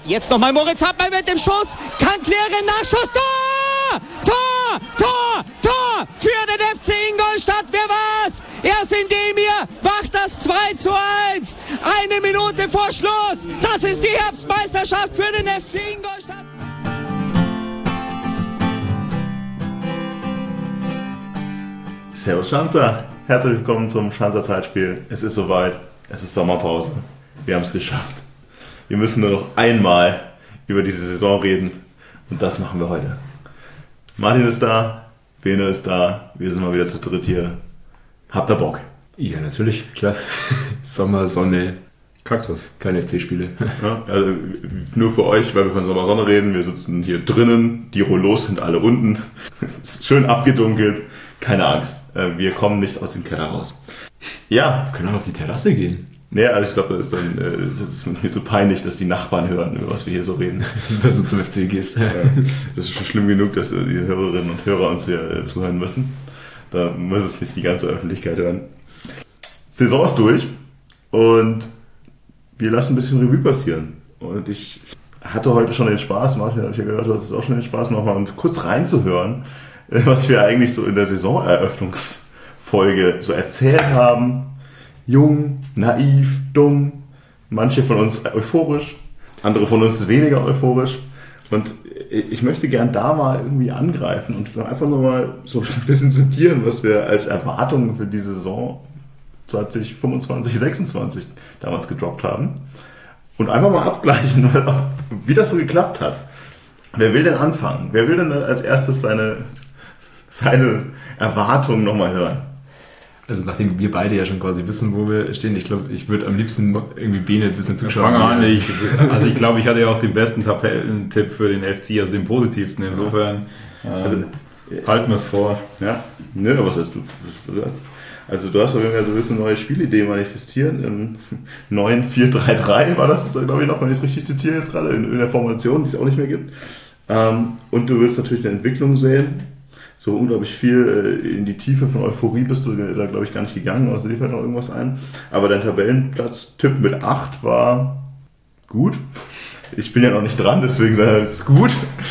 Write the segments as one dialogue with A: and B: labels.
A: Jetzt nochmal Moritz Hartmann mit dem Schuss. Kann klären, Nachschuss. Tor! Tor! Tor! Tor! Für den FC Ingolstadt. Wer war's? Erst Indemir macht das 2:1. 1 Minute vor Schluss. Das ist die Herbstmeisterschaft für den FC Ingolstadt.
B: Servus Schanzer. Herzlich willkommen zum Schanzer Zeitspiel. Es ist soweit. Es ist Sommerpause. Wir haben es geschafft. Wir müssen nur noch einmal über diese Saison reden und das machen wir heute. Martin ist da, Bene ist da, wir sind mal wieder zu dritt hier. Habt ihr Bock?
C: Ja, natürlich, klar. Sommer, Sonne, Kaktus, keine FC-Spiele.
B: Ja, also nur für euch, weil wir von Sommer, Sonne reden. Wir sitzen hier drinnen, die Rollos sind alle unten. Es ist schön abgedunkelt, keine Angst. Wir kommen nicht aus dem Keller raus. Ja.
C: Wir können auch auf die Terrasse gehen.
B: Nee, also ich glaube, das ist mir zu peinlich, dass die Nachbarn hören, über was wir hier so reden.
C: Dass du zum FC gehst.
B: Ja, das ist schon schlimm genug, dass die Hörerinnen und Hörer uns hier zuhören müssen. Da muss es nicht die ganze Öffentlichkeit hören. Saison ist durch und wir lassen ein bisschen Revue passieren. Und ich hatte heute schon den Spaß, Martin, habe ich ja gehört, du hast auch schon den Spaß, nochmal kurz reinzuhören, was wir eigentlich so in der Saisoneröffnungsfolge so erzählt haben. Jung, naiv, dumm, manche von uns euphorisch, andere von uns weniger euphorisch. Und ich möchte gern da mal irgendwie angreifen und einfach nur mal so ein bisschen zitieren, was wir als Erwartungen für die Saison 2025, 26 damals gedroppt haben. Und einfach mal abgleichen, wie das so geklappt hat. Wer will denn anfangen? Wer will denn als erstes seine Erwartungen nochmal hören?
C: Also nachdem wir beide ja schon quasi wissen, wo wir stehen, ich glaube, ich würde am liebsten irgendwie Bene ein bisschen zuschauen.
D: Fange an. Also ich glaube, ich hatte ja auch den besten Tabellentipp für den FC, also den positivsten. Insofern halten wir es vor.
B: Ja, ne, was hast du? Also du hast auf jeden Fall, du willst eine neue Spielidee manifestieren im neuen 4-3-3, war das, glaube ich, noch, wenn ich es richtig zitiere jetzt gerade, in der Formation, die es auch nicht mehr gibt. Und du willst natürlich eine Entwicklung sehen. So unglaublich viel in die Tiefe von Euphorie bist du da, glaube ich, gar nicht gegangen, außer dir fällt noch irgendwas ein. Aber dein Tabellenplatz-Tipp mit 8 war gut. Ich bin ja noch nicht dran, deswegen sage ich, es ist gut.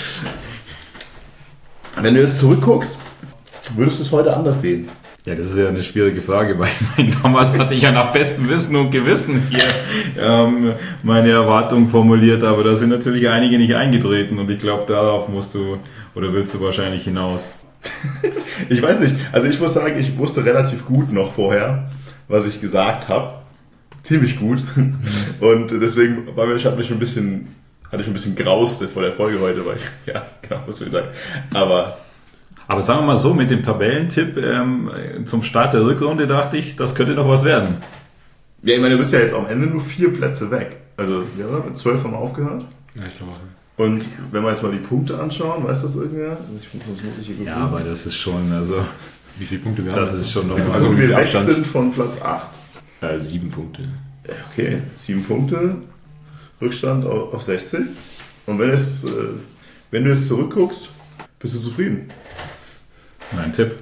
B: Wenn du jetzt zurückguckst, würdest du es heute anders sehen?
D: Ja, das ist ja eine schwierige Frage, weil damals hatte ich ja nach bestem Wissen und Gewissen hier meine Erwartungen formuliert, aber da sind natürlich einige nicht eingetreten und ich glaube, darauf musst du oder willst du wahrscheinlich hinaus.
B: Ich weiß nicht, also ich muss sagen, ich wusste relativ gut noch vorher, was ich gesagt habe. Ziemlich gut. Und deswegen hatte ich ein bisschen Graus vor der Folge heute, weil ich, ja, genau, was soll ich sagen. Aber
D: sagen wir mal so, mit dem Tabellentipp zum Start der Rückrunde dachte ich, das könnte noch was werden.
B: Ja, ich meine, du bist ja jetzt am Ende nur 4 Plätze weg. Also, ja, mit 12 haben wir aufgehört.
C: Ja, ich glaube.
B: Und wenn wir jetzt mal die Punkte anschauen, weiß das irgendwer? Sonst muss ich hier
D: ja, aber das ist schon, also...
C: Wie viele Punkte wir haben?
D: Das ist schon noch...
B: Also wir weg sind von Platz 8.
C: 7 Punkte.
B: Okay, 7 Punkte. Rückstand auf 60. Und wenn du jetzt zurückguckst, bist du zufrieden?
D: Mein Tipp.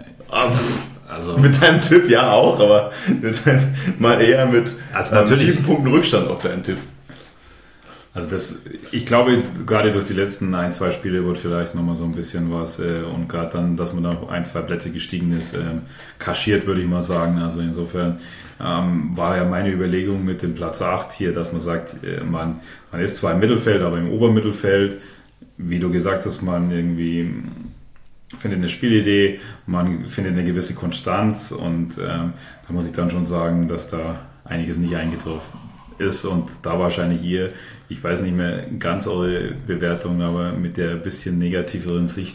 B: Also mit deinem Tipp ja auch, aber mal eher mit
D: natürlich
B: 7 Punkten Rückstand auf deinen Tipp.
D: Also ich glaube, gerade durch die letzten 1-2 Spiele wird vielleicht nochmal so ein bisschen was und gerade dann, dass man da 1-2 Plätze gestiegen ist, kaschiert, würde ich mal sagen. Also insofern war ja meine Überlegung mit dem Platz 8 hier, dass man sagt, man ist zwar im Mittelfeld, aber im Obermittelfeld, wie du gesagt hast, man irgendwie findet eine Spielidee, man findet eine gewisse Konstanz und da muss ich dann schon sagen, dass da einiges nicht eingetroffen ist und da wahrscheinlich ich weiß nicht mehr ganz eure Bewertung, aber mit der bisschen negativeren Sicht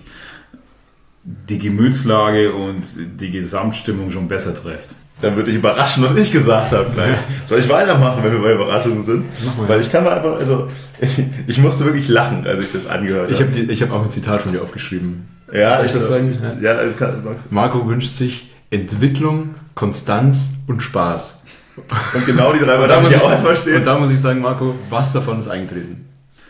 D: die Gemütslage und die Gesamtstimmung schon besser trifft.
B: Dann würde ich überraschen, was ich gesagt habe gleich. Soll ich weitermachen, wenn wir bei Überraschungen sind? Weil ich kann mal einfach, also ich musste wirklich lachen, als ich das angehört habe.
C: Ich habe auch ein Zitat von dir aufgeschrieben.
B: Ja,
C: Soll ich das sagen?
B: Ja, also
C: Marco wünscht sich Entwicklung, Konstanz und Spaß.
B: Und genau die 3 Wörter, die auch erstmal stehen.
C: Und da muss ich sagen, Marco, was davon ist eingetreten?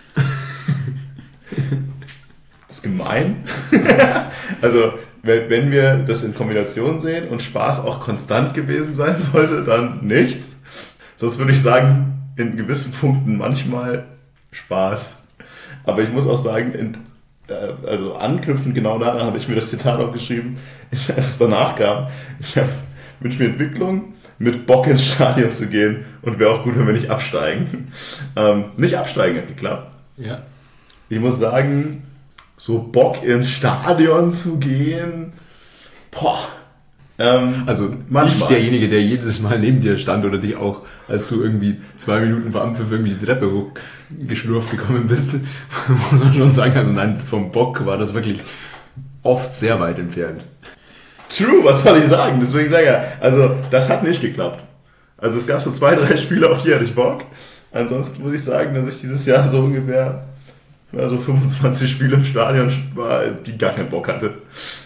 B: Das ist gemein. Also, wenn wir das in Kombination sehen und Spaß auch konstant gewesen sein sollte, dann nichts. Sonst würde ich sagen, in gewissen Punkten manchmal Spaß. Aber ich muss auch sagen, also anknüpfend genau daran habe ich mir das Zitat aufgeschrieben, als es danach kam. Ich wünsche mir Entwicklung, mit Bock ins Stadion zu gehen und wäre auch gut, wenn wir nicht absteigen. Nicht absteigen hat geklappt.
C: Ja.
B: Ich muss sagen, so Bock ins Stadion zu gehen, boah.
C: Also
B: manchmal.
C: nicht derjenige, der jedes Mal neben dir stand oder dich auch, als du irgendwie 2 Minuten vor Anpfiff irgendwie die Treppe hochgeschlurft gekommen bist, muss man schon sagen, also nein, vom Bock war das wirklich oft sehr weit entfernt.
B: True, was soll ich sagen? Deswegen sage ich, also das hat nicht geklappt. Also es gab so 2, 3 Spiele, auf die hatte ich Bock. Ansonsten muss ich sagen, dass ich dieses Jahr so ungefähr so 25 Spiele im Stadion war, die gar keinen Bock hatte.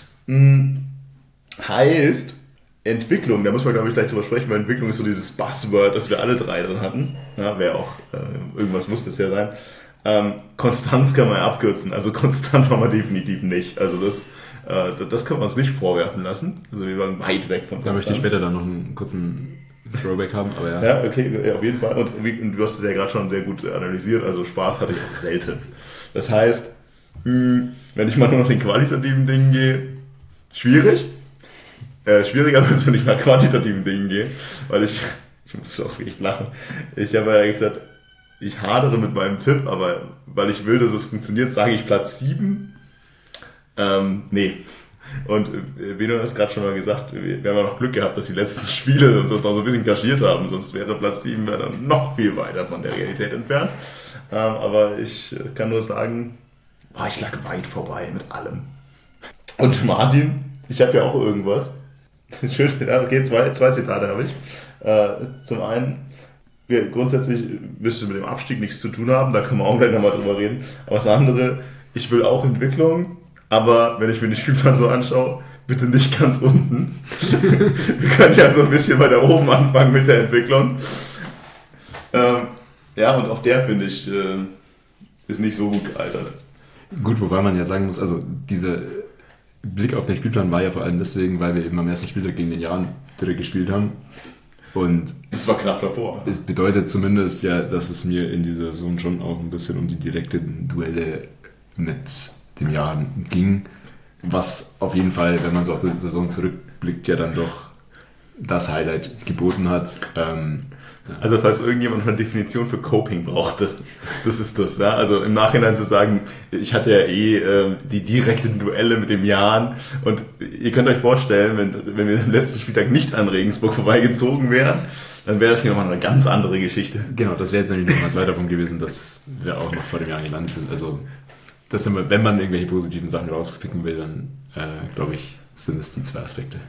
B: Heißt, Entwicklung, da muss man glaube ich gleich drüber sprechen, weil Entwicklung ist so dieses Buzzword, das wir alle 3 drin hatten. Ja, wäre auch, irgendwas muss das ja sein. Konstanz kann man ja abkürzen, also konstant waren wir definitiv nicht. Also das können wir uns nicht vorwerfen lassen. Also wir waren weit weg von Konstanz.
C: Da möchte ich später dann noch einen kurzen Throwback haben, aber ja.
B: Ja, okay, ja, auf jeden Fall. Und du hast es ja gerade schon sehr gut analysiert, also Spaß hatte ich auch selten. Das heißt, wenn ich mal nur noch den qualitativen Dingen gehe, schwierig. Schwieriger wird es, wenn ich nach quantitativen Dingen gehe, weil ich muss auch echt lachen. Ich habe ja gesagt, ich hadere mit meinem Tipp, aber weil ich will, dass es funktioniert, sage ich Platz 7. Nee. Und wie du hast gerade schon mal gesagt, wir haben ja noch Glück gehabt, dass die letzten Spiele uns das noch so ein bisschen kaschiert haben, sonst wäre Platz 7 dann noch viel weiter von der Realität entfernt. Aber ich kann nur sagen, ich lag weit vorbei mit allem. Und Martin, ich habe ja auch irgendwas. Schön, okay, zwei Zitate habe ich. Zum einen, grundsätzlich müsste mit dem Abstieg nichts zu tun haben, da können wir auch gleich nochmal drüber reden. Aber das andere, ich will auch Entwicklung, aber wenn ich mir den Spielplan so anschaue, bitte nicht ganz unten. Wir können ja so ein bisschen weiter oben anfangen mit der Entwicklung. Ja, und auch der, finde ich, ist nicht so gut gealtert.
C: Gut, wobei man ja sagen muss, also dieser Blick auf den Spielplan war ja vor allem deswegen, weil wir eben am ersten Spieltag gegen den Jahren direkt gespielt haben. Und
B: das war knapp davor.
C: Es bedeutet zumindest ja, dass es mir in dieser Saison schon auch ein bisschen um die direkten Duelle mit dem Jahr ging. Was auf jeden Fall, wenn man so auf die Saison zurückblickt, ja dann doch das Highlight geboten hat.
B: Also falls irgendjemand eine Definition für Coping brauchte, das ist das. Ja? Also im Nachhinein zu sagen, ich hatte ja die direkten Duelle mit dem Jan und ihr könnt euch vorstellen, wenn wir am letzten Spieltag nicht an Regensburg vorbeigezogen wären, dann wäre das hier nochmal eine ganz andere Geschichte.
C: Genau, das wäre jetzt nämlich noch ein zweiter Punkt gewesen, dass wir auch noch vor dem Jahr gelandet sind. Also das sind wir, wenn man irgendwelche positiven Sachen rauspicken will, dann glaube ich, sind es die 2 Aspekte.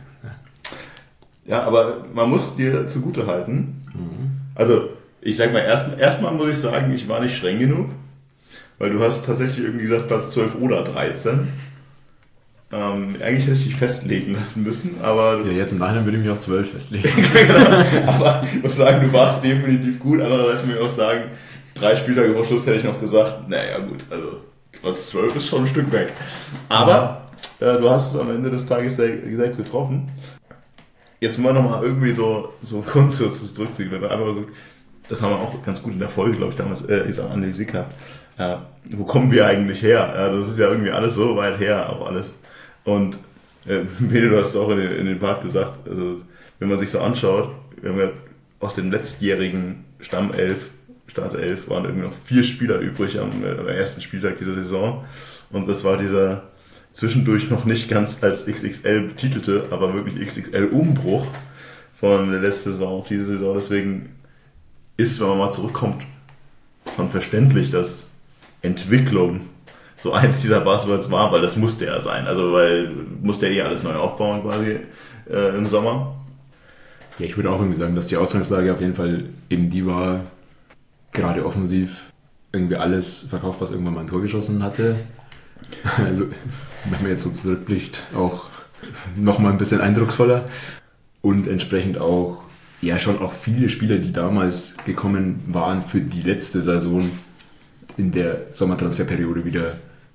B: Ja, aber man muss dir zugute halten. Also, ich sag mal, erstmal muss ich sagen, ich war nicht streng genug, weil du hast tatsächlich irgendwie gesagt Platz 12 oder 13. Eigentlich hätte ich dich festlegen lassen müssen, aber...
C: Ja, jetzt im Nachhinein würde ich mich auf 12 festlegen.
B: Genau, aber ich muss sagen, du warst definitiv gut. Andererseits muss ich auch sagen, 3 Spieltage vor Schluss hätte ich noch gesagt, naja gut, also Platz 12 ist schon ein Stück weg. Aber du hast es am Ende des Tages sehr, sehr gut getroffen. Jetzt wollen wir nochmal irgendwie so kurz zurückziehen. Das haben wir auch ganz gut in der Folge, glaube ich, damals analysiert gehabt. Wo kommen wir eigentlich her? Das ist ja irgendwie alles so weit her, auch alles. Und Bene, du hast es auch in den Part gesagt, also wenn man sich so anschaut, wir haben ja aus dem letztjährigen Stammelf, Startelf, waren irgendwie noch 4 Spieler übrig am ersten Spieltag dieser Saison. Und das war dieser zwischendurch noch nicht ganz als XXL betitelte, aber wirklich XXL-Umbruch von der letzten Saison auf diese Saison. Deswegen ist, wenn man mal zurückkommt, schon verständlich, dass Entwicklung so eins dieser Buzzwords war, weil das musste ja sein. Also weil musste ja alles neu aufbauen quasi im Sommer.
C: Ja, ich würde auch irgendwie sagen, dass die Ausgangslage auf jeden Fall eben die war, gerade offensiv irgendwie alles verkauft, was irgendwann mal ein Tor geschossen hatte. Also, wenn man jetzt so zurückblickt, auch nochmal ein bisschen eindrucksvoller und entsprechend auch, ja, schon auch viele Spieler, die damals gekommen waren für die letzte Saison in der Sommertransferperiode wieder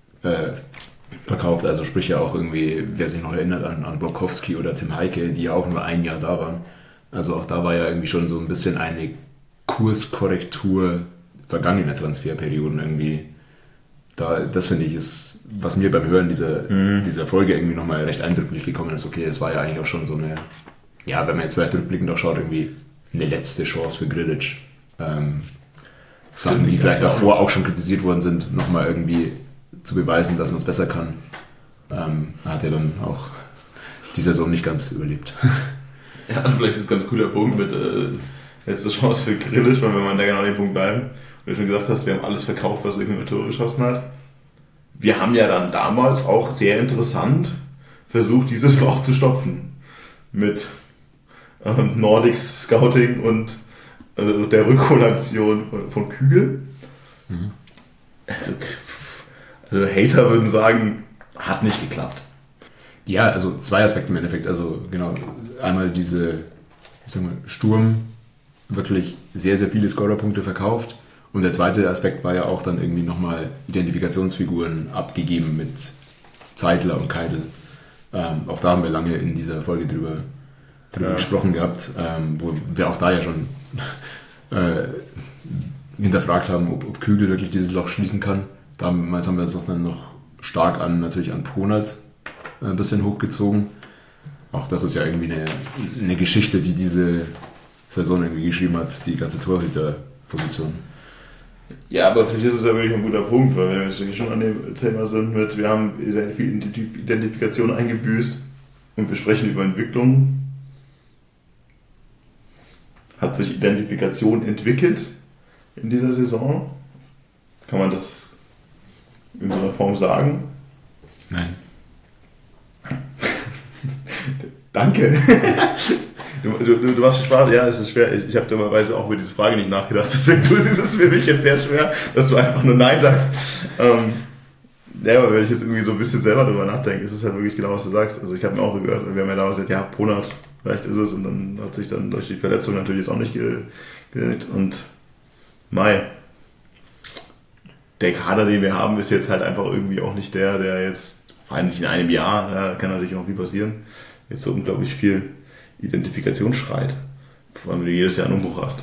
C: verkauft. Also sprich ja auch irgendwie, wer sich noch erinnert an Borkowski oder Tim Heike, die ja auch nur ein Jahr da waren. Also auch da war ja irgendwie schon so ein bisschen eine Kurskorrektur vergangener Transferperioden irgendwie. Das finde ich ist, was mir beim Hören dieser Folge irgendwie nochmal recht eindrücklich gekommen ist. Okay, es war ja eigentlich auch schon so eine, ja, wenn man jetzt vielleicht rückblickend auch schaut, irgendwie eine letzte Chance für Grilic. Sachen, die vielleicht davor auch schon kritisiert worden sind, nochmal irgendwie zu beweisen, dass man es besser kann. Hat er dann auch die Saison nicht ganz überlebt.
B: Ja, vielleicht ist ein ganz cooler Punkt mit letzte Chance für Grilic, weil wenn man da genau an dem Punkt bleiben, wie du schon gesagt hast, wir haben alles verkauft, was irgendwie mit Tore geschossen hat. Wir haben ja dann damals auch sehr interessant versucht, dieses Loch zu stopfen. Mit Nordics Scouting und der Rückholaktion von Kügel. Mhm. Also Hater würden sagen, hat nicht geklappt.
C: Ja, also zwei Aspekte im Endeffekt. Also genau, einmal diese, ich sag mal, Sturm wirklich sehr, sehr viele Scorerpunkte verkauft. Und der zweite Aspekt war ja auch dann irgendwie nochmal Identifikationsfiguren abgegeben mit Zeitler und Keitel. Auch da haben wir lange in dieser Folge drüber gesprochen gehabt, wo wir auch da ja schon hinterfragt haben, ob Kügel wirklich dieses Loch schließen kann. Damals haben wir es dann noch stark natürlich an Ponert ein bisschen hochgezogen. Auch das ist ja irgendwie eine Geschichte, die diese Saison irgendwie geschrieben hat, die ganze Torhüterposition.
B: Ja, aber vielleicht ist es ja wirklich ein guter Punkt, weil wir jetzt schon an dem Thema sind mit, wir haben viel Identifikation eingebüßt und wir sprechen über Entwicklung. Hat sich Identifikation entwickelt in dieser Saison? Kann man das in so einer Form sagen?
C: Nein.
B: Danke. Du machst schon Spaß. Ja, es ist schwer. Ich habe dummerweise auch über diese Frage nicht nachgedacht. Deswegen ist es für mich jetzt sehr schwer, dass du einfach nur Nein sagst. Ja, aber wenn ich jetzt irgendwie so ein bisschen selber darüber nachdenke, ist es halt wirklich genau, was du sagst. Also ich habe mir auch gehört, wir haben ja damals gesagt, ja, Ponert, vielleicht ist es. Und dann hat sich dann durch die Verletzung natürlich jetzt auch nicht geredet. Und Mai. Der Kader, den wir haben, ist jetzt halt einfach irgendwie auch nicht der jetzt, vor allem nicht in einem Jahr, ja, kann natürlich auch viel passieren, jetzt so unglaublich viel Identifikation schreit. Vor allem, wenn du jedes Jahr einen Umbruch hast.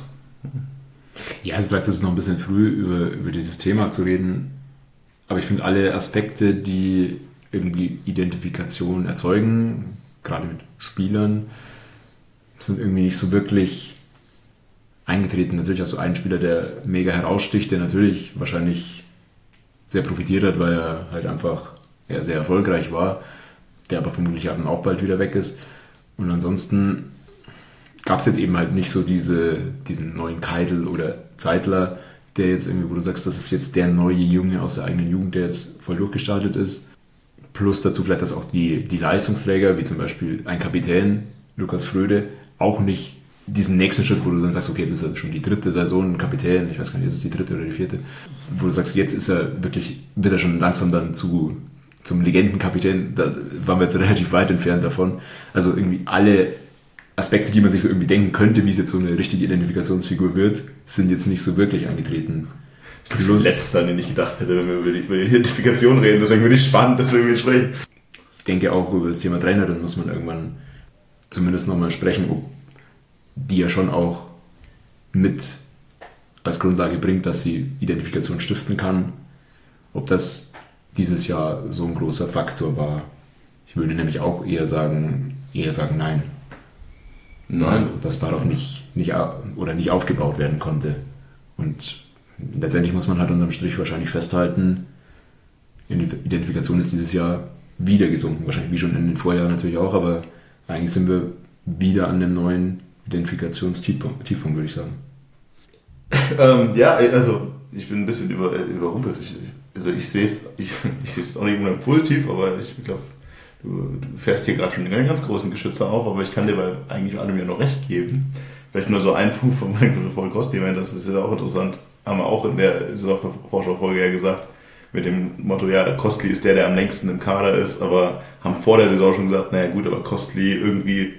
C: Ja, also vielleicht ist es noch ein bisschen früh, über dieses Thema zu reden. Aber ich finde, alle Aspekte, die irgendwie Identifikation erzeugen, gerade mit Spielern, sind irgendwie nicht so wirklich eingetreten. Natürlich hast du einen Spieler, der mega heraussticht, der natürlich wahrscheinlich sehr profitiert hat, weil er halt einfach sehr erfolgreich war, der aber vermutlich dann auch bald wieder weg ist. Und ansonsten gab es jetzt eben halt nicht so diesen neuen Keitel oder Zeitler, der jetzt irgendwie, wo du sagst, das ist jetzt der neue Junge aus der eigenen Jugend, der jetzt voll durchgestartet ist. Plus dazu vielleicht, dass auch die Leistungsträger, wie zum Beispiel ein Kapitän, Lukas Fröde, auch nicht diesen nächsten Schritt, wo du dann sagst, okay, jetzt ist er schon die dritte Saison Kapitän, ich weiß gar nicht, ist es die dritte oder die vierte, wo du sagst, jetzt wird er schon langsam dann zum Legendenkapitän, da waren wir jetzt relativ weit entfernt davon. Also irgendwie alle Aspekte, die man sich so irgendwie denken könnte, wie es jetzt so eine richtige Identifikationsfigur wird, sind jetzt nicht so wirklich eingetreten.
B: Das ist der letzte, an den ich gedacht hätte, wenn wir über die Identifikation reden. Deswegen finde ich spannend, dass wir irgendwie sprechen.
C: Ich denke auch über das Thema Trainerin muss man irgendwann zumindest nochmal sprechen, ob die ja schon auch mit als Grundlage bringt, dass sie Identifikation stiften kann. Ob das dieses Jahr so ein großer Faktor war. Ich würde nämlich auch eher sagen nein. Also, dass darauf nicht aufgebaut werden konnte. Und letztendlich muss man halt unterm Strich wahrscheinlich festhalten, Identifikation ist dieses Jahr wieder gesunken. Wahrscheinlich wie schon in den Vorjahren natürlich auch, aber eigentlich sind wir wieder an dem neuen Identifikationstiefpunkt, würde ich sagen.
B: Ja, also ich bin ein bisschen überrumpelt. Ich sehe es auch nicht immer positiv, aber ich glaube, du fährst hier gerade schon einen ganz großen Geschütze auf, aber ich kann dir bei eigentlich allem ja noch recht geben. Vielleicht nur so ein Punkt von Paul Kostli, das ist ja auch interessant, haben wir auch in der Vorschau-Folge ja gesagt, mit dem Motto, ja, Kostli ist der am längsten im Kader ist, aber haben vor der Saison schon gesagt, naja gut, aber Kostli irgendwie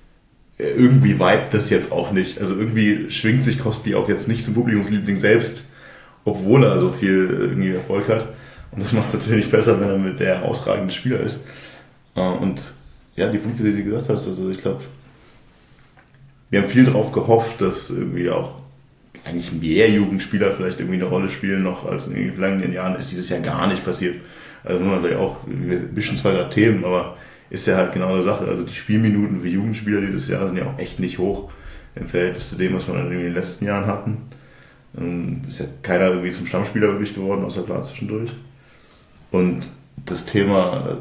B: vibet das jetzt auch nicht. Also irgendwie schwingt sich Kostli auch jetzt nicht zum Publikumsliebling selbst, obwohl er so viel irgendwie Erfolg hat. Und das macht es natürlich nicht besser, wenn er mit der herausragende Spieler ist. Und ja, die Punkte, die du gesagt hast, also ich glaube, wir haben viel drauf gehofft, dass irgendwie auch eigentlich mehr Jugendspieler vielleicht irgendwie eine Rolle spielen noch als in den vergangenen Jahren, ist dieses Jahr gar nicht passiert. Also nur natürlich auch, wir mischen zwar gerade Themen, aber ist ja halt genau eine Sache. Also die Spielminuten für Jugendspieler dieses Jahr sind ja auch echt nicht hoch im Verhältnis zu dem, was wir dann in den letzten Jahren hatten. Ist ja keiner irgendwie zum Stammspieler wirklich geworden, außer klar zwischendurch. Und das Thema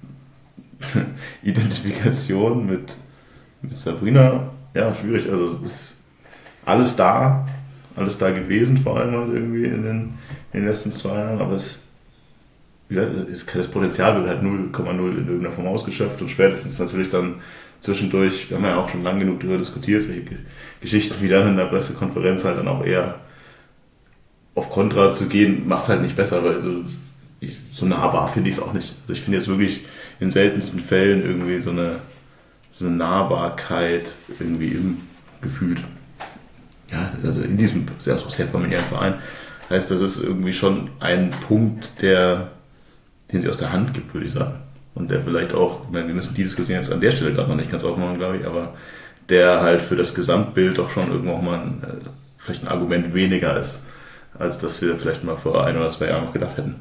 B: Identifikation mit Sabrina, ja, schwierig. Also es ist alles da gewesen, vor allem halt irgendwie in den letzten 2 Jahren, aber das Potenzial wird halt 0,0 in irgendeiner Form ausgeschöpft und spätestens natürlich dann zwischendurch, wir haben ja auch schon lang genug darüber diskutiert, solche Geschichten wie dann in der Pressekonferenz halt dann auch eher auf Kontra zu gehen, macht es halt nicht besser, weil so nahbar finde ich es auch nicht. Also ich finde jetzt wirklich in seltensten Fällen irgendwie so eine Nahbarkeit irgendwie gefühlt. Ja, also in diesem sehr familiären Verein heißt, das ist irgendwie schon ein Punkt, den sie aus der Hand gibt, würde ich sagen. Und der vielleicht auch, wir müssen die Diskussion jetzt an der Stelle gerade noch nicht ganz aufmachen, glaube ich, aber der halt für das Gesamtbild doch schon irgendwo mal vielleicht ein Argument weniger ist, als dass wir vielleicht mal vor 1 oder 2 Jahren noch gedacht hätten.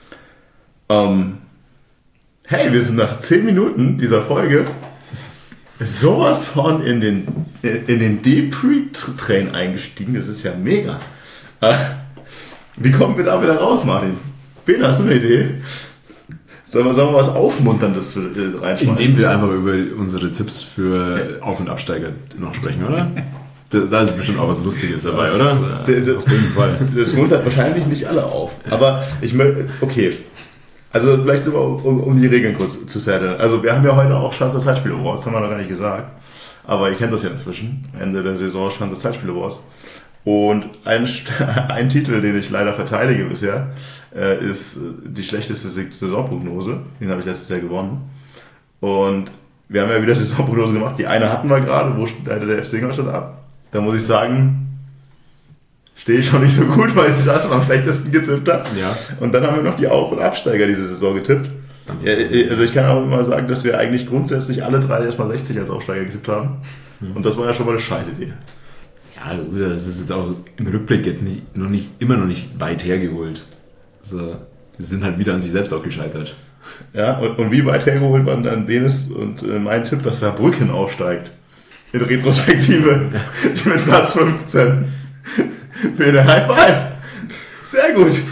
B: Hey, wir sind nach 10 Minuten dieser Folge sowas von in den Deep-Train eingestiegen. Das ist ja mega. Wie kommen wir da wieder raus, Martin? Ben, hast du eine Idee? Sollen wir was Aufmunterndes reinschmeißen?
C: Indem wir einfach über unsere Tipps für Auf- und Absteiger noch sprechen, oder? Da ist bestimmt auch was Lustiges dabei, oder?
B: Auf jeden Fall. Das muntert wahrscheinlich nicht alle auf. Aber ich möchte, okay. Also vielleicht nur um die Regeln kurz zu setteln. Also wir haben ja heute auch Chance des Zeitspiel Awards, haben wir noch gar nicht gesagt. Aber ihr kennt das ja inzwischen. Ende der Saison Chance des Zeitspiel Awards. Und ein Titel, den ich leider verteidige bisher, ist die schlechteste Saisonprognose. Den habe ich letztes Jahr gewonnen. Und wir haben ja wieder Saisonprognose gemacht. Die eine hatten wir gerade, wo leitet der FC Ingolstadt ab. Da muss ich sagen, stehe ich schon nicht so gut, weil ich da schon am schlechtesten getippt habe. Ja. Und dann haben wir noch die Auf- und Absteiger diese Saison getippt. Ja, also ich kann auch immer sagen, dass wir eigentlich grundsätzlich alle 3 erstmal 60 als Aufsteiger getippt haben. Und das war ja schon mal eine Scheißidee.
C: Ja, das ist jetzt auch im Rückblick jetzt immer noch nicht weit hergeholt. Also, sie sind halt wieder an sich selbst auch gescheitert.
B: Ja, und wie weit hergeholt waren dann Benes und mein Tipp, dass Saarbrücken aufsteigt. In Retrospektive mit Platz 15. Bene, High Five! Sehr gut!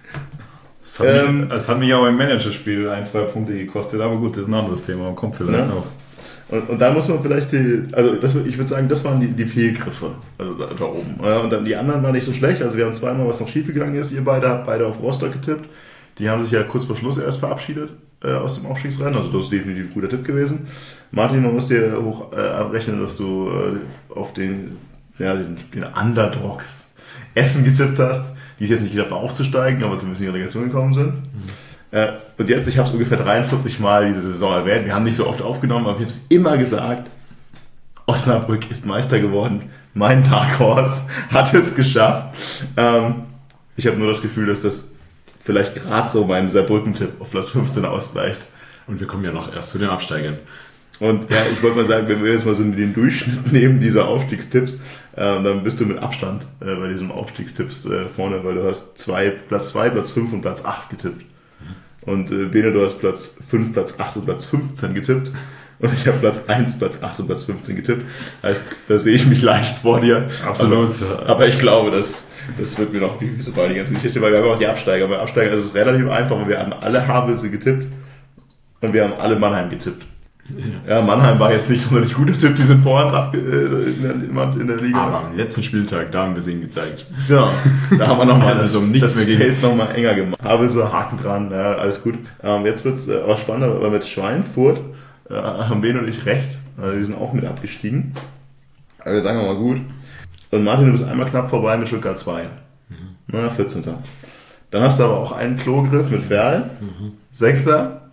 D: Das hat mich auch im Managerspiel 1-2 Punkte gekostet, aber gut, das ist ein anderes Thema, kommt vielleicht noch.
B: Und dann muss man vielleicht ich würde sagen, das waren die Fehlgriffe, also da oben. Und dann die anderen waren nicht so schlecht, also wir haben zweimal was noch schiefgegangen ist, ihr beide auf Rostock getippt. Die haben sich ja kurz vor Schluss erst verabschiedet aus dem Aufstiegsrennen, also das ist definitiv ein guter Tipp gewesen. Martin, man muss dir hoch anrechnen, dass du auf den Underdog Essen getippt hast, die es jetzt nicht geklappt haben aufzusteigen, aber zumindest in die Relegation gekommen sind. Und jetzt, ich habe es ungefähr 43 Mal diese Saison erwähnt, wir haben nicht so oft aufgenommen, aber ich habe es immer gesagt, Osnabrück ist Meister geworden, mein Dark Horse hat es geschafft. Ich habe nur das Gefühl, dass das vielleicht gerade so mein Saarbrücken-Tipp auf Platz 15 ausgleicht.
C: Und wir kommen ja noch erst zu den Absteigern.
B: Und ja, ich wollte mal sagen, wenn wir jetzt mal so den Durchschnitt nehmen dieser Aufstiegstipps, dann bist du mit Abstand bei diesen Aufstiegstipps vorne, weil du hast Platz 2, Platz 5 und Platz 8 getippt. Und Bene, du hast Platz 5, Platz 8 und Platz 15 getippt. Und ich habe Platz 1, Platz 8 und Platz 15 getippt. Heißt, da sehe ich mich leicht vor dir.
D: Absolut.
B: Aber ich glaube, das wird mir noch so bei die ganze Geschichte, weil wir haben auch die Absteiger. Bei Absteiger ist es relativ einfach, weil wir haben alle Havelse getippt und wir haben alle Mannheim getippt. Ja, Mannheim war jetzt nicht sonderlich guter Tipp, die sind vor uns in der Liga.
C: Aber am letzten Spieltag, da haben wir es ihnen gezeigt.
B: Ja, da haben wir nochmal
C: das
B: Feld nochmal enger gemacht. Havelse, Haken dran, ja, alles gut. Jetzt wird es aber spannender, aber mit Schweinfurt haben Ben und ich recht. Also die sind auch mit abgestiegen. Aber wir sagen mal gut. Und Martin, du bist einmal knapp vorbei mit Stuttgart 2. 14. Dann hast du aber auch einen Klogriff mit Ferl. 6.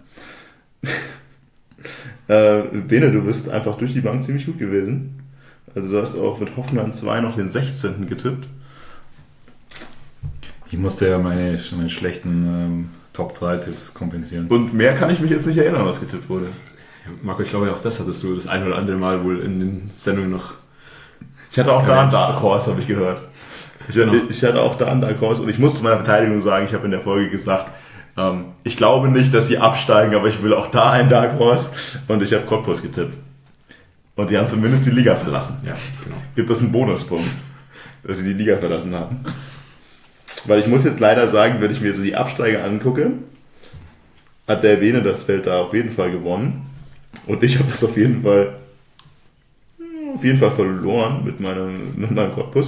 B: Bene, du bist einfach durch die Bank ziemlich gut gewesen. Also du hast auch mit Hoffenheim 2 noch den 16. getippt.
D: Ich musste ja meine schlechten Top 3 Tipps kompensieren.
B: Und mehr kann ich mich jetzt nicht erinnern, was getippt wurde.
C: Marco, ich glaube, auch das hattest du das ein oder andere Mal wohl in den Sendungen noch.
B: Ich hatte auch da einen Dark Horse, habe ich gehört. Ich hatte auch da einen Dark Horse und ich muss zu meiner Verteidigung sagen, ich habe in der Folge gesagt, ich glaube nicht, dass sie absteigen, aber ich will auch da einen Dark Horse und ich habe Cottbus getippt. Und die haben zumindest die Liga verlassen.
C: Ja, genau.
B: Gibt es einen Bonuspunkt, dass sie die Liga verlassen haben. Weil ich muss jetzt leider sagen, wenn ich mir so die Absteiger angucke, hat der Vene das Feld da auf jeden Fall gewonnen. Und ich habe das auf jeden Fall verloren mit meinem Cottbus.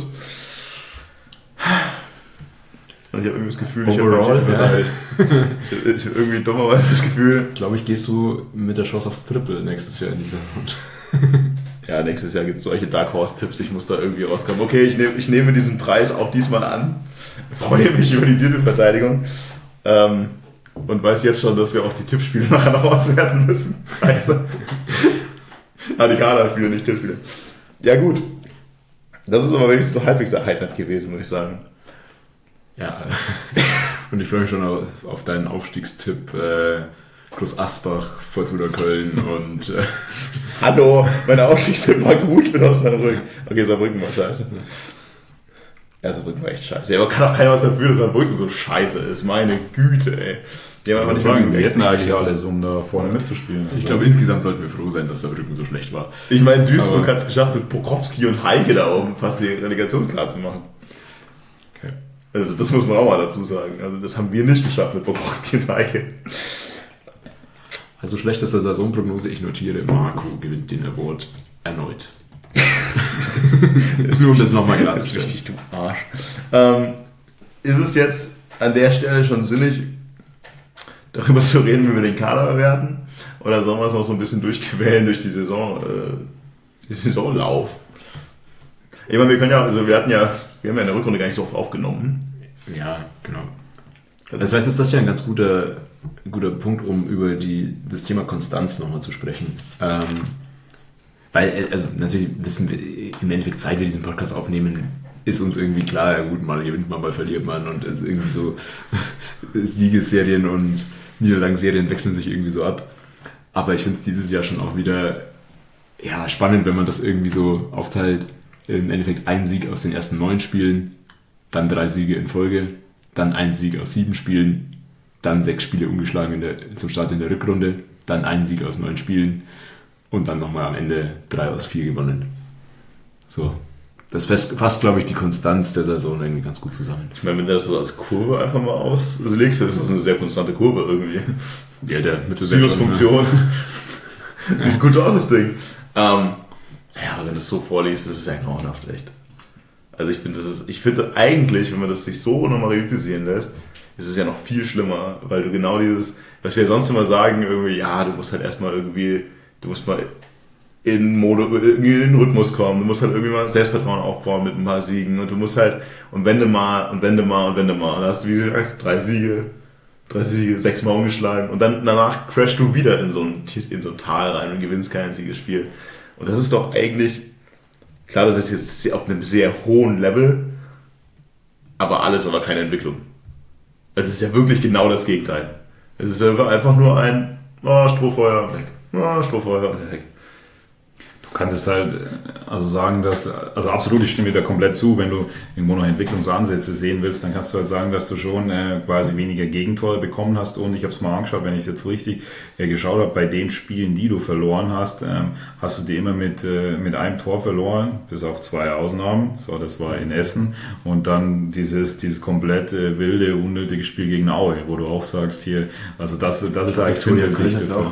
B: Und ich habe irgendwie das Gefühl, ich habe irgendwie dummerweise das Gefühl.
C: Glaube ich, gehst du mit der Chance aufs Triple nächstes Jahr in die Saison.
B: Ja, nächstes Jahr gibt es solche Dark Horse-Tipps, ich muss da irgendwie rauskommen. Okay, ich nehme diesen Preis auch diesmal an. Freue mich über die Titelverteidigung. Und weiß jetzt schon, dass wir auch die Tippspiele nachher noch auswerten müssen. Scheiße. Die Kaderspiele, nicht Tippspiele. Ja, gut. Das ist aber wenigstens so halbwegs erheiternd gewesen, muss ich sagen.
C: Ja, und ich freue mich schon auf deinen Aufstiegstipp. Groß Asbach, Fortuna Köln und...
B: Hallo, mein Aufstiegstipp war gut mit Osnabrück. Okay, Saarbrücken war scheiße. Ja, Saarbrücken war echt scheiße. Ja, aber kann auch keiner was dafür, dass Saarbrücken so scheiße ist. Meine Güte, ey.
D: Wir hätten eigentlich alles, um da vorne mitzuspielen.
C: Ich glaube, insgesamt sollten wir froh sein, dass Saarbrücken so schlecht war.
B: Ich meine, Duisburg hat es geschafft, mit Pokrovski und Heike da oben fast die Relegation klar zu machen.
C: Okay.
B: Also das muss man auch mal dazu sagen. Also das haben wir nicht geschafft mit Pokrovski und Heike.
C: Also schlechteste Saisonprognose, ich notiere, Marco gewinnt den Award erneut. Nur um das nochmal klarzustellen.
B: Richtig, du Arsch. Ist es jetzt an der Stelle schon sinnig, darüber zu reden, wie wir den Kader bewerten? Oder sollen wir es noch so ein bisschen durchquälen durch die Saisonlauf? Ich meine, wir haben ja in der Rückrunde gar nicht so oft aufgenommen.
C: Ja, genau. Also vielleicht ist das ja ein ganz guter Punkt, um über das Thema Konstanz nochmal zu sprechen. Weil, also natürlich wissen wir, im Endeffekt, seit wir diesen Podcast aufnehmen, ist uns irgendwie klar, ja gut, mal gewinnt man, mal verliert man und es ist irgendwie so Siegesserien und Niederlagenserien wechseln sich irgendwie so ab. Aber ich finde es dieses Jahr schon auch wieder spannend, wenn man das irgendwie so aufteilt. Im Endeffekt ein Sieg aus den ersten 9 Spielen, dann 3 Siege in Folge, dann ein Sieg aus 7 Spielen, dann 6 Spiele ungeschlagen zum Start in der Rückrunde, dann ein Sieg aus 9 Spielen und dann nochmal am Ende 3 aus 4 gewonnen. So, das fasst, glaube ich, die Konstanz der Saison irgendwie ganz gut zusammen.
B: Ich meine, wenn du das so als Kurve einfach mal auslegst, ist das eine sehr konstante Kurve irgendwie.
C: Ja, der
B: Sinusfunktion. Sieht gut aus, das Ding. Ja, wenn du es so vorliest, das ist ja grauenhaft, echt. Also ich finde eigentlich, wenn man das sich so nochmal revitalisieren lässt, ist es ja noch viel schlimmer, weil du genau dieses, was wir sonst immer sagen, irgendwie, ja, du musst halt erstmal irgendwie, du musst mal irgendwie in den Rhythmus kommen, du musst halt irgendwie mal Selbstvertrauen aufbauen mit ein paar Siegen und du musst halt, und wende mal. Und dann hast du, wie du sagst, 3 Siege, 6 Mal umgeschlagen und dann danach crashst du wieder in so ein Tal rein und gewinnst kein einziges Spiel. Und das ist doch eigentlich, klar, das ist jetzt auf einem sehr hohen Level, aber keine Entwicklung. Es ist ja wirklich genau das Gegenteil. Es ist einfach nur ein Strohfeuer weg. Strohfeuer weg.
D: Du kannst es halt sagen, dass, also absolut, ich stimme dir da komplett zu, wenn du irgendwo noch Entwicklungsansätze sehen willst, dann kannst du halt sagen, dass du schon quasi weniger Gegentore bekommen hast und ich habe es mal angeschaut, wenn ich es jetzt richtig geschaut habe, bei den Spielen, die du verloren hast, hast du die immer mit einem Tor verloren, bis auf 2 Ausnahmen, so, das war in Essen und dann dieses komplett wilde, unnötige Spiel gegen Aue, wo du auch sagst hier, also das ist eigentlich sinnbildlich.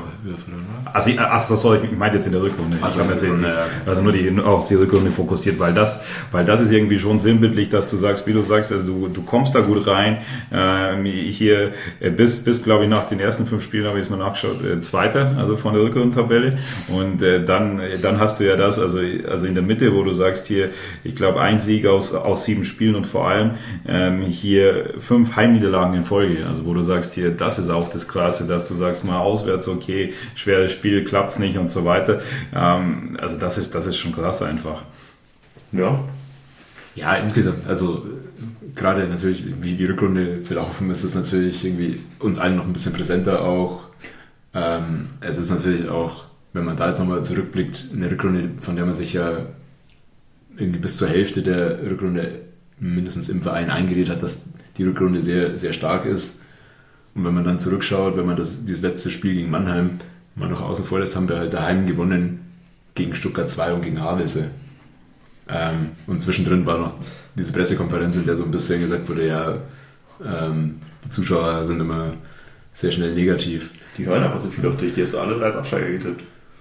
D: Also ich meinte jetzt in der Rückrunde. Also nur auf die Rückrunde fokussiert, weil das ist irgendwie schon sinnbildlich, dass du sagst, wie du sagst, also du kommst da gut rein, hier bist glaube ich nach den ersten 5 Spielen, habe ich es mal nachgeschaut, Zweiter, also von der Rückrundentabelle und dann hast du ja das, also in der Mitte, wo du sagst hier, ich glaube 1 Sieg aus 7 Spielen und vor allem hier 5 Heimniederlagen in Folge, also wo du sagst hier, das ist auch das Krasse, dass du sagst mal auswärts, okay, schweres Spiel, klappt's nicht und so weiter, also das ist schon krass einfach.
B: Ja.
C: Ja, insgesamt, also gerade natürlich, wie die Rückrunde verlaufen ist, es natürlich irgendwie uns allen noch ein bisschen präsenter auch. Es ist natürlich auch, wenn man da jetzt nochmal zurückblickt, eine Rückrunde, von der man sich ja irgendwie bis zur Hälfte der Rückrunde mindestens im Verein eingeredet hat, dass die Rückrunde sehr, sehr stark ist. Und wenn man dann zurückschaut, wenn man dieses letzte Spiel gegen Mannheim mal noch außen vor lässt, haben wir halt daheim gewonnen gegen Stuttgart 2 und gegen Havelse. Und zwischendrin war noch diese Pressekonferenz, in der so ein bisschen gesagt wurde, ja, die Zuschauer sind immer sehr schnell negativ.
B: Die hören einfach so viel auf dich, die hast du alle 3 als Absteiger getippt.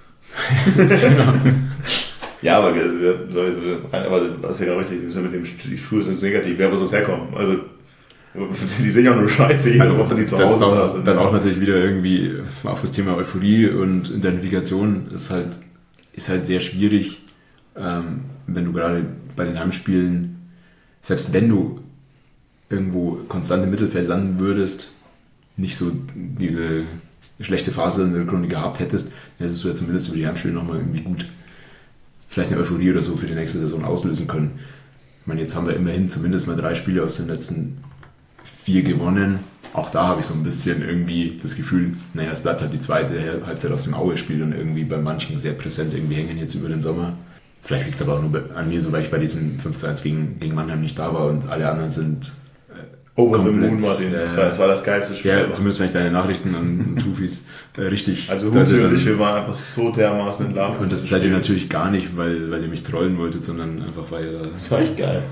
B: Ja, aber du hast ja gerade richtig, mit dem Schuh ist negativ, wer muss sonst herkommen? Also, die sehen ja nur Scheiße jede Woche, die zu Hause da sind.
C: Dann auch natürlich wieder irgendwie auf das Thema Euphorie und Identifikation ist halt sehr schwierig, wenn du gerade bei den Heimspielen, selbst wenn du irgendwo konstant im Mittelfeld landen würdest, nicht so diese schlechte Phase in der Rückrunde gehabt hättest, dann hättest du ja zumindest über die Heimspiele nochmal irgendwie gut vielleicht eine Euphorie oder so für die nächste Saison auslösen können. Ich meine, jetzt haben wir immerhin zumindest mal 3 Spiele aus den letzten 4 gewonnen. Auch da habe ich so ein bisschen irgendwie das Gefühl, naja, es bleibt halt die zweite Halbzeit aus dem Aue-Spiel und irgendwie bei manchen sehr präsent irgendwie hängen jetzt über den Sommer. Vielleicht liegt es aber auch nur an mir, so weil ich bei diesem 5:1 gegen Mannheim nicht da war und alle anderen sind
B: Over the Moon, Martin. Das war das geilste Spiel.
C: Ja, zumindest wenn ich deine Nachrichten an Tufis richtig...
B: Also Hufi und ich, wir waren einfach so dermaßen in Love.
C: Und das seid ihr natürlich gar nicht, weil ihr mich trollen wolltet, sondern einfach, weil...
B: Das war echt geil.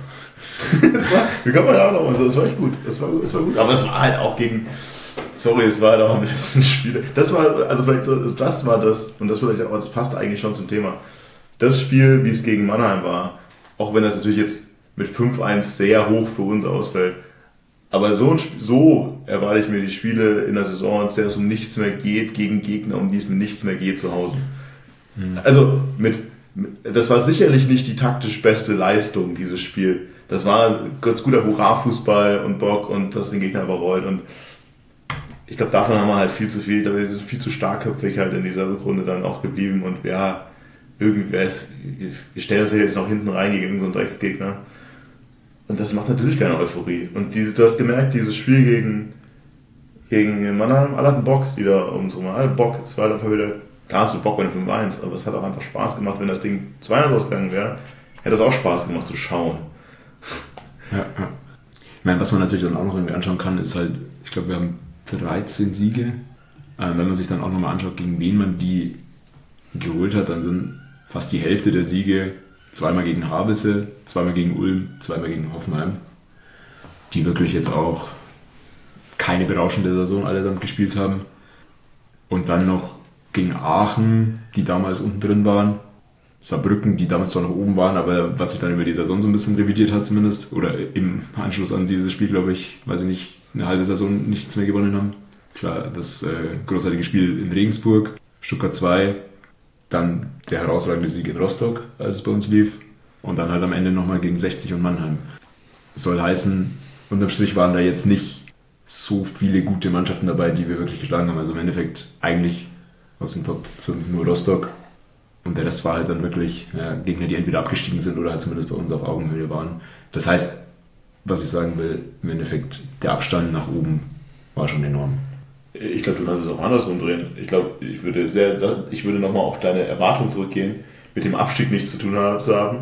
B: Wir kommen ja auch noch mal so, das war echt gut. Das war gut. Aber es war halt auch gegen... Sorry, es war halt auch im letzten Spiel. Das war, also vielleicht so, das war das, und das vielleicht auch, das passt eigentlich schon zum Thema. Das Spiel, wie es gegen Mannheim war, auch wenn das natürlich jetzt mit 5:1 sehr hoch für uns ausfällt, aber so erwarte ich mir die Spiele in der Saison, in der es um nichts mehr geht, gegen Gegner, um die es mit nichts mehr geht zu Hause. Also das war sicherlich nicht die taktisch beste Leistung, dieses Spiel. Das war ganz guter Hurra-Fußball und Bock und das den Gegner überrollt. Und ich glaube, davon haben wir halt viel zu starkköpfig halt in dieser Rückrunde dann auch geblieben. Und ja, wir stellen uns ja jetzt noch hinten rein gegen so einen Drecksgegner. Und das macht natürlich keine Euphorie. Und du hast gemerkt, dieses Spiel gegen Mannheim, alle hatten Bock wieder um so mal. Alle Bock. Es war einfach wieder, klar hast du Bock bei den 5:1, aber es hat auch einfach Spaß gemacht. Wenn das Ding 200 ausgegangen wäre, hätte es auch Spaß gemacht zu schauen.
C: Ja. Ich meine, was man natürlich dann auch noch irgendwie anschauen kann, ist halt, ich glaube, wir haben 13 Siege. Wenn man sich dann auch nochmal anschaut, gegen wen man die geholt hat, dann sind fast die Hälfte der Siege zweimal gegen Havelse, zweimal gegen Ulm, zweimal gegen Hoffenheim, die wirklich jetzt auch keine berauschende Saison allesamt gespielt haben. Und dann noch gegen Aachen, die damals unten drin waren, Saarbrücken, die damals zwar noch oben waren, aber was sich dann über die Saison so ein bisschen revidiert hat zumindest, oder im Anschluss an dieses Spiel, glaube ich, weiß ich nicht, eine halbe Saison nichts mehr gewonnen haben. Klar, das großartige Spiel in Regensburg, Stuttgart 2, dann der herausragende Sieg in Rostock, als es bei uns lief, und dann halt am Ende nochmal gegen 60 und Mannheim. Soll heißen, unterm Strich waren da jetzt nicht so viele gute Mannschaften dabei, die wir wirklich geschlagen haben. Also im Endeffekt eigentlich aus den Top 5 nur Rostock. Und der Rest war halt dann wirklich Gegner, die entweder abgestiegen sind oder halt zumindest bei uns auf Augenhöhe waren. Das heißt, was ich sagen will, im Endeffekt, der Abstand nach oben war schon enorm.
B: Ich glaube, du kannst es auch andersrum drehen. Ich glaube, ich würde nochmal auf deine Erwartung zurückgehen, mit dem Abstieg nichts zu tun zu haben.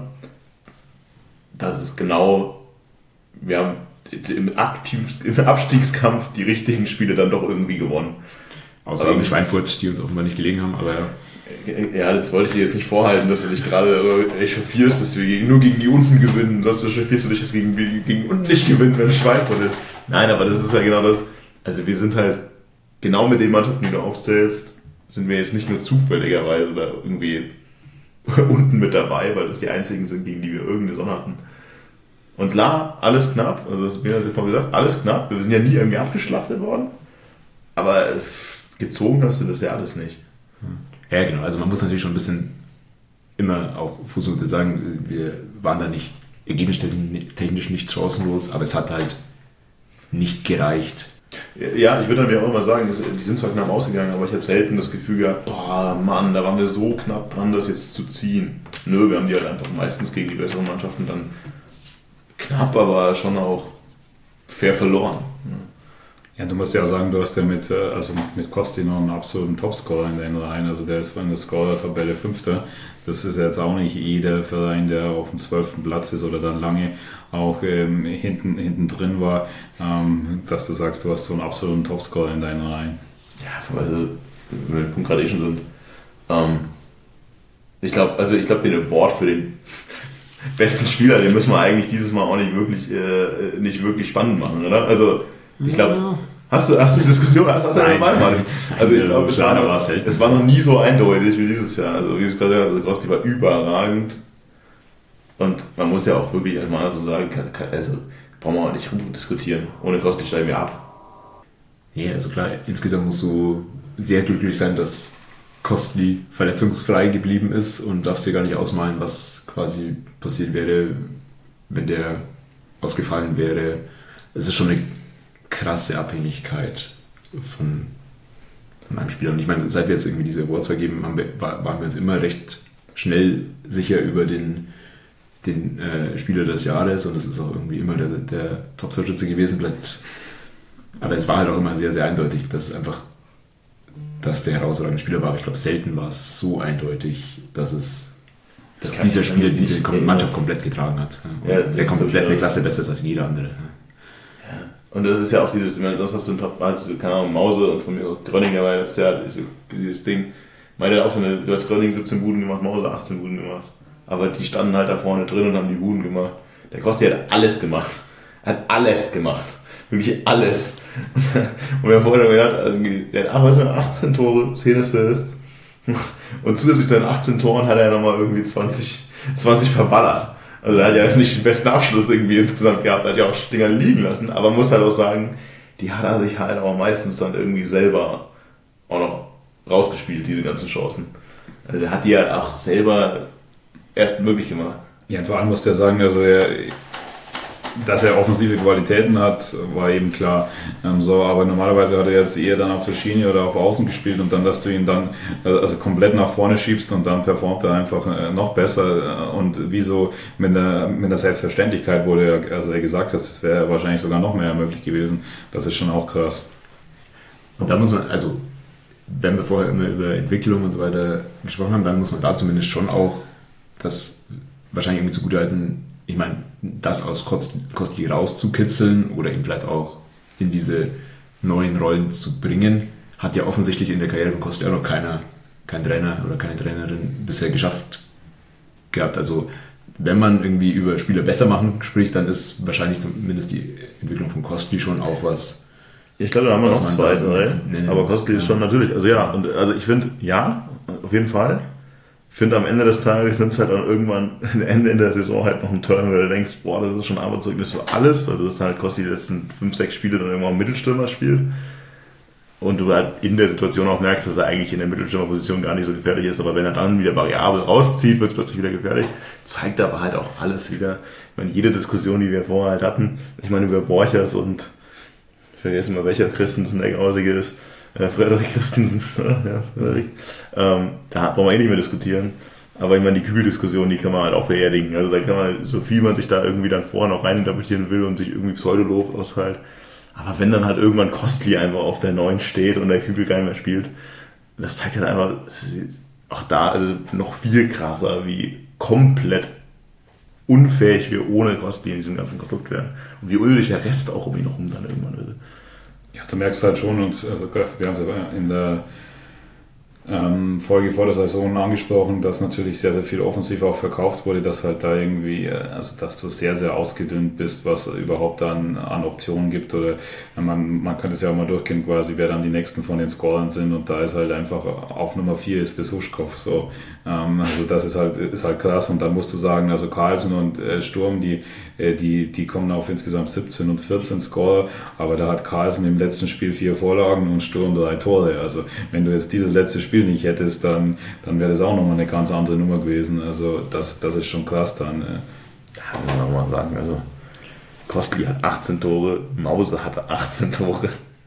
B: Das ist genau, wir haben im Abstiegskampf die richtigen Spiele dann doch irgendwie gewonnen.
C: Außer gegen Schweinfurt, die uns offenbar nicht gelegen haben, aber ja.
B: Ja, das wollte ich dir jetzt nicht vorhalten, dass du dich gerade echauffierst, dass wir nur gegen die unten gewinnen, dass du echauffierst du dich, dass gegen unten nicht gewinnen, wenn es Schweinfurt ist. Nein, aber das ist ja genau das. Also wir sind halt, genau mit den Mannschaften, die du aufzählst, sind wir jetzt nicht nur zufälligerweise da irgendwie unten mit dabei, weil das die einzigen sind, gegen die wir irgendeine Sonne hatten. Und klar, alles knapp, also das bin ich ja vorhin gesagt, alles knapp, wir sind ja nie irgendwie abgeschlachtet worden, aber gezogen hast du das ja alles nicht.
C: Ja, genau, also man muss natürlich schon ein bisschen immer auch Fußnote sagen, wir waren da nicht ergebnistechnisch nicht chancenlos, aber es hat halt nicht gereicht.
B: Ja, ich würde dann ja auch immer sagen, die sind zwar knapp ausgegangen, aber ich habe selten das Gefühl gehabt, boah, Mann, da waren wir so knapp dran, das jetzt zu ziehen. Nö, wir haben die halt einfach meistens gegen die besseren Mannschaften dann knapp, aber schon auch fair verloren.
D: Ja, du musst ja auch sagen, du hast ja mit Kostic noch einen absoluten Topscorer in den Reihen. Also der ist in der Scorer-Tabelle 5. Das ist jetzt auch nicht jeder Verein, der auf dem 12. Platz ist oder dann lange auch hinten drin war, dass du sagst, du hast so einen absoluten Topscorer in deinen Reihen.
B: Ja, also wenn wir den Punkt gerade schon sind. Ich glaube, den Award für den besten Spieler, den müssen wir eigentlich dieses Mal auch nicht wirklich spannend machen, oder? Also ich glaube, hast du die Diskussion, hast du eine Meinung? Also ich glaube, es war noch nie so eindeutig wie dieses Jahr. Also wie du gerade gesagt hast, also Kostic war überragend. Und man muss ja auch wirklich erstmal so sagen, also brauchen wir auch nicht diskutieren. Ohne Kostic steigen wir ab.
C: Nee, also klar, insgesamt musst du sehr glücklich sein, dass Kostic verletzungsfrei geblieben ist und darfst dir gar nicht ausmalen, was quasi passiert wäre, wenn der ausgefallen wäre. Es ist schon eine krasse Abhängigkeit von einem Spieler. Und ich meine, seit wir jetzt irgendwie diese Awards vergeben, waren wir uns immer recht schnell sicher über den Spieler des Jahres und es ist auch irgendwie immer der Top-Torschütze gewesen. Aber es war halt auch immer sehr, sehr eindeutig, dass der herausragende Spieler war. Aber ich glaube, selten war es so eindeutig, dass dieser Spieler diese Mannschaft komplett getragen hat. Ja, der komplett eine Klasse besser ist als jeder andere.
B: Ja. Und das ist ja auch das, was du hast, keine Ahnung, Mause und von mir auch Gröninger, weil das ist ja dieses Ding. Meine auch du hast Gröning 17 Buden gemacht, Mause 18 Buden gemacht. Aber die standen halt da vorne drin und haben die Buden gemacht. Der Kostic hat alles gemacht. Wirklich alles. Und wir haben vorher gesagt, der hat 18 Tore, 10 Assists. Und zusätzlich zu seinen 18 Toren hat er nochmal irgendwie 20 verballert. Also er hat ja nicht den besten Abschluss irgendwie insgesamt gehabt, er hat ja auch Dinger liegen lassen. Aber man muss halt auch sagen, die hat er sich halt auch meistens dann irgendwie selber auch noch rausgespielt, diese ganzen Chancen. Also er hat die halt auch selber erst möglich gemacht.
D: Ja, und vor allem muss der sagen, also dass er offensive Qualitäten hat, war eben klar. Aber normalerweise hat er jetzt eher dann auf der Schiene oder auf Außen gespielt und dann, dass du ihn dann also komplett nach vorne schiebst und dann performt er einfach noch besser. Und wie so mit der Selbstverständlichkeit wurde er gesagt hat, es wäre wahrscheinlich sogar noch mehr möglich gewesen. Das ist schon auch krass.
C: Und da muss man, also wenn wir vorher immer über Entwicklung und so weiter gesprochen haben, dann muss man da zumindest schon auch das wahrscheinlich irgendwie zugutehalten, ich meine, das aus Kostic rauszukitzeln oder ihn vielleicht auch in diese neuen Rollen zu bringen, hat ja offensichtlich in der Karriere von Kostic auch noch kein Trainer oder keine Trainerin bisher geschafft gehabt. Also wenn man irgendwie über Spieler besser machen spricht, dann ist wahrscheinlich zumindest die Entwicklung von Kostic schon auch was.
B: Ich glaube, da haben wir noch zwei, aber Kostic ist schon natürlich, also ich finde, ja, auf jeden Fall. Ich finde, am Ende des Tages nimmt es halt auch irgendwann Ende in der Saison halt noch einen Turn, weil du denkst, boah, das ist schon Arbeitszeugnis für alles. Also, dass halt Kostic die letzten 5-6 Spiele dann irgendwann Mittelstürmer spielt. Und du halt in der Situation auch merkst, dass er eigentlich in der Mittelstürmerposition gar nicht so gefährlich ist. Aber wenn er dann wieder variabel rauszieht, wird es plötzlich wieder gefährlich. Zeigt aber halt auch alles wieder. Ich meine, jede Diskussion, die wir vorher halt hatten, ich meine, über Borchers und ich vergesse mal, welcher Christensen der Grausige ist. Frederik Christensen, ja, Frederik. Da brauchen wir nicht mehr diskutieren. Aber ich meine, die Kübel-Diskussion, die kann man halt auch beerdigen. Also da kann man, so viel man sich da irgendwie dann vorher noch reininterpretieren will und sich irgendwie Pseudolob austeilt. Aber wenn dann halt irgendwann Kostli einfach auf der 9 steht und der Kübel gar nicht mehr spielt, das zeigt halt einfach, auch da also noch viel krasser, wie komplett unfähig wir ohne Kostli in diesem ganzen Konstrukt wären. Und wie ulrich der Rest auch um ihn herum dann irgendwann würde.
D: Ja, du merkst halt schon, und also wir haben es ja in der Folge vor der Saison angesprochen, dass natürlich sehr, sehr viel offensiv auch verkauft wurde, dass halt da irgendwie, also dass du sehr, sehr ausgedünnt bist, was überhaupt dann an Optionen gibt, oder man könnte es ja auch mal durchgehen quasi, wer dann die nächsten von den Scorern sind, und da ist halt einfach auf Nummer 4 ist Besuschkow, so, also das ist halt krass, und dann musst du sagen, also Carlsen und Sturm, die kommen auf insgesamt 17 und 14 Scorer, aber da hat Carlsen im letzten Spiel 4 Vorlagen und Sturm 3 Tore, also wenn du jetzt dieses letzte Spiel nicht hättest, dann wäre das auch nochmal eine ganz andere Nummer gewesen. Also das ist schon krass dann.
B: Da muss man nochmal sagen, also Kostli hat 18 Tore, Mause hatte 18 Tore.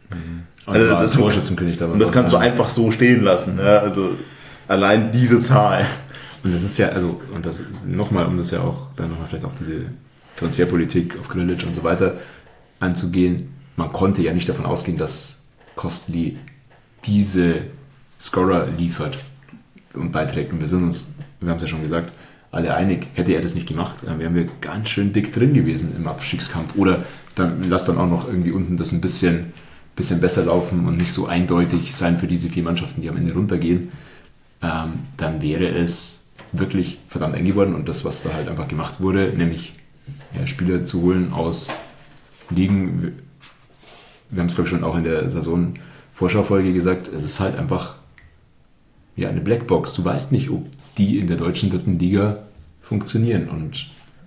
C: Also das Torschützenkönig da.
B: Und das kannst du einfach so stehen lassen. Ja? Also allein diese Zahl.
C: Und das ist ja, also, und das nochmal, um das ja auch dann nochmal vielleicht auf diese Transferpolitik, auf Grillitsch und so weiter anzugehen, man konnte ja nicht davon ausgehen, dass Kostli diese Scorer liefert und beiträgt. Und wir haben es ja schon gesagt, alle einig, hätte er das nicht gemacht, dann wären wir ganz schön dick drin gewesen im Abstiegskampf. Oder dann lass dann auch noch irgendwie unten das ein bisschen besser laufen und nicht so eindeutig sein für diese 4 Mannschaften, die am Ende runtergehen. Dann wäre es wirklich verdammt eng geworden. Und das, was da halt einfach gemacht wurde, nämlich Spieler zu holen aus Ligen, wir haben es glaube ich schon auch in der Saison-Vorschau-Folge gesagt, es ist halt einfach eine Blackbox. Du weißt nicht, ob die in der deutschen 3. Liga funktionieren. Und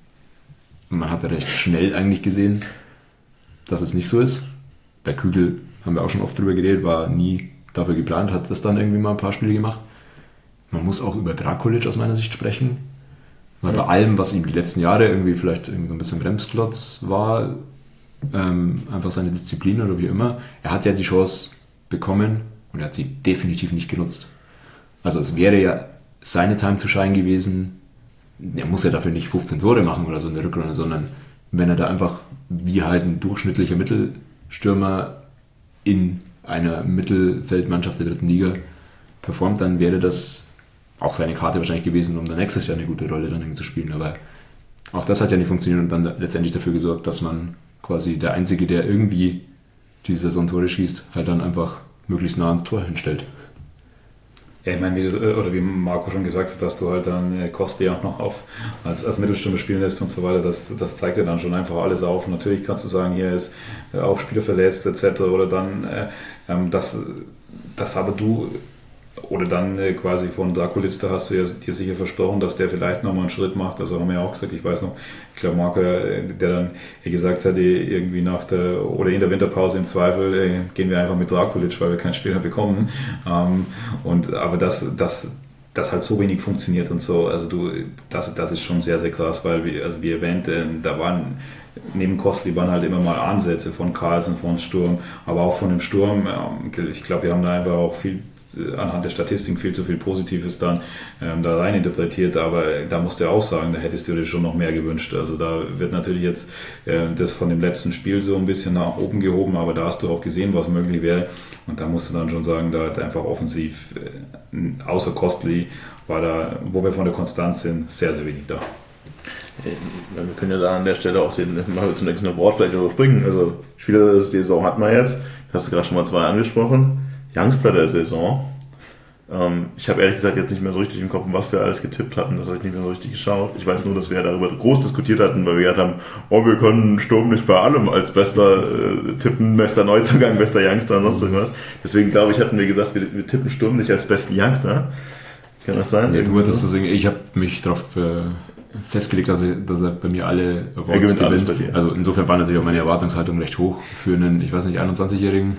C: man hat recht schnell eigentlich gesehen, dass es nicht so ist. Bei Kügel haben wir auch schon oft drüber geredet, war nie dafür geplant, hat das dann irgendwie mal ein paar Spiele gemacht. Man muss auch über Drakulic aus meiner Sicht sprechen. Weil bei allem, was ihm die letzten Jahre irgendwie vielleicht irgendwie so ein bisschen Bremsklotz war, einfach seine Disziplin oder wie immer, er hat ja die Chance bekommen und er hat sie definitiv nicht genutzt. Also es wäre ja seine Time to shine gewesen. Er muss ja dafür nicht 15 Tore machen oder so in der Rückrunde, sondern wenn er da einfach wie halt ein durchschnittlicher Mittelstürmer in einer Mittelfeldmannschaft der 3. Liga performt, dann wäre das auch seine Karte wahrscheinlich gewesen, um dann nächstes Jahr eine gute Rolle dann zu spielen. Aber auch das hat ja nicht funktioniert und dann letztendlich dafür gesorgt, dass man quasi der Einzige, der irgendwie diese Saison Tore schießt, halt dann einfach möglichst nah ans Tor hinstellt.
D: Ja, ich meine, wie Marco schon gesagt hat, dass du halt dann Kostli auch noch als Mittelstürmer spielen lässt und so weiter, das zeigt dir dann schon einfach alles auf. Und natürlich kannst du sagen, hier ist auch Spieler verletzt etc. Oder dann, das aber du, oder dann quasi von Drakulic, da hast du ja dir sicher versprochen, dass der vielleicht nochmal einen Schritt macht. Also haben wir ja auch gesagt, ich weiß noch, ich glaube Marco, der dann gesagt hat, irgendwie in der Winterpause im Zweifel gehen wir einfach mit Drakulic, weil wir keinen Spieler bekommen. Aber dass halt so wenig funktioniert und so, also das ist schon sehr, sehr krass, weil wie erwähnt, da waren neben Kostli waren halt immer mal Ansätze von Carlsen, von Sturm, aber auch von dem Sturm. Ich glaube, wir haben da einfach auch viel anhand der Statistiken viel zu viel Positives dann da rein interpretiert, aber da musst du auch sagen, da hättest du dir schon noch mehr gewünscht. Also da wird natürlich jetzt das von dem letzten Spiel so ein bisschen nach oben gehoben, aber da hast du auch gesehen, was möglich wäre und da musst du dann schon sagen, da hat einfach offensiv, außer Kostli, war da, wo wir von der Konstanz sind, sehr, sehr wenig da.
B: Wir können ja da an der Stelle auch mal zum nächsten Wort vielleicht überspringen. Also Spieler der Saison hat man jetzt, hast du gerade schon mal 2 angesprochen. Youngster der Saison. Ich habe ehrlich gesagt jetzt nicht mehr so richtig im Kopf, was wir alles getippt hatten. Das habe ich nicht mehr so richtig geschaut. Ich weiß nur, dass wir darüber groß diskutiert hatten, weil wir gesagt haben, wir können Sturm nicht bei allem als bester tippen, bester Neuzugang, bester Youngster und sonst irgendwas. Deswegen glaube ich, hatten wir gesagt, wir tippen Sturm nicht als besten Youngster. Kann das sein?
C: Ja, du hattest das irgendwie, ich habe mich darauf festgelegt, dass er bei mir alle Awards gewinnt. Also insofern war natürlich auch meine Erwartungshaltung recht hoch für einen, 21-Jährigen.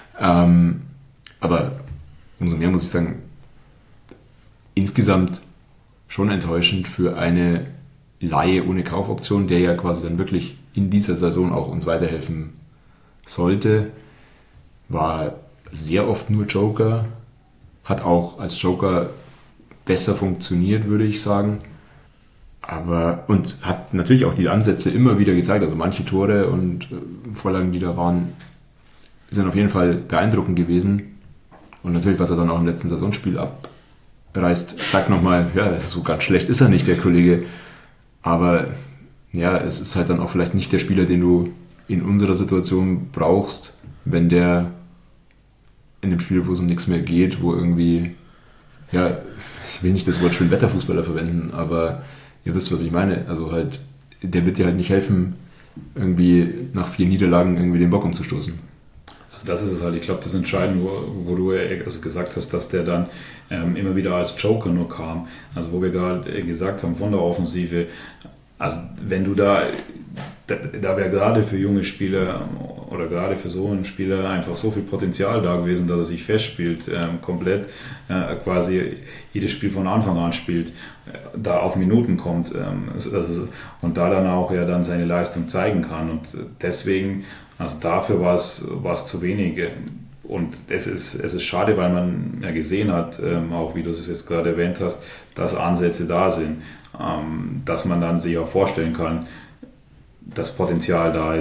C: Aber umso mehr muss ich sagen, insgesamt schon enttäuschend für eine Leihe ohne Kaufoption, der ja quasi dann wirklich in dieser Saison auch uns weiterhelfen sollte. War sehr oft nur Joker, hat auch als Joker besser funktioniert, würde ich sagen. Und hat natürlich auch die Ansätze immer wieder gezeigt. Also manche Tore und Vorlagen, die da waren, sind auf jeden Fall beeindruckend gewesen. Und natürlich, was er dann auch im letzten Saisonspiel abreißt, zeigt nochmal, so ganz schlecht ist er nicht, der Kollege. Aber ja, es ist halt dann auch vielleicht nicht der Spieler, den du in unserer Situation brauchst, wenn der in dem Spiel, wo es um nichts mehr geht, wo irgendwie, ich will nicht das Wort Schönwetterfußballer verwenden, aber ihr wisst, was ich meine. Also halt, der wird dir halt nicht helfen, irgendwie nach 4 Niederlagen irgendwie den Bock umzustoßen.
D: Das ist es halt, ich glaube, das Entscheidende, wo du also gesagt hast, dass der dann immer wieder als Joker nur kam. Also wo wir gerade gesagt haben, von der Offensive, also wenn du da wäre gerade für junge Spieler oder gerade für so einen Spieler einfach so viel Potenzial da gewesen, dass er sich festspielt, komplett quasi jedes Spiel von Anfang an spielt, da auf Minuten kommt und da dann auch dann seine Leistung zeigen kann und deswegen, also dafür war es zu wenig und es ist schade, weil man ja gesehen hat, auch wie du es jetzt gerade erwähnt hast, dass Ansätze da sind, dass man dann sich auch vorstellen kann, das Potenzial da ist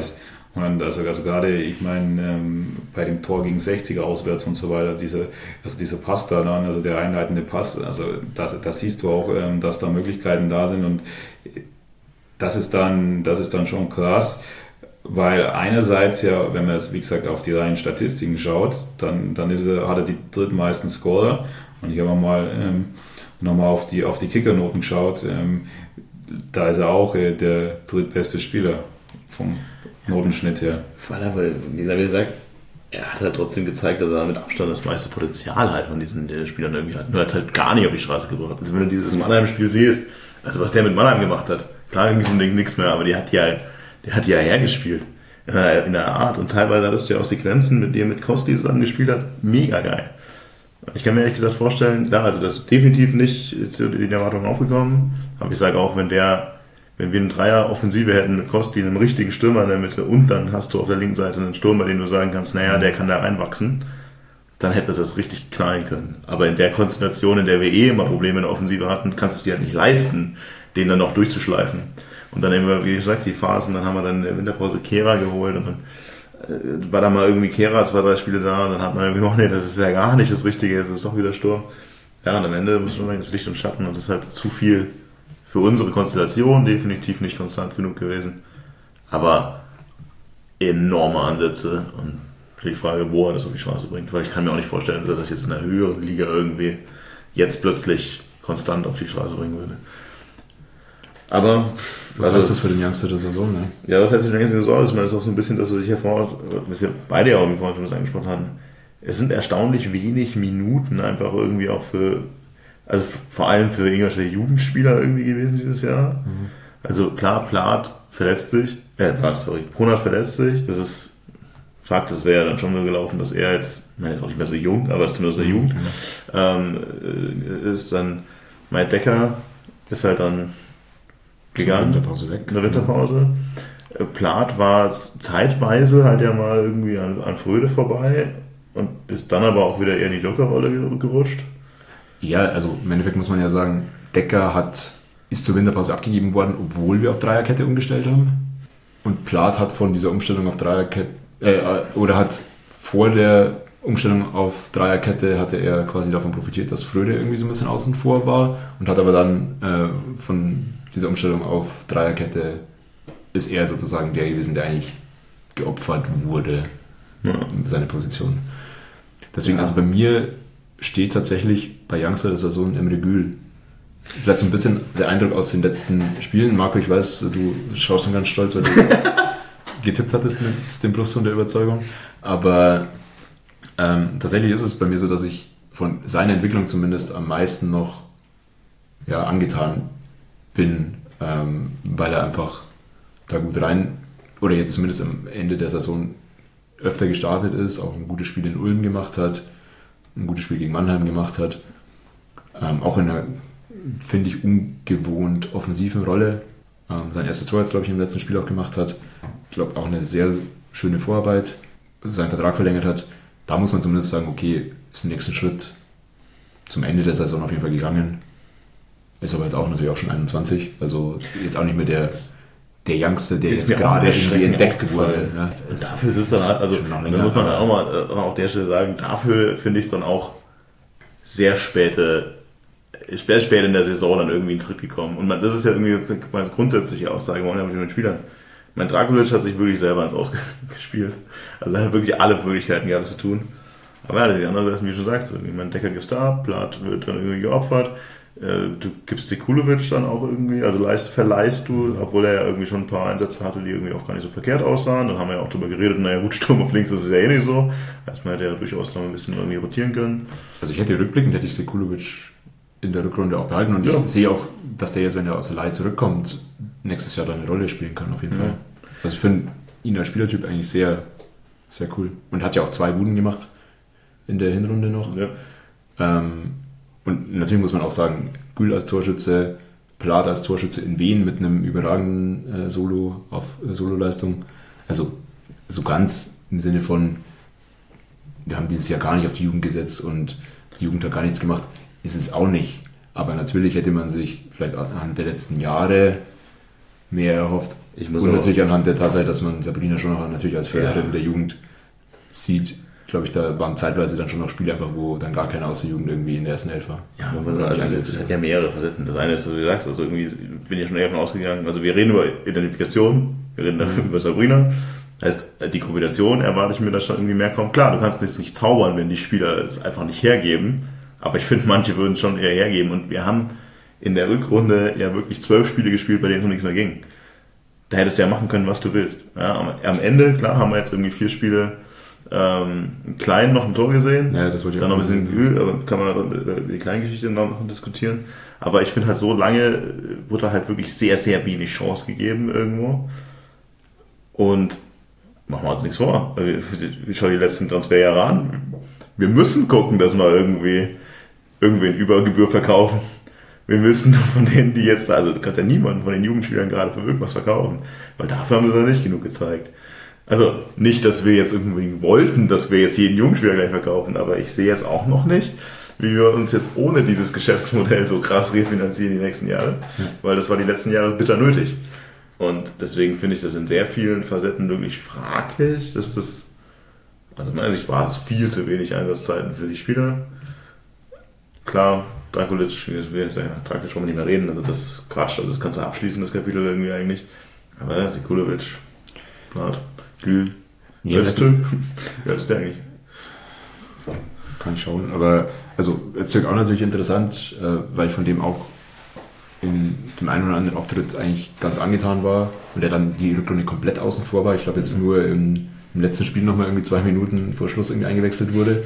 D: Und also gerade, ich meine, bei dem Tor gegen 60er auswärts und so weiter, dieser Pass da dann, also der einleitende Pass, also das siehst du auch, dass da Möglichkeiten da sind und das ist dann schon krass, weil einerseits ja, wenn man es wie gesagt auf die reinen Statistiken schaut, dann hat er die drittmeisten Scorer und ich habe mal nochmal auf die Kickernoten geschaut, da ist er auch der drittbeste Spieler vom Notenschnitt her.
B: Weil er, wie gesagt, er hat halt trotzdem gezeigt, dass er mit Abstand das meiste Potenzial halt von diesen Spielern irgendwie hat. Nur er hat es halt gar nicht auf die Straße gebracht. Also wenn du dieses Mannheim-Spiel siehst, also was der mit Mannheim gemacht hat, klar ging es um nichts mehr, aber der hat ja hergespielt. In der Art. Und teilweise hattest du ja auch Sequenzen, mit denen mit Kosti zusammen gespielt hat. Mega geil. Ich kann mir ehrlich gesagt vorstellen, klar, also das ist definitiv nicht zu den Erwartungen aufgekommen. Aber ich sage auch, wenn wir eine Dreier-Offensive hätten mit Kosti, einem richtigen Stürmer in der Mitte und dann hast du auf der linken Seite einen Stürmer, den du sagen kannst, naja, der kann da reinwachsen, dann hätte das richtig knallen können. Aber in der Konstellation, in der wir immer Probleme in der Offensive hatten, kannst du es dir halt nicht leisten, den dann noch durchzuschleifen. Und dann immer, wie gesagt, die Phasen, dann haben wir dann in der Winterpause Kehrer geholt und dann war da mal irgendwie Kehrer 2-3 Spiele da und dann hat man irgendwie noch, nee, das ist ja gar nicht das Richtige, es ist doch wieder Sturm. Ja, und am Ende muss schon sagen, das Licht und Schatten und das ist halt zu viel für unsere Konstellation, definitiv nicht konstant genug gewesen. Aber enorme Ansätze und die Frage, wo er das auf die Straße bringt, weil ich kann mir auch nicht vorstellen, dass er das jetzt in der höheren Liga irgendwie jetzt plötzlich konstant auf die Straße bringen würde. Aber
C: was heißt das für den Youngster der Saison? Ne?
B: Ja, was heißt für den Youngster der Saison? Ich meine, das ist auch so ein bisschen das, was ich ja was wir beide ja auch wie vorhin schon angesprochen haben. Es sind erstaunlich wenig Minuten einfach irgendwie auch also vor allem für irgendwelche Jugendspieler irgendwie gewesen dieses Jahr. Mhm. Also klar, Pronat verletzt sich. Das ist Fakt, das wäre ja dann schon so gelaufen, dass er jetzt, ich meine, ist auch nicht mehr so jung, aber ist zumindest eine Jugend, ist dann Mike Decker, ist halt dann gegangen. In der Winterpause. Plat war zeitweise halt ja mal irgendwie an Fröde vorbei und ist dann aber auch wieder eher in die Jokerrolle gerutscht.
C: Ja, also im Endeffekt muss man ja sagen, Decker ist zur Winterpause abgegeben worden, obwohl wir auf Dreierkette umgestellt haben. Und Plat hat von dieser Umstellung auf Dreierkette, oder hat vor der Umstellung auf Dreierkette, hatte er quasi davon profitiert, dass Fröde irgendwie so ein bisschen außen vor war und hat aber dann von dieser Umstellung auf Dreierkette ist er sozusagen der gewesen, der eigentlich geopfert wurde, seine Position. Deswegen, also bei mir steht tatsächlich bei Youngster der Saison Emre Gül. Vielleicht so ein bisschen der Eindruck aus den letzten Spielen. Marco, ich weiß, du schaust schon ganz stolz, weil du getippt hattest mit dem Brustton der Überzeugung. Aber tatsächlich ist es bei mir so, dass ich von seiner Entwicklung zumindest am meisten noch angetan bin, weil er einfach da gut rein, oder jetzt zumindest am Ende der Saison öfter gestartet ist, auch ein gutes Spiel in Ulm gemacht hat, ein gutes Spiel gegen Mannheim gemacht hat, auch in einer, finde ich, ungewohnt offensiven Rolle. Sein erstes Tor jetzt, glaube ich, im letzten Spiel auch gemacht hat. Ich glaube, auch eine sehr schöne Vorarbeit, seinen Vertrag verlängert hat. Da muss man zumindest sagen, okay, ist der nächste Schritt zum Ende der Saison auf jeden Fall gegangen. Ist aber jetzt auch natürlich auch schon 21, also jetzt auch nicht mehr der Youngster, der jetzt gerade irgendwie entdeckt wurde. Ja.
B: Dafür ist es dann halt, also da muss man dann auch mal auf der Stelle sagen, dafür finde ich es dann auch sehr spät in der Saison dann irgendwie in den Tritt gekommen. Und das ist ja irgendwie meine grundsätzliche Aussage, warum mit den Spielern. Mein Drakulic hat sich wirklich selber ins Ausgespielt. Also er hat wirklich alle Möglichkeiten gehabt, das zu tun. Aber ja, die anderen Seite, wie du schon sagst, mein Decker gibst da ab, Plat wird dann irgendwie geopfert. Du gibst Sekulovic dann auch irgendwie, also verleihst du, obwohl er ja irgendwie schon ein paar Einsätze hatte, die irgendwie auch gar nicht so verkehrt aussahen. Dann haben wir ja auch drüber geredet, naja gut, Sturm auf links, das ist ja eh nicht so. Also man hätte ja durchaus noch ein bisschen irgendwie rotieren können.
C: Also hätte ich Sekulovic in der Rückrunde auch behalten und ich sehe auch, dass der jetzt, wenn er aus der Leihe zurückkommt, nächstes Jahr da eine Rolle spielen kann, auf jeden Fall. Also ich finde ihn als Spielertyp eigentlich sehr, sehr cool. Und hat ja auch 2 Buden gemacht in der Hinrunde noch. Ja. Und natürlich muss man auch sagen, Gül als Torschütze, Plat als Torschütze in Wien mit einem überragenden Sololeistung. Also so ganz im Sinne von, wir haben dieses Jahr gar nicht auf die Jugend gesetzt und die Jugend hat gar nichts gemacht, ist es auch nicht. Aber natürlich hätte man sich vielleicht anhand der letzten Jahre mehr erhofft. Und natürlich anhand der Tatsache, dass man Sabrina schon noch natürlich als Förderin der Jugend sieht, glaube ich, da waren zeitweise dann schon noch Spiele einfach, wo dann gar keiner aus der Jugend irgendwie in der ersten Elf war.
B: Ja, das hat ja mehrere Facetten. Das eine ist, wie du sagst, also irgendwie bin ich ja schon eher davon ausgegangen, also wir reden über Identifikation, wir reden über Sabrina. Heißt, die Kombination erwarte ich mir, dass schon irgendwie mehr kommt. Klar, du kannst nicht zaubern, wenn die Spieler es einfach nicht hergeben, aber ich finde, manche würden es schon eher hergeben und wir haben in der Rückrunde ja wirklich 12 Spiele gespielt, bei denen es um nichts mehr ging. Da hättest du ja machen können, was du willst. Ja, am Ende, klar, haben wir jetzt irgendwie 4 Spiele klein noch ein Tor gesehen.
C: Ja, das wollte ich
B: dann
C: auch
B: noch ein bisschen Öl, aber kann man über die Kleingeschichte noch diskutieren. Aber ich finde halt, so lange wurde halt wirklich sehr, sehr wenig Chance gegeben irgendwo. Und machen wir uns nichts vor. Ich schaue die letzten Transferjahre an. Wir müssen gucken, dass wir irgendwie in Übergebühr verkaufen. Wir müssen von denen, die jetzt, also du kannst ja niemanden von den Jugendspielern gerade für irgendwas verkaufen, weil dafür haben sie noch nicht genug gezeigt. Also nicht, dass wir jetzt irgendwie wollten, dass wir jetzt jeden Jugendspieler gleich verkaufen, aber ich sehe jetzt auch noch nicht, wie wir uns jetzt ohne dieses Geschäftsmodell so krass refinanzieren die nächsten Jahre, weil das war die letzten Jahre bitter nötig. Und deswegen finde ich das in sehr vielen Facetten wirklich fraglich, dass das, also meiner Sicht war es viel zu wenig Einsatzzeiten für die Spieler. Klar, Drakulic wollen wir nicht mehr reden, also das ist Quatsch, also das kannst du abschließen, das Kapitel irgendwie eigentlich. Aber Sekulovic, Blatt, Gül, Östl, ja, das ist der eigentlich.
C: Kann ich schauen, aber also Öztürk auch natürlich interessant, weil ich von dem auch in dem einen oder anderen Auftritt eigentlich ganz angetan war und der dann die Rückrunde komplett außen vor war. Ich glaube jetzt nur im letzten Spiel nochmal irgendwie 2 Minuten vor Schluss irgendwie eingewechselt wurde.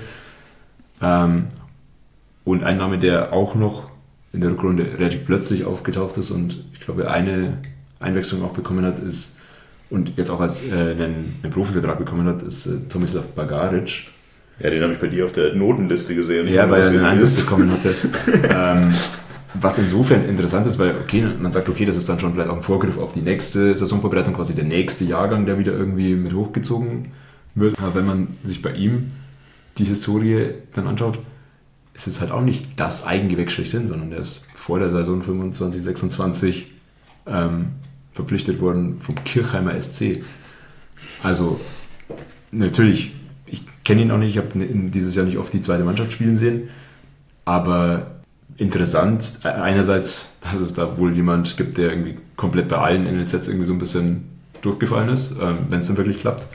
C: Und ein Name, der auch noch in der Rückrunde relativ plötzlich aufgetaucht ist und ich glaube eine Einwechslung auch bekommen hat, ist und jetzt auch als einen Profivertrag bekommen hat, ist Tomislav Bagaric.
B: Ja, den habe ich bei dir auf der Notenliste gesehen.
C: Ja, weil er einen Einsatz bekommen hatte. Was insofern interessant ist, weil man sagt, okay, das ist dann schon vielleicht auch ein Vorgriff auf die nächste Saisonvorbereitung, quasi der nächste Jahrgang, der wieder irgendwie mit hochgezogen wird. Aber wenn man sich bei ihm die Historie dann anschaut, ist es halt auch nicht das Eigengewächs schlechthin, sondern der ist vor der Saison 25, 26 verpflichtet worden vom Kirchheimer SC. Also natürlich, ich kenne ihn auch nicht, ich habe dieses Jahr nicht oft die zweite Mannschaft spielen sehen, aber interessant, einerseits, dass es da wohl jemand gibt, der irgendwie komplett bei allen NLZs irgendwie so ein bisschen durchgefallen ist, wenn es dann wirklich klappt.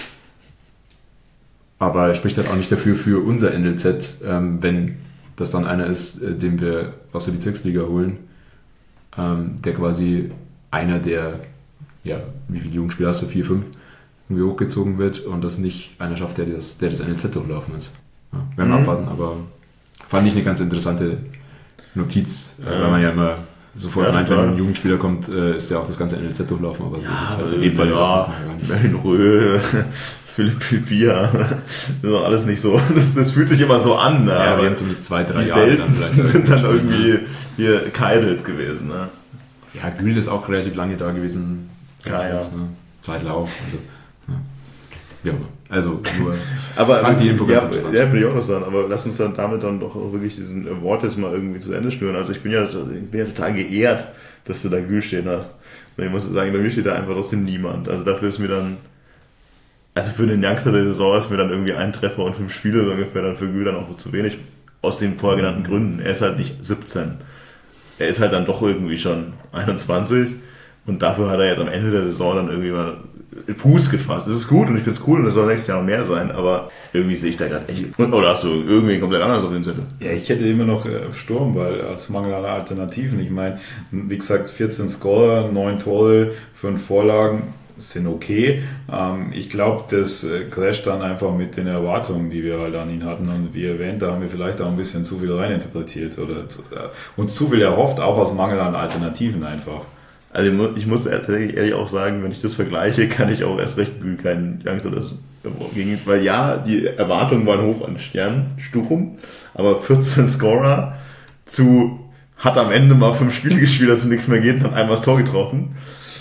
C: Aber er spricht halt auch nicht dafür für unser NLZ, wenn das dann einer ist, den wir aus der Bezirksliga holen, der quasi einer der, ja, wie viele Jugendspieler hast du, 4, 5, irgendwie hochgezogen wird und das nicht einer schafft, der das NLZ durchlaufen ist. Ja, werden wir abwarten, aber fand ich eine ganz interessante Notiz, weil man ja immer sofort meint, wenn ein Jugendspieler kommt, ist der auch das ganze NLZ durchlaufen, aber so ist es halt in dem Fall jetzt auch gar nicht.
B: Berlin Röhl, Philipp Pipia, das ist alles nicht so, das fühlt sich immer so an. Ne?
C: Ja, wir haben zumindest 2, 3 Jahre.
B: Die seltensten sind dann irgendwie hier Keidels gewesen. Ne?
C: Ja, Gül ist auch relativ lange da gewesen.
B: Ja.
C: Ne? Zeitlauf, also ja, also nur
B: aber
C: fand die Info ganz interessant.
B: Ja, würde ich auch noch sagen, aber lass uns dann damit dann doch auch wirklich diesen Award jetzt mal irgendwie zu Ende schnüren. Also ich bin ja total geehrt, dass du da Gül stehen hast. Und ich muss sagen, bei mir steht da einfach trotzdem niemand. Also dafür ist mir dann, also für den Youngster der Saison ist mir dann irgendwie ein Treffer und 5 Spiele so ungefähr dann für Gül dann auch zu wenig, aus den vorher genannten Gründen. Er ist halt nicht 17. Er ist halt dann doch irgendwie schon 21 und dafür hat er jetzt am Ende der Saison dann irgendwie mal Fuß gefasst. Das ist gut und ich finde es cool und es soll nächstes Jahr noch mehr sein, aber irgendwie sehe ich da gerade echt. Oder hast du irgendwie komplett anders auf den Zettel?
D: Ja, ich hätte immer noch Sturm, weil als Mangel an Alternativen. Ich meine, wie gesagt, 14 Scorer, 9 Tore, 5 Vorlagen sind okay. Ich glaube, das clasht dann einfach mit den Erwartungen, die wir halt an ihn hatten. Und wie erwähnt, da haben wir vielleicht auch ein bisschen zu viel reininterpretiert oder uns zu viel erhofft, auch aus Mangel an Alternativen einfach.
B: Also ich muss tatsächlich ehrlich auch sagen, wenn ich das vergleiche, kann ich auch erst recht keinen Youngster das gegen, weil ja, die Erwartungen waren hoch an Sturm, aber 14 Scorer hat am Ende mal 5 Spiele gespielt, dass nichts mehr geht und hat einmal das Tor getroffen.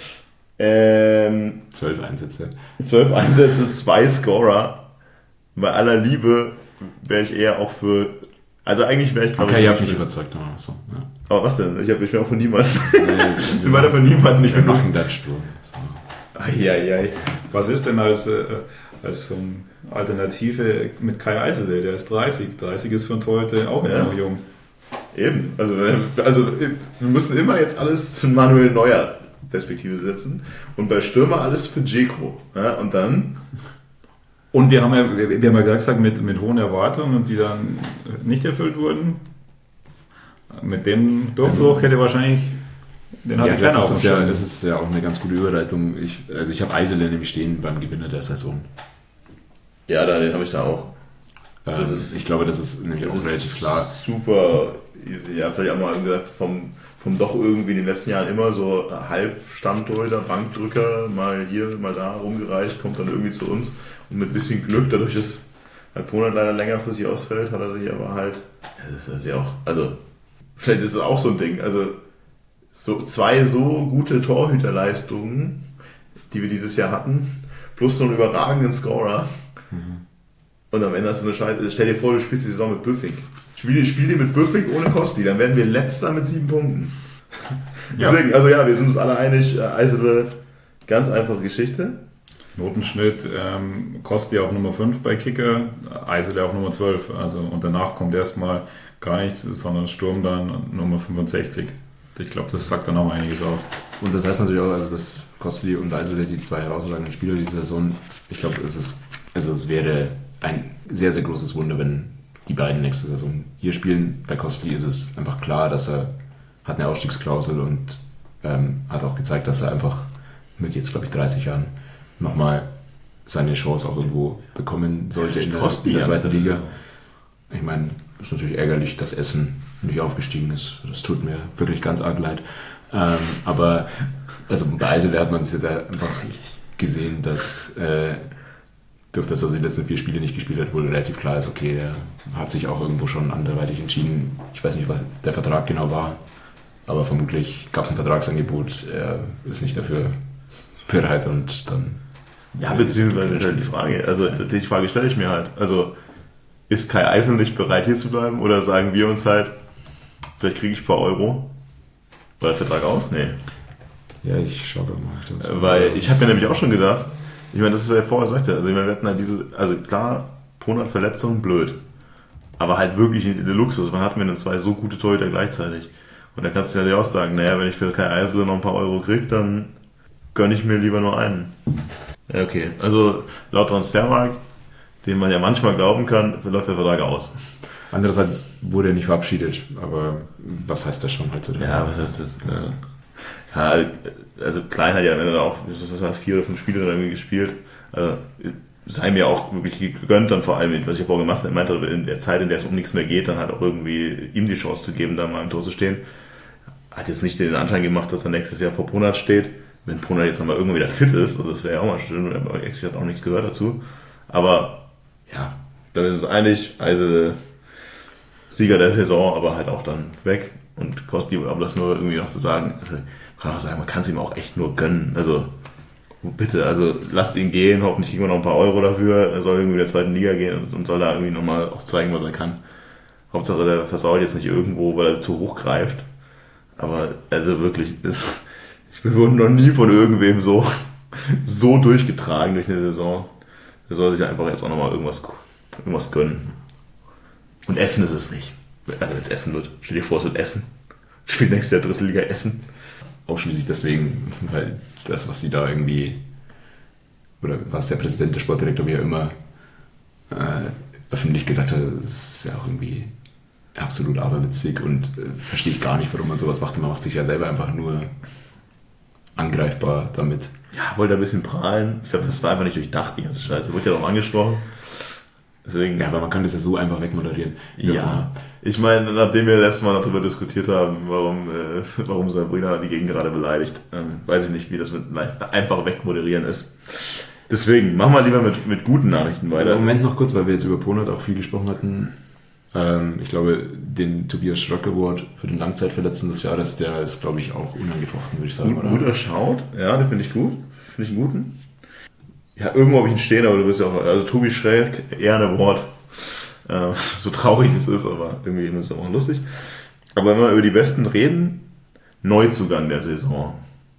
C: 12 Einsätze.
B: 12 Einsätze, 2 Scorer. Bei aller Liebe wäre ich eher auch für, also eigentlich wäre ich,
C: glaube ich... Okay, ihr habt mich überzeugt, aber so, ja.
B: Aber was denn? Ich bin auch von niemandem.
C: Nee,
B: Ich bin weiter von niemandem. Ich
C: wir
B: bin nur...
C: machen dann Sturm. So.
B: Eieiei.
D: Was ist denn als so eine Alternative mit Kai Eisele? Der ist 30. 30 ist für einen Torhüter auch immer noch jung.
B: Eben. Also wir müssen immer jetzt alles zu Manuel Neuer Perspektive setzen und bei Stürmer alles für Dzeko. Ja, und dann...
D: Und wir haben ja gerade gesagt, mit hohen Erwartungen, die dann nicht erfüllt wurden. Mit dem Durchbruch hätte wahrscheinlich... Den hatte keiner auf dem Schirm.
C: Das ist ja auch eine ganz gute Überleitung. Ich habe Eisele nämlich stehen beim Gewinner der Saison.
B: Ja, den habe ich da auch.
C: Ich glaube, das ist nämlich auch relativ klar.
B: Super easy. Ja, vielleicht auch mal gesagt, vom doch irgendwie in den letzten Jahren immer so Halbstammtorhüter, Bankdrücker, mal hier, mal da rumgereicht, kommt dann irgendwie zu uns. Und mit ein bisschen Glück, dadurch, dass Ponert leider länger für sich ausfällt, hat er sich aber halt, das ist ja auch, also vielleicht ist es auch so ein Ding, also so 2 so gute Torhüterleistungen, die wir dieses Jahr hatten, plus so einen überragenden Scorer. Und am Ende hast du eine Scheiße. Stell dir vor, du spielst die Saison mit Büffing. Spiel die mit Büffing ohne Kostli, dann werden wir Letzter mit 7 Punkten. Deswegen, also ja, wir sind uns alle einig, Eisele, ganz einfache Geschichte.
D: Notenschnitt, Kostli auf Nummer 5 bei Kicker, Eisele auf Nummer 12. Also, und danach kommt erstmal gar nichts, sondern Sturm dann Nummer 65. Ich glaube, das sagt dann auch einiges aus.
C: Und das heißt natürlich auch, also dass Kostli und Eisele, die 2 herausragenden Spieler dieser Saison, ich glaube, es wäre ein sehr, sehr großes Wunder, wenn die beiden nächste Saison hier spielen. Bei Kostli ist es einfach klar, dass er hat eine Ausstiegsklausel und hat auch gezeigt, dass er einfach mit jetzt, glaube ich, 30 Jahren nochmal seine Chance auch irgendwo bekommen sollte in der zweiten Liga. Ich meine, es ist natürlich ärgerlich, dass Essen nicht aufgestiegen ist. Das tut mir wirklich ganz arg leid. Aber also bei Eisele hat man es jetzt einfach gesehen, dass durch das, dass er die letzten 4 Spiele nicht gespielt hat, wohl relativ klar ist, okay, der hat sich auch irgendwo schon anderweitig entschieden. Ich weiß nicht, was der Vertrag genau war, aber vermutlich gab es ein Vertragsangebot, er ist nicht dafür bereit und dann...
B: Ja, beziehungsweise ist halt die Frage, also die Frage stelle ich mir halt, also ist Kai Eisele nicht bereit hier zu bleiben oder sagen wir uns halt, vielleicht kriege ich ein paar Euro? War der Vertrag aus? Nee.
C: Ja, ich schaue mal.
B: Weil ich habe mir nämlich auch schon gedacht, ich meine, das ist, was ich vorher sagte, also ich meine, wir hatten halt also klar, Ponert-Verletzung, blöd, aber halt wirklich der Luxus, wann hatten wir denn 2 so gute Torhüter gleichzeitig? Und da kannst du ja auch sagen, naja, wenn ich für Kai Eisele noch ein paar Euro kriege, dann gönne ich mir lieber nur einen. Ja, okay, also laut Transfermarkt, den man ja manchmal glauben kann, läuft der Vertrag aus.
C: Andererseits wurde er nicht verabschiedet, aber was heißt das schon heutzutage?
B: Ja, was heißt das? Ja, also Klein hat ja am Ende auch 4 oder 5 Spiele dann irgendwie gespielt. Also, sei mir auch wirklich gegönnt, dann vor allem, was ich vorher gemacht habe, meinte, in der Zeit, in der es um nichts mehr geht, dann halt auch irgendwie ihm die Chance zu geben, da mal im Tor zu stehen. Hat jetzt nicht den Anschein gemacht, dass er nächstes Jahr vor Ponert steht. Wenn Ponert jetzt nochmal irgendwann wieder fit ist, also das wäre ja auch mal schön, ich habe auch nichts gehört dazu. Aber ja, dann ist es einig, also Sieger der Saison, aber halt auch dann weg. Und Kostli, aber das nur irgendwie noch zu sagen, also kann auch sagen, man kann es ihm auch echt nur gönnen. Also bitte, also lasst ihn gehen, hoffentlich kriegen wir noch ein paar Euro dafür. Er soll irgendwie in der zweiten Liga gehen und soll da irgendwie nochmal auch zeigen, was er kann. Hauptsache, der versaut jetzt nicht irgendwo, weil er zu hoch greift. Aber also wirklich, ich bin noch nie von irgendwem so durchgetragen durch eine Saison. Der soll sich einfach jetzt auch nochmal irgendwas gönnen. Und Essen ist es nicht. Also wenn es Essen wird, stell dir vor, es wird Essen. Spielt nächstes Jahr 3. Liga Essen.
C: Ausschließlich deswegen, weil das, was sie da irgendwie, oder was der Präsident, der Sportdirektor, wie er immer öffentlich gesagt hat, ist ja auch irgendwie absolut aberwitzig und verstehe ich gar nicht, warum man sowas macht. Man macht sich ja selber einfach nur angreifbar damit.
B: Ja, wollte ein bisschen prahlen. Ich glaube, das war einfach nicht durchdacht, die ganze Scheiße. Wurde ja auch angesprochen. Deswegen,
C: ja, aber man kann das ja so einfach wegmoderieren.
B: Ja, ich meine, nachdem wir letztes Mal darüber diskutiert haben, warum Sabrina die Gegend gerade beleidigt, weiß ich nicht, wie das mit einfach wegmoderieren ist. Deswegen, machen wir lieber mit guten Nachrichten weiter.
C: Moment noch kurz, weil wir jetzt über Ponert auch viel gesprochen hatten. Ich glaube, den Tobias Schröck Award für den Langzeitverletzten des Jahres, der ist, glaube ich, auch unangefochten, würde ich sagen.
B: Guter Schaut, ja, den finde ich gut. Finde ich einen guten. Ja, irgendwo habe ich ihn stehen, aber du wirst ja auch, also Tobi Schreck, eher ein Award. So traurig es ist, aber irgendwie ist es auch lustig. Aber wenn wir über die Besten reden, Neuzugang der Saison.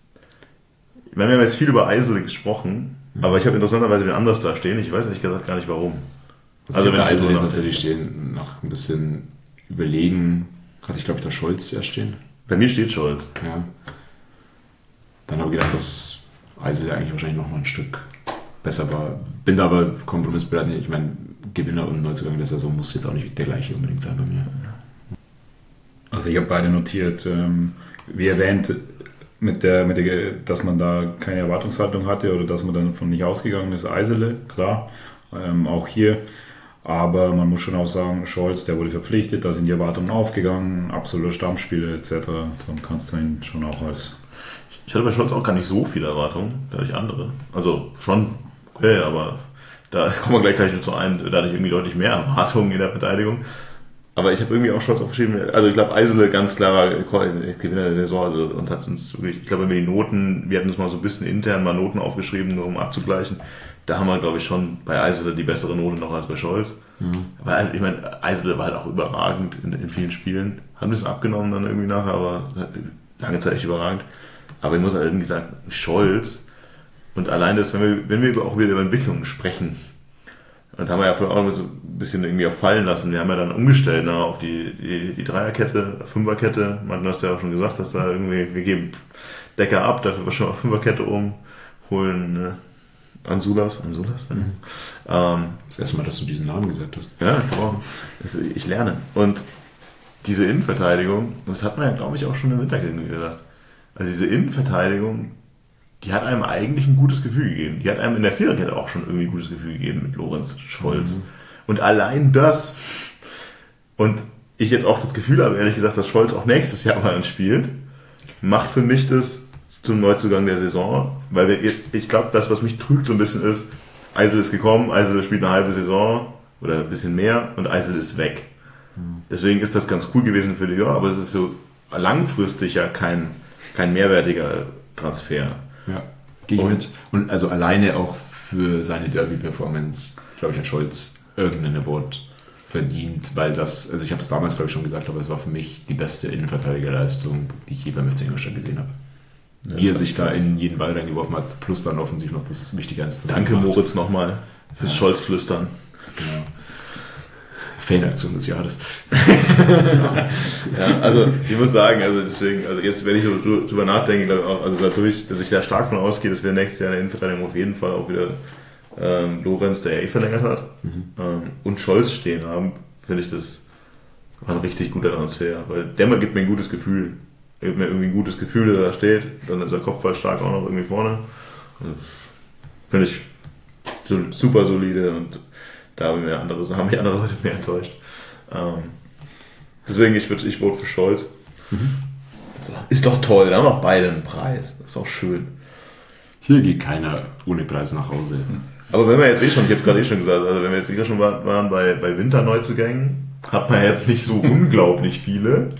B: Wir haben jetzt viel über Eisele gesprochen, aber ich habe interessanterweise wen anders da stehen. Ich weiß ehrlich gesagt gar nicht warum.
C: Also wenn Eisele tatsächlich stehen, nach ein bisschen Überlegen, hatte ich glaube ich da Scholz erst stehen.
B: Bei mir steht Scholz.
C: Ja. Dann habe ich gedacht, dass Eisele eigentlich wahrscheinlich noch mal ein Stück besser war. Bin da aber kompromissbereit. Ich meine, Gewinner und Neuzugang der Saison muss jetzt auch nicht der gleiche unbedingt sein bei mir.
D: Also ich habe beide notiert. Wie erwähnt, dass man da keine Erwartungshaltung hatte oder dass man dann von nicht ausgegangen ist, Eisele, klar. Auch hier. Aber man muss schon auch sagen, Scholz, der wurde verpflichtet, da sind die Erwartungen aufgegangen, absoluter Stammspieler etc. Dann kannst du ihn schon auch als...
B: Ich hatte bei Scholz auch gar nicht so viele Erwartungen, da hatte ich andere. Also schon, okay, aber da kommen wir gleich zu ein, da hatte ich irgendwie deutlich mehr Erwartungen in der Verteidigung. Aber ich habe irgendwie auch Scholz aufgeschrieben, also ich glaube Eisele ganz klarer Gewinner der Saison, also und hat uns wirklich, ich glaube, wenn wir die Noten, wir hatten uns mal so ein bisschen intern mal Noten aufgeschrieben, nur um abzugleichen, da haben wir, glaube ich, schon bei Eisele die bessere Note noch als bei Scholz. Mhm. Aber ich meine, Eisele war halt auch überragend in vielen Spielen, hat ein bisschen abgenommen dann irgendwie nachher, aber lange Zeit echt überragend. Aber ich muss halt irgendwie sagen, Scholz und allein das, wenn wir auch wieder über Entwicklungen sprechen, und haben wir ja vorhin auch so ein bisschen irgendwie auch fallen lassen. Wir haben ja dann umgestellt auf die Dreierkette, Fünferkette. Man hat ja auch schon gesagt, dass da irgendwie, wir geben Decker ab, dafür wir schon auf Fünferkette um, holen Ansulas.
C: Das erste Mal, dass du diesen Namen gesagt hast.
B: Ja, ich lerne. Und diese Innenverteidigung, das hat man ja, glaube ich, auch schon im Winter gesagt. Also diese Innenverteidigung, die hat einem eigentlich ein gutes Gefühl gegeben. Die hat einem in der Viererkette auch schon irgendwie ein gutes Gefühl gegeben mit Lorenz Scholz. Mhm. Und allein das, und ich jetzt auch das Gefühl habe, ehrlich gesagt, dass Scholz auch nächstes Jahr mal spielt, macht für mich das zum Neuzugang der Saison. Weil ich glaube, das, was mich trügt so ein bisschen ist, Eisele ist gekommen, Eisele spielt eine halbe Saison oder ein bisschen mehr und Eisele ist weg. Mhm. Deswegen ist das ganz cool gewesen für die Jahr, aber es ist so langfristig ja kein mehrwertiger Transfer.
C: Ja, gehe ich mit. Und also alleine auch für seine Derby-Performance, glaube ich, hat Scholz irgendeinen Award verdient, weil das, also ich habe es damals, glaube ich, schon gesagt, aber es war für mich die beste Innenverteidigerleistung, die ich je beim FC Ingolstadt gesehen habe. Ja, wie er sich da in jeden Ball reingeworfen hat, plus dann offensiv noch das wichtige 1:1.
B: Danke Moritz nochmal fürs Scholz-Flüstern.
C: Genau. Fanaktion des Jahres.
B: Ja, also ich muss sagen, also deswegen, also jetzt, wenn ich so drüber nachdenke, glaube ich auch, also dadurch, dass ich da stark von ausgehe, dass wir nächstes Jahr in der Innenverteidigung auf jeden Fall auch wieder Lorenz, der verlängert hat, und Scholz stehen haben, finde ich, das war ein richtig guter Transfer, weil der gibt mir ein gutes Gefühl. Er gibt mir irgendwie ein gutes Gefühl, dass er da steht, dann ist er kopfballstark auch noch irgendwie vorne. Finde ich super solide und da haben mich andere Leute mehr enttäuscht. Deswegen, ich vote für Scholz. Mhm. Ist doch toll, da haben auch beide einen Preis. Das ist auch schön.
C: Hier geht keiner ohne Preis nach Hause.
B: Aber wenn wir jetzt ich habe gerade schon gesagt, also wenn wir jetzt schon waren bei Winterneuzugängen, hat man jetzt nicht so unglaublich viele.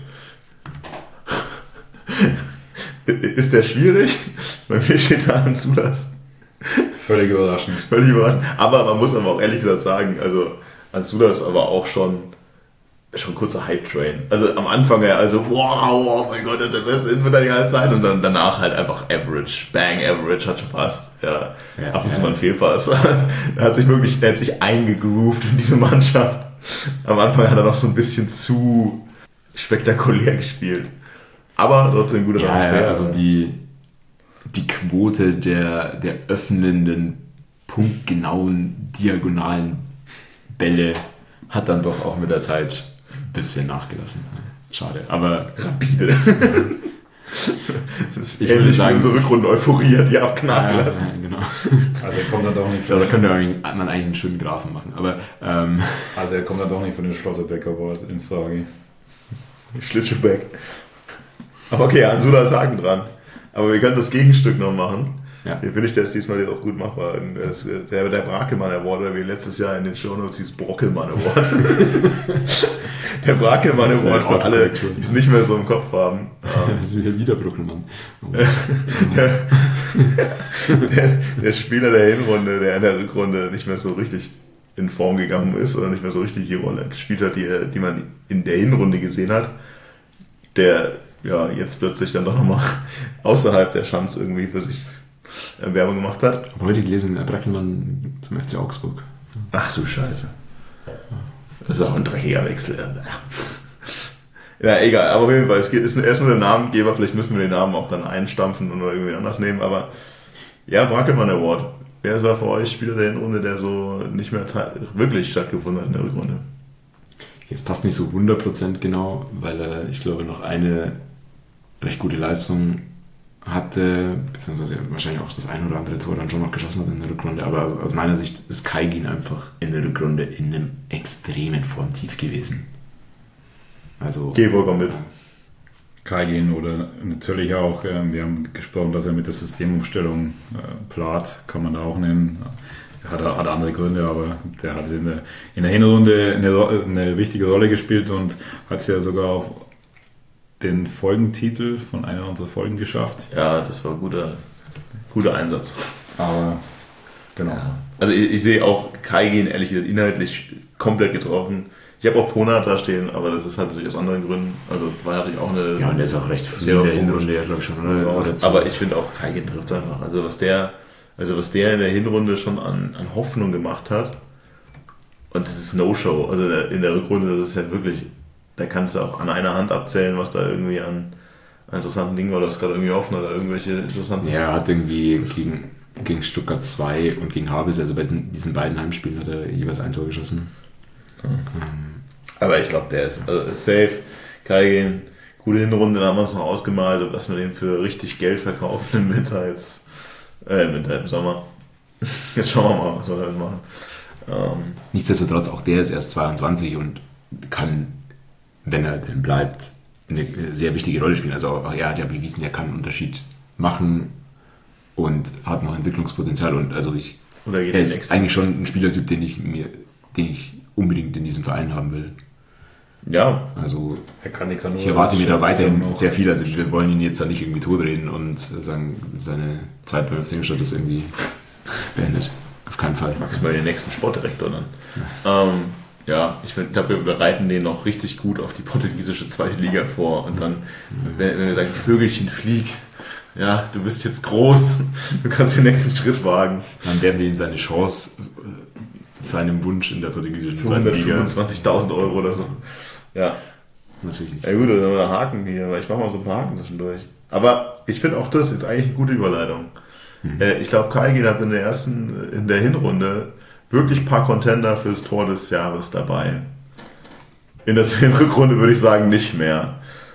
B: Ist der schwierig? Bei mir steht da Ansulas.
D: Völlig überraschend.
B: Aber man muss aber auch ehrlich gesagt sagen, also Ansulas aber auch schon kurzer Hype-Train. Also am Anfang wow, oh mein Gott, das ist der beste Innenverteidiger aller Zeit und dann danach halt einfach Average. Bang, Average hat schon passt. Ja, ab und zu mal ein Fehlpass. Er hat sich eingegroovt in diese Mannschaft. Am Anfang hat er noch so ein bisschen zu spektakulär gespielt. Aber trotzdem ein guter Transfer.
C: Ja, also die Quote der öffnenden, punktgenauen, diagonalen Bälle hat dann doch auch mit der Zeit ein bisschen nachgelassen. Schade, aber
B: rapide. Das ist ähnlich wie unsere Rückrunden-Euphorie, hat die nachgelassen.
C: Ja, genau.
D: Also er kommt dann doch nicht
C: von da könnte man eigentlich einen schönen Graphen machen. Aber,
D: also er kommt dann doch nicht von den Schlotterbeck-Award in Frage.
B: Schlitschebeck. Aber okay, Ansula ist Haken dran. Aber wir können das Gegenstück noch machen. Ja. Den finde ich, der ist diesmal jetzt auch gut machbar. Der Brakelmann Award, oder wie letztes Jahr in den Shownotes hieß Brockelmann Award. Der Brakelmann Award für alle, die es nicht mehr so im Kopf haben.
C: Das ist wieder Brockelmann.
B: Der Spieler der Hinrunde, der in der Rückrunde nicht mehr so richtig in Form gegangen ist oder nicht mehr so richtig die Rolle gespielt hat, die man in der Hinrunde gesehen hat. der ja jetzt plötzlich dann doch nochmal außerhalb der Schanze irgendwie für sich Werbung gemacht hat.
C: Aber heute gelesen, Brackelmann zum FC Augsburg.
B: Ach du Scheiße. Das ist auch ein dreckiger Wechsel. Ja, egal, aber auf jeden Fall, es ist erst nur der Namengeber, vielleicht müssen wir den Namen auch dann einstampfen und oder irgendwie anders nehmen, aber ja, Brackelmann Award. Wer war für euch Spieler der Hinrunde, der so nicht mehr wirklich stattgefunden hat in der Rückrunde?
C: Jetzt passt nicht so 100% genau, weil er, ich glaube, noch eine recht gute Leistung hatte, beziehungsweise wahrscheinlich auch das ein oder andere Tor dann schon noch geschossen hat in der Rückrunde, aber aus meiner Sicht ist Kaigin einfach in der Rückrunde in einem extremen Formtief gewesen. Also,
B: Geh vollkommen mit.
D: Kaigin oder natürlich auch, wir haben gesprochen, dass er mit der Systemumstellung plant, kann man da auch nennen. Er hat andere Gründe, aber der hat in der Hinrunde eine wichtige Rolle gespielt und hat es ja sogar auf den Folgentitel von einer unserer Folgen geschafft.
B: Ja, das war ein guter Einsatz.
D: Aber genau.
B: Ja. Also ich sehe auch Kaigin ehrlich gesagt inhaltlich komplett getroffen. Ich habe auch Ponat da stehen, aber das ist halt natürlich aus anderen Gründen. Also war natürlich auch eine...
C: Ja, und der ist auch recht früh in der Hinrunde, ja, glaube ich schon. Oder?
B: Aber ich finde auch, Kaigin trifft es einfach. Also was der in der Hinrunde schon an Hoffnung gemacht hat, und das ist No-Show. Also in der Rückrunde, das ist ja wirklich... Da kannst du auch an einer Hand abzählen, was da irgendwie an interessanten Dingen war. Du hast gerade irgendwie offen oder irgendwelche interessanten...
C: Ja, er hat irgendwie gegen Stuttgart 2 und gegen Habels, also bei diesen beiden Heimspielen hat er jeweils ein Tor geschossen.
B: Aber ich glaube, der ist safe. Kaigin, gute Hinrunde, da haben wir uns noch ausgemalt, dass wir den für richtig Geld verkaufen im Winter jetzt. Im Sommer. Jetzt schauen wir mal, was wir damit machen.
C: Nichtsdestotrotz, auch der ist erst 22 und kann, wenn er denn bleibt, eine sehr wichtige Rolle spielen. Also auch er hat ja bewiesen, er kann einen Unterschied machen und hat noch Entwicklungspotenzial. Und also er ist eigentlich schon ein Spielertyp, den ich unbedingt in diesem Verein haben will.
B: Ja.
C: Also ich erwarte mir da weiterhin sehr viel. Also wir wollen ihn jetzt da nicht irgendwie totreden und sagen, seine Zeit beim FC Ingolstadt ist irgendwie beendet. Auf keinen Fall.
B: Magst mal den nächsten Sportdirektor dann. Ja, ich glaube, wir bereiten den noch richtig gut auf die portugiesische zweite Liga vor. Und dann, wenn wir sagen, Vögelchen flieg, ja, du bist jetzt groß, du kannst den nächsten Schritt wagen.
C: Dann werden wir ihm seine Chance, seinem Wunsch in der portugiesischen zweiten Liga.
B: 125.000 Euro oder so. Ja.
C: Natürlich nicht.
B: Ja gut, dann haben wir einen Haken hier, aber ich mache mal so ein paar Haken zwischendurch. Aber ich finde auch das jetzt eigentlich eine gute Überleitung. Ich glaube, Kaigin hat in der Hinrunde wirklich ein paar Contender fürs Tor des Jahres dabei. In der Rückrunde würde ich sagen, nicht mehr.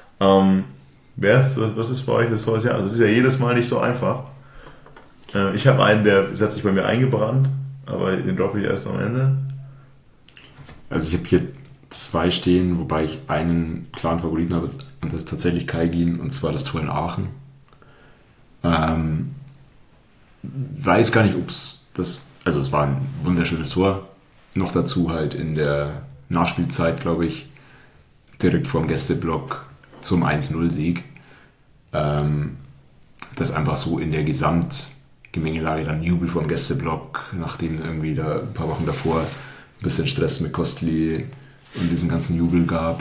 B: Was ist für euch das Tor des Jahres? Das ist ja jedes Mal nicht so einfach. Ich habe einen, der hat sich bei mir eingebrannt, aber den droppe ich erst am Ende.
C: Also ich habe hier 2 stehen, wobei ich einen klaren Favoriten habe, und das ist tatsächlich Kaigin, und zwar das Tor in Aachen. Weiß gar nicht, ob es das... Also es war ein wunderschönes Tor. Noch dazu halt in der Nachspielzeit, glaube ich, direkt vorm Gästeblock zum 1-0-Sieg. Das einfach so in der Gesamtgemengelage dann Jubel vorm Gästeblock, nachdem irgendwie da ein paar Wochen davor ein bisschen Stress mit Kostli und diesem ganzen Jubel gab.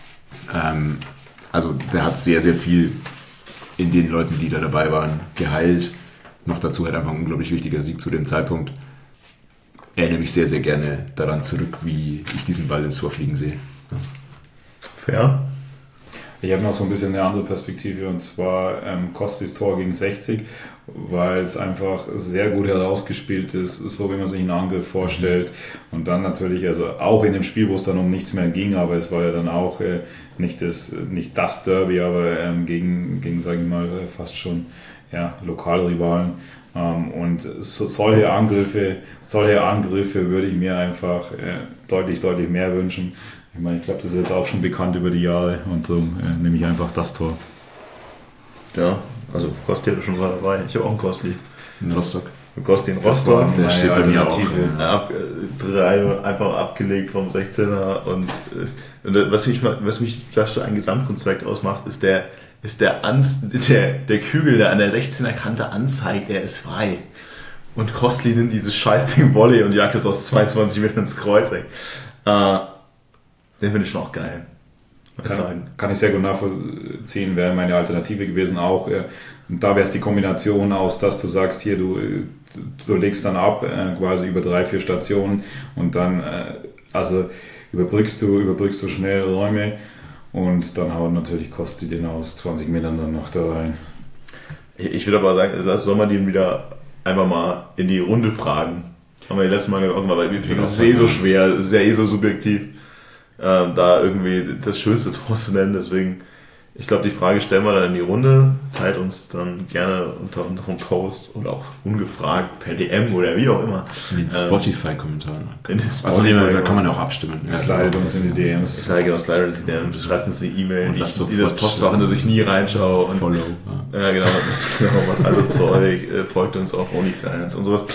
C: Also der hat sehr, sehr viel in den Leuten, die da dabei waren, geheilt. Noch dazu halt einfach ein unglaublich wichtiger Sieg zu dem Zeitpunkt. Erinnere mich sehr, sehr gerne daran zurück, wie ich diesen Ball ins Tor fliegen sehe. Ja.
B: Fair.
D: Ich habe noch so ein bisschen eine andere Perspektive, und zwar Kostis Tor gegen 60, weil es einfach sehr gut herausgespielt ist, so wie man sich einen Angriff vorstellt. Und dann natürlich, also auch in dem Spiel, wo es dann um nichts mehr ging, aber es war ja dann auch nicht das Derby, aber gegen sage ich mal, fast schon Lokalrivalen. Und solche Angriffe würde ich mir einfach deutlich mehr wünschen. Ich meine, ich glaube, das ist jetzt auch schon bekannt über die Jahre, und darum nehme ich einfach das Tor.
B: Ja, also Kostli hatte schon mal dabei. Ich habe auch einen Kostli.
C: In Rostock.
B: Kostli in Rostock.
C: Der steht bei mir auch.
B: Einfach abgelegt vom 16er. Und was mich vielleicht so ein Gesamtkunstwerk ausmacht, ist der Kügel, der an der 16er Kante anzeigt, er ist frei. Und Kostli nimmt dieses Scheißding Volley und jagt es aus 22 Metern ins Kreuz. Den finde ich schon auch geil.
D: Kann ich sehr gut nachvollziehen, wäre meine Alternative gewesen auch. Und da wäre es die Kombination aus, dass du sagst, hier, du legst dann ab, quasi über 3-4 Stationen und dann überbrückst du schnell Räume und dann hauen natürlich kostet den aus 20 Metern dann noch da rein.
B: Ich würde aber sagen, soll man den wieder einfach mal in die Runde fragen. Haben wir letztes Mal auch mal, weil es ist so schwer, es ist ja so subjektiv, da irgendwie das schönste Tor zu nennen, deswegen ich glaube, die Frage stellen wir dann in die Runde, teilt uns dann gerne unter unserem Post und auch ungefragt per DM oder wie auch immer.
C: In den Spotify-Kommentaren.
B: Also
C: da kann man auch abstimmen.
D: Slidet uns in die DMs.
B: Slidet uns in die DMs, schreibt uns eine E-Mail, die das Postfach, in das ich nie reinschaue. Und
C: Follow.
B: Ja, genau, macht alle Zeug, folgt uns auf OnlyFans und sowas.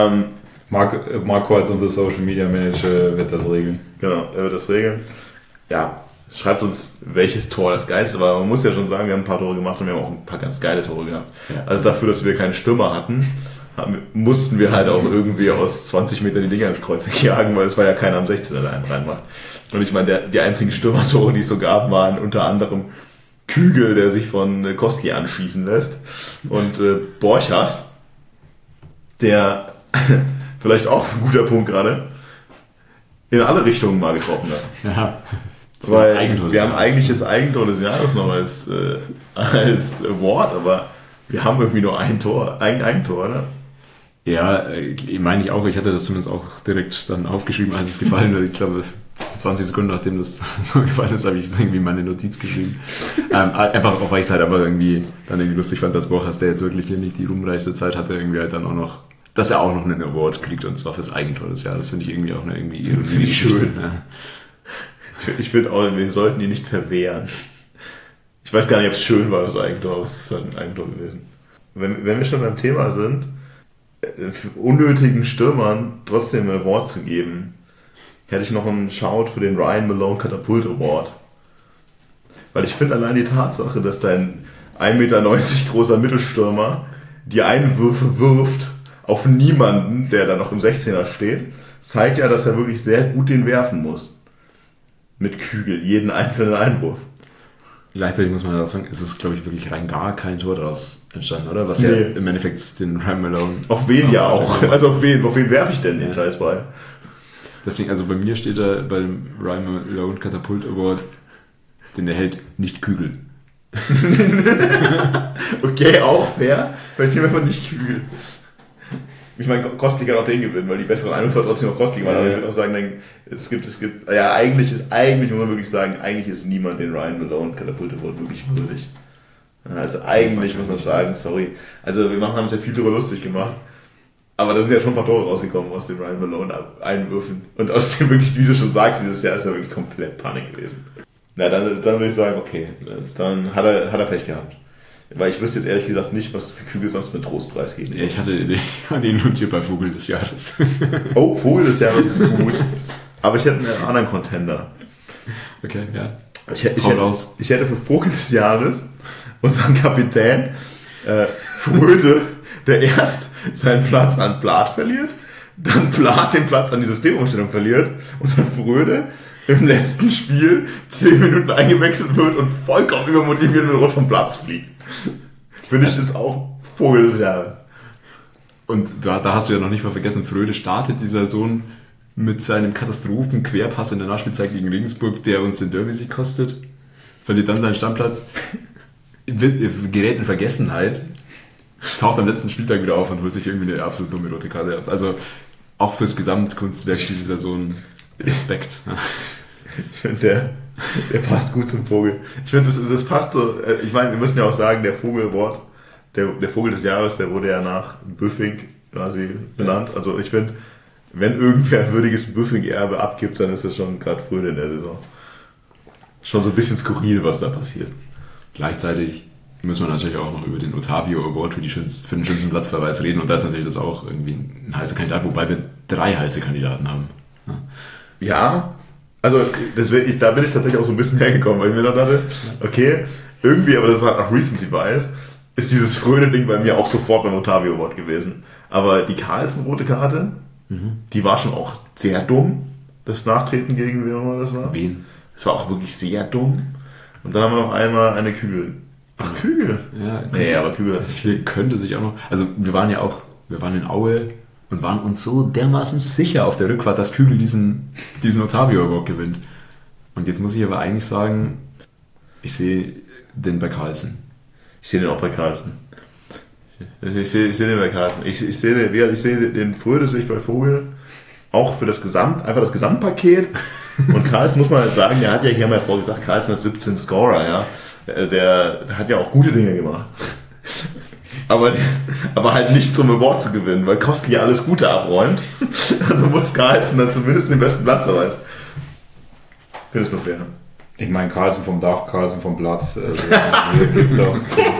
D: Marco als unser Social Media Manager wird das regeln.
B: Genau, er wird das regeln. Ja. Schreibt uns, welches Tor das geilste war. Man muss ja schon sagen, wir haben ein paar Tore gemacht und wir haben auch ein paar ganz geile Tore gehabt. Ja. Also dafür, dass wir keinen Stürmer hatten, mussten wir halt auch irgendwie aus 20 Metern die Dinger ins Kreuz jagen, weil es war ja keiner am 16er allein reinmacht. Und ich meine, die einzigen Stürmertore, die es so gab, waren unter anderem Kügel, der sich von Kostli anschießen lässt, und Borchers, der vielleicht auch ein guter Punkt gerade, in alle Richtungen mal getroffen hat.
C: Ja.
B: Weil wir haben eigentlich das Eigentor des Jahres noch als Award, aber wir haben irgendwie nur ein Eigentor, oder?
C: Ja, meine ich auch. Ich hatte das zumindest auch direkt dann aufgeschrieben, als es gefallen wird. Ich glaube, 20 Sekunden nachdem das gefallen ist, habe ich irgendwie meine Notiz geschrieben. Einfach auch, weil ich es halt aber irgendwie dann irgendwie lustig fand, dass Borchers, der jetzt wirklich hier nicht die ruhmreichste Zeit hatte, irgendwie halt dann auch noch, dass er auch noch einen Award kriegt, und zwar fürs Eigentor des Jahres. Das finde ich irgendwie auch eine Ironie.
B: Schön. Ja. Ich finde auch, wir sollten die nicht verwehren. Ich weiß gar nicht, ob es schön war, das Eigentor, aber es ist halt ein Eigentor gewesen. Wenn wir schon beim Thema sind, unnötigen Stürmern trotzdem ein Award zu geben, hätte ich noch einen Shout für den Ryan Malone Katapult Award. Weil ich finde allein die Tatsache, dass dein 1,90 Meter großer Mittelstürmer die Einwürfe wirft auf niemanden, der da noch im 16er steht, zeigt ja, dass er wirklich sehr gut den werfen muss. Mit Kügel, jeden einzelnen Einwurf.
C: Gleichzeitig muss man auch sagen, es ist, glaube ich, wirklich rein gar kein Tor daraus entstanden, oder? Was ja im Endeffekt den Ryan Malone...
B: Auf wen ja auch. Also auf wen werfe ich denn den Scheißball?
C: Deswegen, also bei mir steht da beim Ryan Malone Katapult Award, den erhält nicht Kügel.
B: Okay, auch fair. Weil ich nehme einfach nicht Kügel. Ich meine, Kostli kann auch den gewinnen, weil die besseren Einwürfe trotzdem noch Kostli waren. Aber ich würde auch sagen, es gibt, ja, eigentlich muss man wirklich sagen, eigentlich ist niemand den Ryan Malone Katapult Award wirklich würdig. Also eigentlich muss man sagen, sorry. Also wir haben uns ja viel darüber lustig gemacht. Aber da sind ja schon ein paar Tore rausgekommen aus den Ryan Malone Einwürfen. Und aus dem wirklich, wie du schon sagst, dieses Jahr ist ja wirklich komplett Panik gewesen. Na, dann würde ich sagen, okay, dann hat er Pech gehabt. Weil ich wüsste jetzt ehrlich gesagt nicht, was für Kügel sonst für einen Trostpreis geben soll.
C: Ja, ich hatte ihn notiert bei Vogel des Jahres.
B: Oh, Vogel des Jahres ist gut. Aber ich hätte einen anderen Contender.
C: Okay, ja.
B: Ich hätte für Vogel des Jahres unseren Kapitän Fröde, der erst seinen Platz an Blatt verliert, dann Blatt den Platz an die Systemumstellung verliert und dann Fröde im letzten Spiel 10 Minuten eingewechselt wird und vollkommen übermotiviert mit Rot vom Platz fliegt. Finde ich, das auch Vogel des Jahres.
C: Und da hast du ja noch nicht mal vergessen, Fröde startet die Saison mit seinem Katastrophen-Querpass in der Nachspielzeit gegen Regensburg, der uns den Derby-Sieg kostet, verliert dann seinen Stammplatz, gerät in Vergessenheit, taucht am letzten Spieltag wieder auf und holt sich irgendwie eine absolut dumme rote Karte ab. Also auch fürs Gesamtkunstwerk diese Saison Respekt.
B: Ich finde, der passt gut zum Vogel. Ich finde, das passt so. Ich meine, wir müssen ja auch sagen, der Vogel-Award, der Vogel des Jahres, der wurde ja nach Büffing quasi benannt. Also ich finde, wenn irgendwer ein würdiges Büffing-Erbe abgibt, dann ist das schon gerade Fröde in der Saison. Schon so ein bisschen skurril, was da passiert.
C: Gleichzeitig müssen wir natürlich auch noch über den Otavio Award für den schönsten Platzverweis reden, und da ist natürlich das auch irgendwie ein heißer Kandidat, wobei wir 3 heiße Kandidaten haben.
B: Ja, also da bin ich tatsächlich auch so ein bisschen hergekommen, weil ich mir noch dachte, okay, irgendwie, aber das war auch Recency Bias, ist dieses Fröde-Ding bei mir auch sofort beim Otavio Award gewesen. Aber die Carlsen-rote Karte, die war schon auch sehr dumm, das Nachtreten gegen wer immer das war.
C: Wen?
B: Das war auch wirklich sehr dumm. Und dann haben wir noch einmal eine Kügel. Ach, Kügel?
C: Ja,
B: Nee, aber Kügel hat sich
C: Kügel könnte sich auch noch... Also wir waren in Aue und waren uns so dermaßen sicher auf der Rückfahrt, dass Kügel diesen Ottavio Award gewinnt. Und jetzt muss ich aber eigentlich sagen, ich sehe den bei Carlsen.
B: Ich sehe den auch bei Carlsen. Ich sehe den bei Carlsen. Ich sehe den früher sehe ich bei Vogel auch für das Gesamtpaket. Und Carlsen muss man halt sagen, der hat ja hier mal vorgesagt, Carlsen hat 17 Scorer, ja. Der hat ja auch gute Dinge gemacht. Aber halt nicht zum Award zu gewinnen, weil Koski ja alles Gute abräumt. Also muss Carlsen dann zumindest den besten Platz verweisen. Finde es nur fair.
D: Ich meine, Carlsen vom Dach, Carlsen vom Platz. Gibt doch.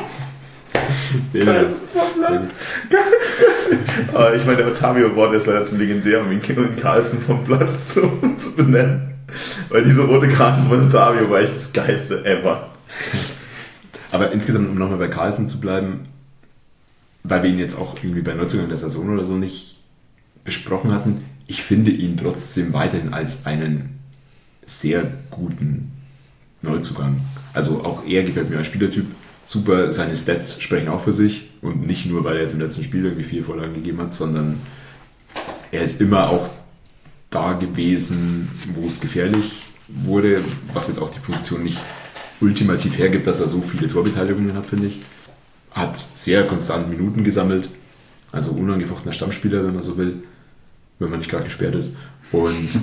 B: Carlsen vom Platz. Aber ich meine, der Ottavio Award ist leider zu legendär, um ihn Carlsen vom Platz zu benennen. Weil diese rote Karte von Ottavio war echt das geilste ever.
C: Aber insgesamt, um nochmal bei Carlsen zu bleiben, weil wir ihn jetzt auch irgendwie bei Neuzugängen der Saison oder so nicht besprochen hatten, ich finde ihn trotzdem weiterhin als einen sehr guten Neuzugang. Also auch er gefällt mir als Spielertyp super, seine Stats sprechen auch für sich und nicht nur, weil er jetzt im letzten Spiel irgendwie 4 Vorlagen gegeben hat, sondern er ist immer auch da gewesen, wo es gefährlich wurde, was jetzt auch die Position nicht ultimativ hergibt, dass er so viele Torbeteiligungen hat, finde ich. Hat sehr konstant Minuten gesammelt, also unangefochtener Stammspieler, wenn man so will, wenn man nicht gerade gesperrt ist. Und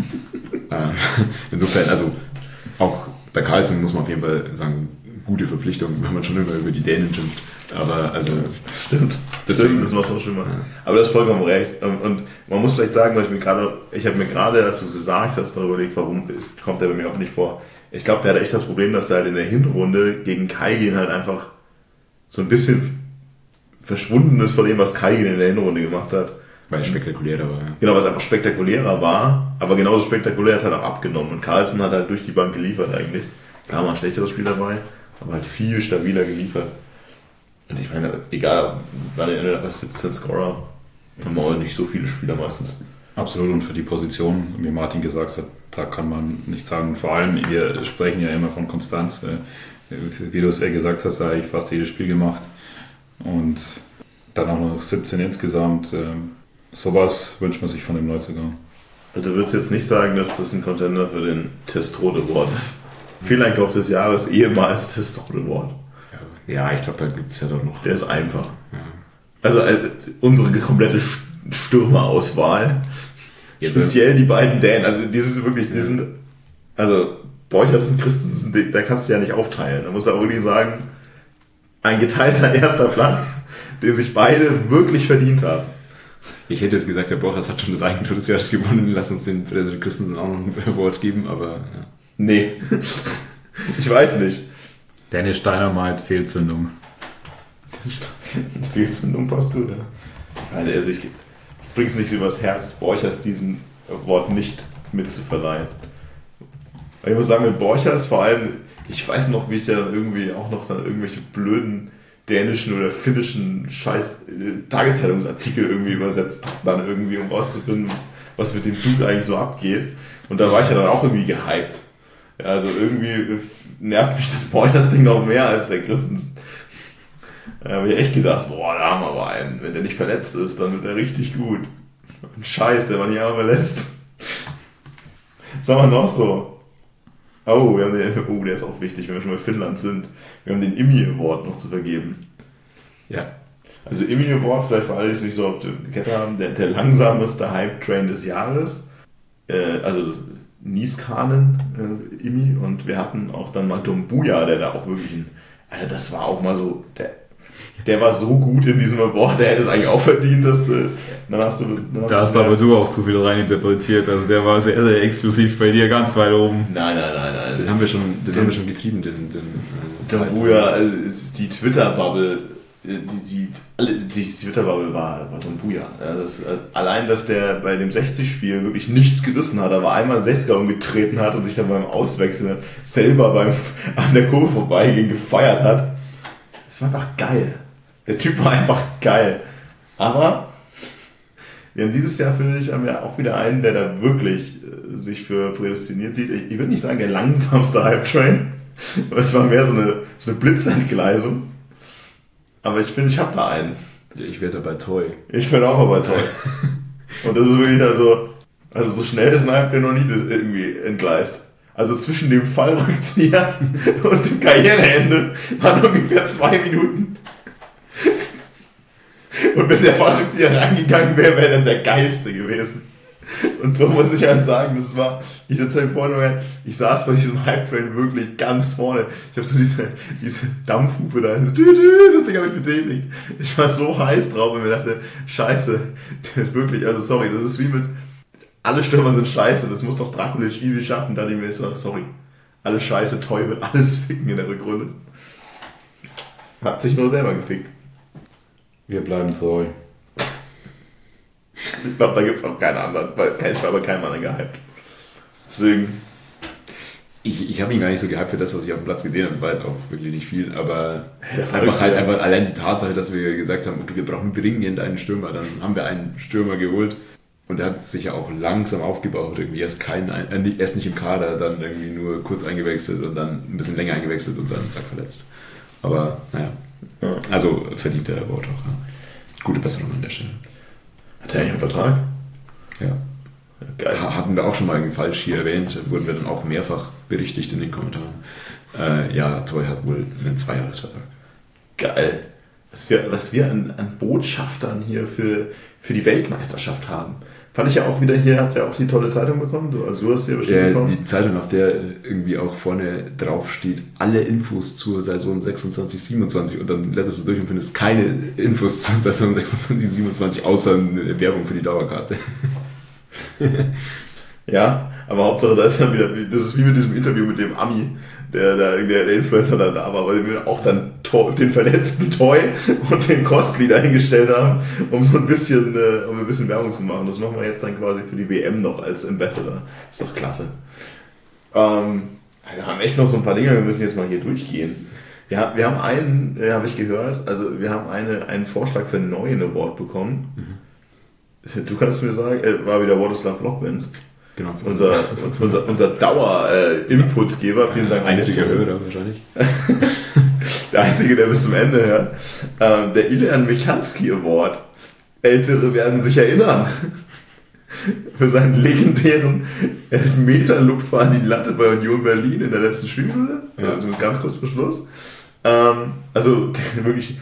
C: insofern, also auch bei Carlsen muss man auf jeden Fall sagen, gute Verpflichtung, wenn man schon immer über die Dänen schimpft. Aber also...
B: Stimmt. Deswegen, das macht es auch schlimmer. Ja. Aber das ist vollkommen recht. Und man muss vielleicht sagen, ich habe mir gerade, als du es gesagt hast, darüber überlegt, warum kommt der bei mir auch nicht vor. Ich glaube, der hat echt das Problem, dass der halt in der Hinrunde gegen Kaigin halt einfach so ein bisschen verschwunden ist von dem, was Kaigin in der Hinrunde gemacht hat.
C: Weil es spektakulärer war, ja.
B: Genau, weil es einfach spektakulärer war, aber genauso spektakulär ist halt auch abgenommen. Und Carlsen hat halt durch die Bank geliefert eigentlich. Klar, mal ein schlechteres Spiel dabei, aber halt viel stabiler geliefert. Und ich meine, egal, weil er 17 Scorer, haben wir auch nicht so viele Spieler meistens.
D: Absolut, und für die Position, wie Martin gesagt hat, da kann man nichts sagen. Vor allem, wir sprechen ja immer von Konstanz. Wie du es gesagt hast, habe ich fast jedes Spiel gemacht. Und dann auch noch 17 insgesamt. Sowas wünscht man sich von dem Neuzugang.
B: Also du würdest jetzt nicht sagen, dass das ein Contender für den Testrot Award ist. Fehleinkauf des Jahres, ehemals Testrot Award.
C: Ja, ich glaube, da gibt es ja doch noch.
B: Der ist einfach. Ja. Also unsere komplette Stürmerauswahl. Speziell die beiden Dänen. Also die sind, also Borchers und Christensen, da kannst du ja nicht aufteilen. Da musst du auch wirklich sagen, ein geteilter erster Platz, den sich beide wirklich verdient haben.
C: Ich hätte jetzt gesagt, der Borchers hat schon das Eigentor des Jahres gewonnen. Lass uns den Frederik Christensen auch noch ein Award geben, aber... Ja.
B: Nee, ich weiß nicht.
D: Dennis Dynamite, Fehlzündung.
B: Fehlzündung passt gut, ja. Also ich bring's nicht übers Herz, Borchers diesen Award nicht mitzuverleihen. Ich muss sagen, mit Borchers vor allem, ich weiß noch, wie ich da irgendwie auch noch dann irgendwelche blöden dänischen oder finnischen scheiß Tageszeitungsartikel irgendwie übersetzt habe, dann irgendwie, um rauszufinden, was mit dem Dude eigentlich so abgeht. Und da war ich ja dann auch irgendwie gehypt. Ja, also irgendwie nervt mich das Borchers-Ding noch mehr als der Christensen. Da habe ich echt gedacht, boah, da haben wir aber einen. Wenn der nicht verletzt ist, dann wird er richtig gut. Ein Scheiß, der war nicht einmal verletzt. Was haben wir noch so? Oh, der ist auch wichtig, wenn wir schon bei Finnland sind. Wir haben den Immi Award noch zu vergeben.
C: Ja.
B: Also Immi Award, vielleicht für alle, die es nicht so auf der Kette haben, der langsamste Hype-Train des Jahres. Also das Niskanen Immi. Und wir hatten auch dann mal Dumbuya, der da auch wirklich also das war auch mal so, der war so gut in diesem Award, der hätte es eigentlich auch verdient, dass da
D: hast aber du auch zu viel reininterpretiert, also der war sehr, sehr exklusiv bei dir, ganz weit oben.
B: Nein.
C: Den haben wir schon getrieben, den
B: Dumbuya, also die Twitter-Bubble, die Twitter-Bubble war Dumbuya. Ja, allein, dass der bei dem 60-Spiel wirklich nichts gerissen hat, aber einmal einen 60er umgetreten hat und sich dann beim Auswechseln selber an der Kurve vorbeigehen gefeiert hat, das war einfach geil. Der Typ war einfach geil. Aber wir haben dieses Jahr, finde ich, haben wir auch wieder einen, der da wirklich sich für prädestiniert sieht. Ich würde nicht sagen, der langsamste Hype-Train, Es war mehr so eine Blitzentgleisung. Aber ich finde, ich habe da einen.
C: Ja, ich wäre dabei Toy.
B: Ich werde auch dabei Toy. Und das ist wirklich also so schnell ist ein Hype, der noch nie irgendwie entgleist. Also zwischen dem Fallrückzieher und dem Karriereende waren ungefähr 2 Minuten. Und wenn der Fallrückzieher reingegangen wäre, wäre dann der Geiste gewesen. Und so muss ich halt sagen, ich sitze halt vorne, ich saß bei diesem Hype-Train wirklich ganz vorne. Ich habe so diese Dampfhupe da, das Ding habe ich betätigt. Ich war so heiß drauf und mir dachte, scheiße, wirklich, also sorry, das ist wie mit, alle Stürmer sind scheiße, das muss doch Drakulic easy schaffen. Da habe ich mir gesagt, sorry, alles scheiße, Toy wird alles ficken in der Rückrunde. Hat sich nur selber gefickt.
D: Wir bleiben treu.
B: Ich glaube, da gibt es auch keine anderen, weil ich war bei keinem anderen gehypt. Deswegen.
C: Ich habe ihn gar nicht so gehypt für das, was ich auf dem Platz gesehen habe. Das war jetzt auch wirklich nicht viel, aber einfach allein die Tatsache, dass wir gesagt haben, okay, wir brauchen dringend einen Stürmer, dann haben wir einen Stürmer geholt und der hat sich ja auch langsam aufgebaut. Irgendwie erst nicht im Kader, dann irgendwie nur kurz eingewechselt und dann ein bisschen länger eingewechselt und dann zack verletzt. Aber naja, also verdient der Award auch. Ja. Gute Besserung an der Stelle.
B: Hat er eigentlich einen Vertrag?
C: Ja. Geil. Hatten wir auch schon mal irgendwie falsch hier erwähnt, wurden wir dann auch mehrfach berichtigt in den Kommentaren. Toy hat wohl einen 2-Jahres-Vertrag.
B: Geil. Was wir an Botschaftern hier für die Weltmeisterschaft haben. Fand ich ja auch wieder hier, habt ihr auch die tolle Zeitung bekommen? Du hast sie ja bestimmt bekommen.
C: Die Zeitung, auf der irgendwie auch vorne drauf steht, alle Infos zur Saison 26, 27 und dann blätterst du durch und findest keine Infos zur Saison 26, 27, außer eine Werbung für die Dauerkarte.
B: Ja, aber Hauptsache da ist dann wieder, das ist wie mit diesem Interview mit dem Ami, der Influencer dann da war, weil wir auch dann den verletzten Toy und den Costly dahingestellt haben, um so ein bisschen Werbung zu machen. Das machen wir jetzt dann quasi für die WM noch als Ambassador. Ist doch klasse. Wir haben echt noch so ein paar Dinge, wir müssen jetzt mal hier durchgehen. Ja, wir haben einen, habe ich gehört, also wir haben einen Vorschlag für einen neuen Award bekommen. Mhm. Du kannst mir sagen, war wieder Władysław Lochwens.
C: Genau.
B: Unser Dauer-Inputgeber. Vielen Dank.
C: Einziger Hörer wahrscheinlich.
B: Der einzige, der bis zum Ende hört. Der Iljan Michalski Award. Ältere werden sich erinnern. Für seinen legendären Elfmeter-Lupfer an die Latte bei Union Berlin in der letzten Spielrunde. Ja. Also ganz kurz vor Schluss. Also wirklich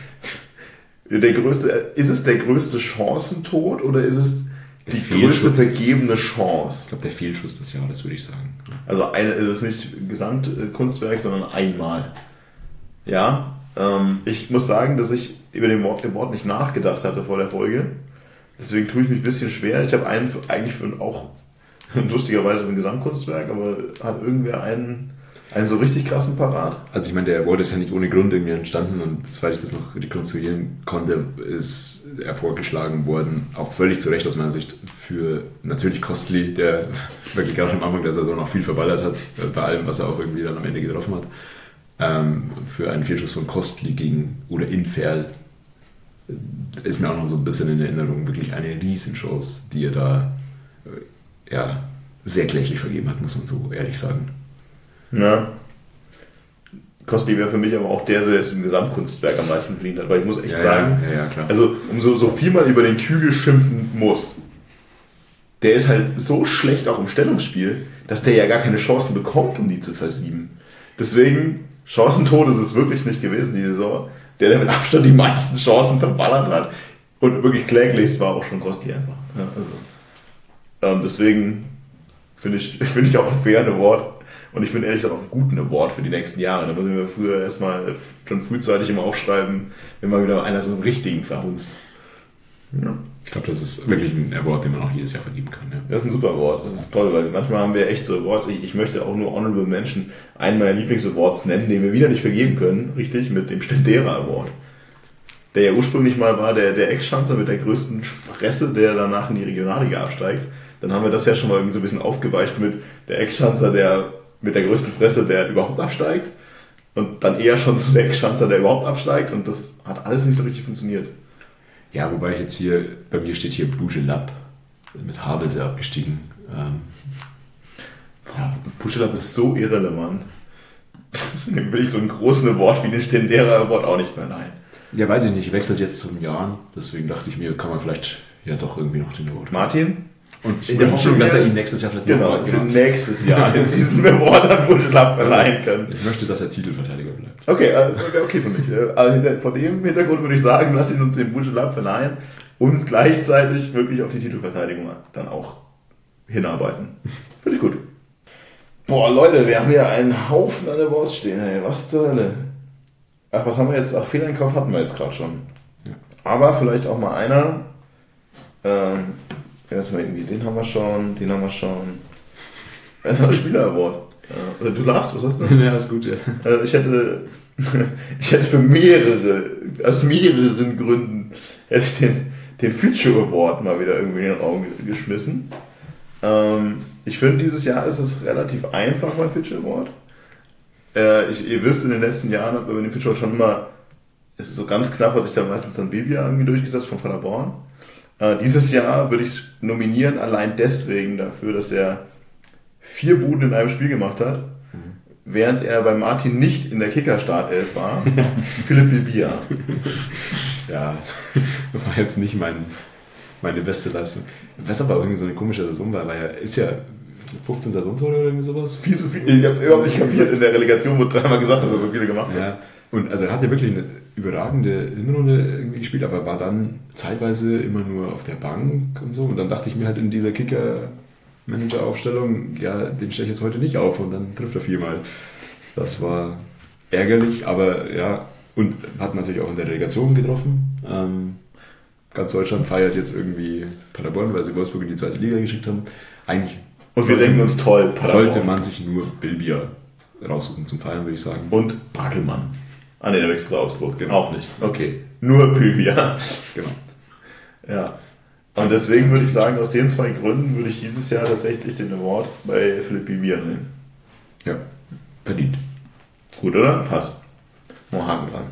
B: ist es der größte Chancentod oder ist es die größte vergebene Chance?
C: Ich glaube, der Fehlschuss des Jahres, würde ich sagen.
B: Also ist es nicht Gesamtkunstwerk, sondern einmal. Ja, ich muss sagen, dass ich über den Wort nicht nachgedacht hatte vor der Folge. Deswegen tue ich mich ein bisschen schwer. Ich habe einen eigentlich auch lustigerweise für ein Gesamtkunstwerk, aber hat irgendwer einen so richtig krassen parat?
C: Also ich meine, der Award ist ja nicht ohne Grund irgendwie entstanden und soweit ich das noch rekonstruieren konnte, ist er vorgeschlagen worden, auch völlig zu Recht aus meiner Sicht, für natürlich Costly, der wirklich gerade am Anfang der Saison noch viel verballert hat, bei allem, was er auch irgendwie dann am Ende getroffen hat. Für einen Fehlschuss von Costly gegen oder in Ferl ist mir auch noch so ein bisschen in Erinnerung, wirklich eine Riesenchance, die er da sehr kläglich vergeben hat, muss man so ehrlich sagen.
B: Ja. Costly wäre für mich aber auch der es im Gesamtkunstwerk am meisten verdient hat, weil ich muss echt sagen,
C: klar.
B: Also so viel man über den Kügel schimpfen muss, der ist halt so schlecht auch im Stellungsspiel, dass der ja gar keine Chancen bekommt, um die zu versieben. Deswegen, Chancentod ist es wirklich nicht gewesen, die Saison. Der mit Abstand die meisten Chancen verballert hat und wirklich kläglichst war auch schon Costly einfach. Ja, also, deswegen finde ich auch ein fairen Award. Und ich finde ehrlich gesagt auch einen guten Award für die nächsten Jahre. Da müssen wir früher erstmal schon frühzeitig immer aufschreiben, wenn mal wieder einer so einen richtigen verhunzt. Ja.
C: Ich glaube, das ist wirklich ein Award, den man auch jedes Jahr vergeben kann. Ja.
B: Das ist ein super Award, das ist toll, weil manchmal haben wir echt so Awards. Ich möchte auch nur Honorable Mention einen meiner Lieblings-Awards nennen, den wir wieder nicht vergeben können, richtig, mit dem Stendera Award. Der ja ursprünglich mal war der Ex-Schanzer mit der größten Fresse, der danach in die Regionalliga absteigt. Dann haben wir das ja schon mal irgendwie so ein bisschen aufgeweicht mit der Ex-Schanzer, der mit der größten Fresse, der überhaupt absteigt. Und dann eher schon zu der Ex-Schanzer, der überhaupt absteigt. Und das hat alles nicht so richtig funktioniert.
C: Ja, wobei ich jetzt hier, bei mir steht hier Bujelab, mit Havelse abgestiegen.
B: Bujelab ist so irrelevant. Dem will ich so einen großen Award wie den Stendera Award auch nicht verleihen.
C: Ja, weiß ich nicht, wechselt jetzt zum Jahr, deswegen dachte ich mir, kann man vielleicht ja doch irgendwie noch den Award.
B: Martin?
C: Und in der Hoffnung, dass er ihn nächstes Jahr vielleicht
B: noch für nächstes Jahr in diesem Award an Buschelab verleihen kann.
C: Ich möchte, dass er Titelverteidiger bleibt.
B: Okay für mich. Also vor dem Hintergrund würde ich sagen, lass ihn uns den Buschelab verleihen und gleichzeitig wirklich auf die Titelverteidigung dann auch hinarbeiten. Finde ich gut. Boah, Leute, wir haben hier einen Haufen an der Awards stehen. Ey, was zur Hölle? Ach, was haben wir jetzt? Ach, Fehleinkauf hatten wir jetzt gerade schon. Ja. Aber vielleicht auch mal einer. Erstmal irgendwie, den haben wir schon. Spieler-Award. Du lachst, was hast du?
C: Ja, ist gut, ja.
B: Ich hätte aus mehreren Gründen hätte ich den Future Award mal wieder irgendwie in den Raum geschmissen. Ich finde, dieses Jahr ist es relativ einfach beim Future Award. Ihr wisst, in den letzten Jahren hat man bei dem Future Award schon immer, es ist so ganz knapp, was ich da meistens dann Bibia irgendwie durchgesetzt von Paderborn. Dieses Jahr würde ich nominieren, allein deswegen dafür, dass er 4 Buden in einem Spiel gemacht hat, während er bei Martin nicht in der Kicker-Startelf war. Philipp Bibia.
C: Ja, das war jetzt nicht meine beste Leistung. Was aber irgendwie so eine komische Saison war, weil er ist ja 15 Saisontore oder irgendwie sowas.
B: Viel zu viel. Ich habe überhaupt nicht kapiert, in der Relegation wurde 3-mal gesagt, dass er so viele gemacht hat.
C: Ja, und also er hat ja wirklich eine überragende Hinrunde irgendwie gespielt, aber war dann zeitweise immer nur auf der Bank und so. Und dann dachte ich mir halt in dieser Kicker-Manager-Aufstellung, ja, den stelle ich jetzt heute nicht auf und dann trifft er 4-mal. Das war ärgerlich, aber ja, und hat natürlich auch in der Relegation getroffen. Ganz Deutschland feiert jetzt irgendwie Paderborn, weil sie Wolfsburg in die zweite Liga geschickt haben. Eigentlich
B: und wir denken uns toll,
C: Paderborn. Sollte man sich nur Bilbia raussuchen zum Feiern, würde ich sagen.
B: Und Brackelmann. Ah ne, der wechselt zu Augsburg.
C: Genau.
B: Auch nicht. Okay. Nur Bilbia.
C: Genau.
B: Ja. Und deswegen würde ich sagen, aus den 2 Gründen würde ich dieses Jahr tatsächlich den Award bei Philipp Bilbia nehmen.
C: Ja. Verdient.
B: Gut, oder? Passt. Mal Haken dran.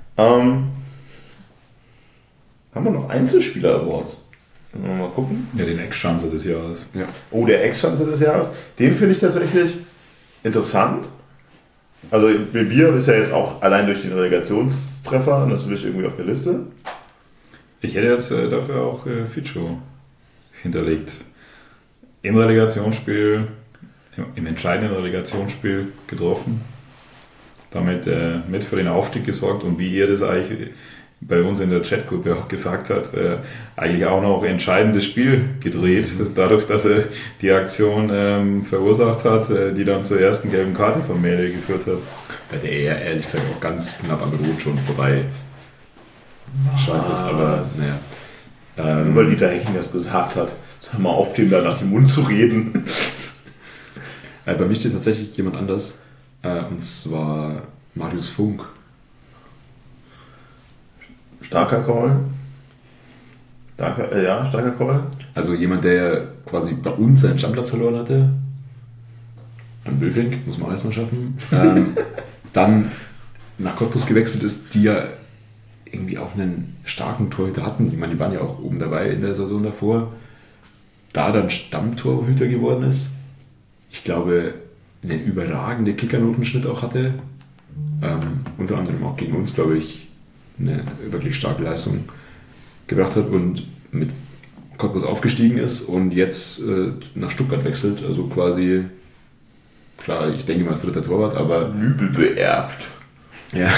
B: Haben wir noch Einzelspieler-Awards? Mal gucken.
D: Ja, den Ex-Schanze des Jahres.
B: Ja. Oh, der Ex-Schanze des Jahres. Den finde ich tatsächlich interessant. Also Bilbia ist ja jetzt auch allein durch den Relegationstreffer natürlich irgendwie auf der Liste.
D: Ich hätte jetzt dafür auch Fico hinterlegt. Im Relegationsspiel, im entscheidenden Relegationsspiel getroffen. Damit mit für den Aufstieg gesorgt und wie ihr das eigentlich bei uns in der Chatgruppe auch gesagt hat, eigentlich auch noch ein entscheidendes Spiel gedreht, dadurch, dass er die Aktion verursacht hat, die dann zur ersten gelben Karte von Mähle geführt hat.
C: Bei der er ehrlich gesagt auch ganz knapp am Rot schon vorbei schaltet, aber naja.
B: Nur weil Dieter Hecking das gesagt hat, sag mal auf, dem da nach dem Mund zu reden.
C: Bei mir steht tatsächlich jemand anders, und zwar Marius Funk.
B: Starker Call. Starker Call.
C: Also jemand, der quasi bei uns seinen Stammplatz verloren hatte. An Bülfing, muss man auch erstmal schaffen. Dann nach Cottbus gewechselt ist, die ja irgendwie auch einen starken Torhüter hatten. Ich meine, die waren ja auch oben dabei in der Saison davor. Da dann Stammtorhüter geworden ist. Ich glaube, einen überragenden Kickernotenschnitt auch hatte. Unter anderem auch gegen uns, glaube ich, eine wirklich starke Leistung gebracht hat und mit Cottbus aufgestiegen ist und jetzt nach Stuttgart wechselt. Also quasi, klar, ich denke mal als 3. Torwart, aber
B: übel beerbt.
C: Ja.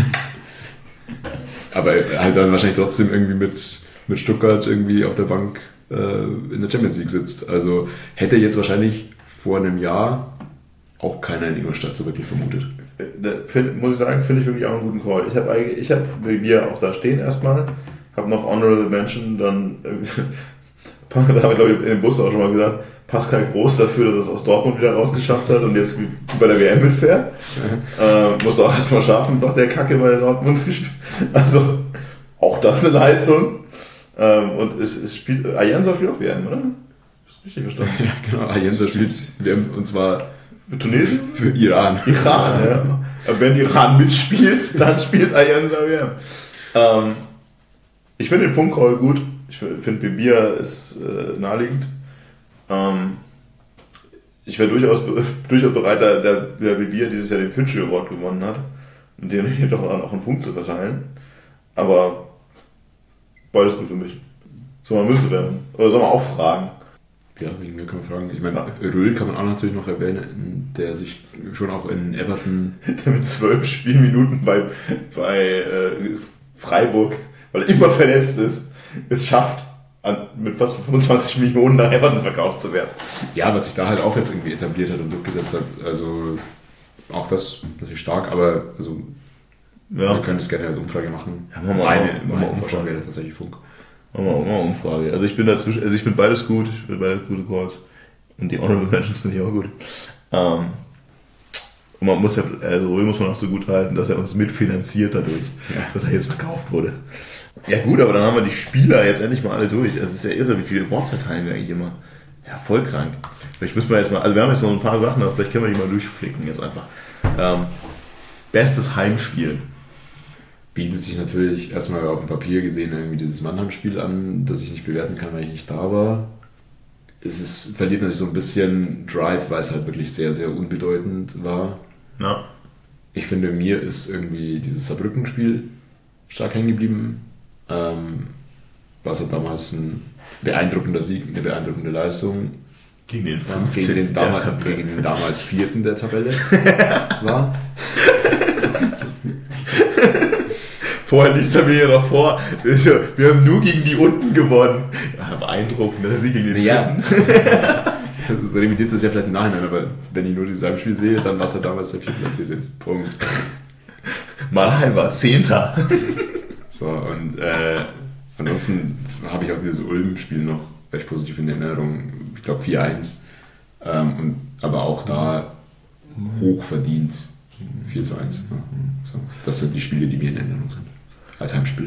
C: Aber halt dann wahrscheinlich trotzdem irgendwie mit Stuttgart irgendwie auf der Bank in der Champions League sitzt. Also hätte jetzt wahrscheinlich vor einem Jahr auch keiner in Ingolstadt so wirklich vermutet.
B: Muss ich sagen, finde ich wirklich auch einen guten Call. Ich hab Bilbia auch da stehen erstmal, habe noch Honorable Mention, dann da haben wir, glaube ich, in dem Bus auch schon mal gesagt, Pascal Groß dafür, dass er es aus Dortmund wieder rausgeschafft hat und jetzt bei der WM mitfährt. Muss auch erstmal schaffen, doch der Kacke bei Dortmund gespielt. Also auch das eine Leistung. Und es spielt, Ayensa spielt auch WM, oder? Das ist richtig verstanden.
C: Ja, genau, Ayensa spielt WM und zwar
B: für Tunesien?
C: Für Iran.
B: Iran, ja. Aber wenn Iran mitspielt, dann spielt Ayensa WM. Ich finde den Funkcall gut. Ich finde Bilbia ist naheliegend. ich wäre durchaus bereit, der Bibier dieses Jahr den Finchel Award gewonnen hat und den hier doch auch einen Funk zu verteilen. Aber beides gut für mich. Soll man Münze werden? Oder soll man auch fragen?
C: Ja, wegen mir kann man fragen. Ich meine, Röhl kann man auch natürlich noch erwähnen, der sich schon auch in Everton...
B: Der mit 12 Spielminuten bei Freiburg, weil er immer verletzt ist, es schafft, mit fast 25 Millionen nach Everton verkauft zu werden.
C: Ja, was sich da halt auch jetzt irgendwie etabliert hat und durchgesetzt hat. Also auch das natürlich stark, aber also wir können das gerne als Umfrage machen.
B: Ja,
C: meine Vorschlag wäre tatsächlich Funk.
B: Machen wir mal Umfrage. Also ich bin dazwischen, ich finde beides gut, ich finde beides gute Calls. Und die Honorable Mentions finde ich auch gut. Und man muss ja, also Röhl muss man auch so gut halten, dass er uns mitfinanziert dadurch, dass er jetzt verkauft wurde. Ja gut, aber dann haben wir die Spieler jetzt endlich mal alle durch. Es ist ja irre, wie viele Awards verteilen wir eigentlich immer. Ja, voll krank. Vielleicht müssen wir jetzt mal, also wir haben jetzt noch ein paar Sachen, aber vielleicht können wir die mal durchflicken jetzt einfach. Bestes Heimspiel.
C: Bietet sich natürlich erstmal auf dem Papier gesehen irgendwie dieses Mannheim-Spiel an, das ich nicht bewerten kann, weil ich nicht da war. Verliert natürlich so ein bisschen Drive, weil es halt wirklich sehr, sehr unbedeutend war.
B: Ja.
C: Ich finde, mir ist irgendwie dieses Saarbrücken-Spiel stark hängen geblieben. War es halt damals ein beeindruckender Sieg, eine beeindruckende Leistung.
B: Gegen den
C: 15. Gegen den damals 4. der Tabelle war.
B: Vorher liest er mir ja noch vor, wir haben nur gegen die unten gewonnen. Ja, beeindruckend, dass sie gegen den
C: vierten. Das revidiert das ja vielleicht im Nachhinein, aber wenn ich nur dieses Heimspiel sehe, dann war es ja damals der 4. Platzierte. Punkt.
B: Mannheim war 10.
C: So, und ansonsten habe ich auch dieses Ulm-Spiel noch recht positiv in Erinnerung. Ich glaube 4-1. Aber auch da hoch verdient 4-1. Ja. So, das sind die Spiele, die mir in Erinnerung sind. Als Heimspieler.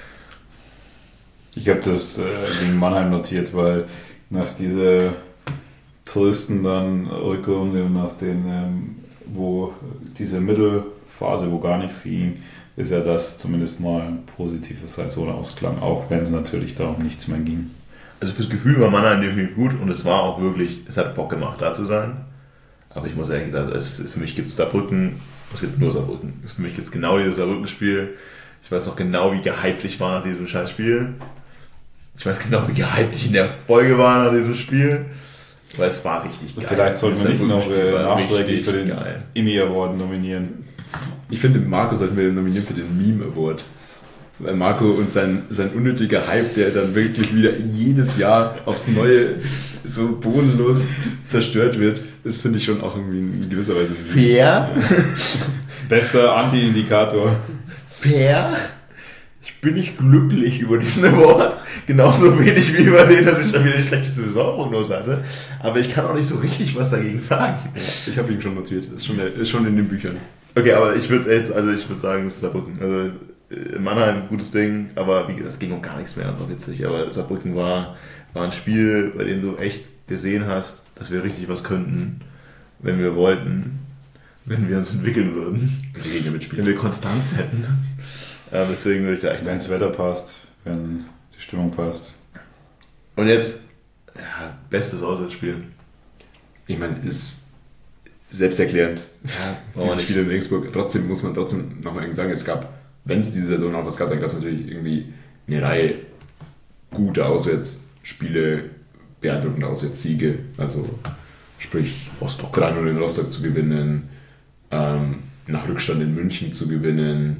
D: Ich habe das gegen Mannheim notiert, weil nach dieser tröstenden Rückrunde und nach den, wo diese Mittelphase, wo gar nichts ging, ist ja das zumindest mal ein positiver Saisonausklang, auch wenn es natürlich da um nichts mehr ging.
B: Also fürs Gefühl war Mannheim definitiv gut und es war auch wirklich, es hat Bock gemacht, da zu sein. Aber ich muss ehrlich sagen, für mich gibt es Saarbrücken, es gibt nur Saarbrücken. Für mich gibt es genau dieses Saarbrücken-Spiel. Ich weiß noch genau, wie gehypt ich war nach diesem Scheißspiel. Ich weiß genau, wie gehypt ich in der Folge war nach diesem Spiel. Weil es war richtig geil.
D: Vielleicht sollten wir nicht noch nachträglich für den Emmy Award nominieren.
C: Ich finde, Marco sollten wir nominieren für den Meme Award. Weil Marco und sein unnötiger Hype, der dann wirklich wieder jedes Jahr aufs Neue so bodenlos zerstört wird, das finde ich schon auch irgendwie in gewisser Weise
B: fair.
D: Bester Anti-Indikator.
B: Fair. Ich bin nicht glücklich über diesen Award. Genauso wenig wie über den, dass ich schon wieder die schlechteste Saisonprognose hatte. Aber ich kann auch nicht so richtig was dagegen sagen.
C: Ich habe ihn schon notiert. Ist schon in den Büchern.
B: Okay, aber ich würde sagen, es ist Saarbrücken. Also Mannheim, gutes Ding, aber wie gesagt, es ging um gar nichts mehr, das war witzig. Aber Saarbrücken war ein Spiel, bei dem du echt gesehen hast, dass wir richtig was könnten, wenn wir wollten, wenn wir uns entwickeln würden, wenn wir Konstanz hätten. Deswegen würde ich da echt
D: sagen. Wenn das Wetter passt, wenn die Stimmung passt.
B: Und jetzt, bestes Auswärtsspiel.
C: Ich meine, ist selbsterklärend. Ja, dieses Spiel in Regensburg. Trotzdem muss man nochmal irgendwie sagen, es gab, wenn es diese Saison noch was gab, dann gab es natürlich irgendwie eine Reihe guter Auswärtsspiele, beeindruckende Auswärtssiege. Also sprich Rostock 3-0 in Rostock zu gewinnen, nach Rückstand in München zu gewinnen,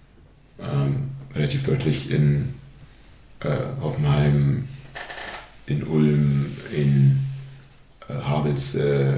C: relativ deutlich in Hoffenheim, in Ulm, in Havels,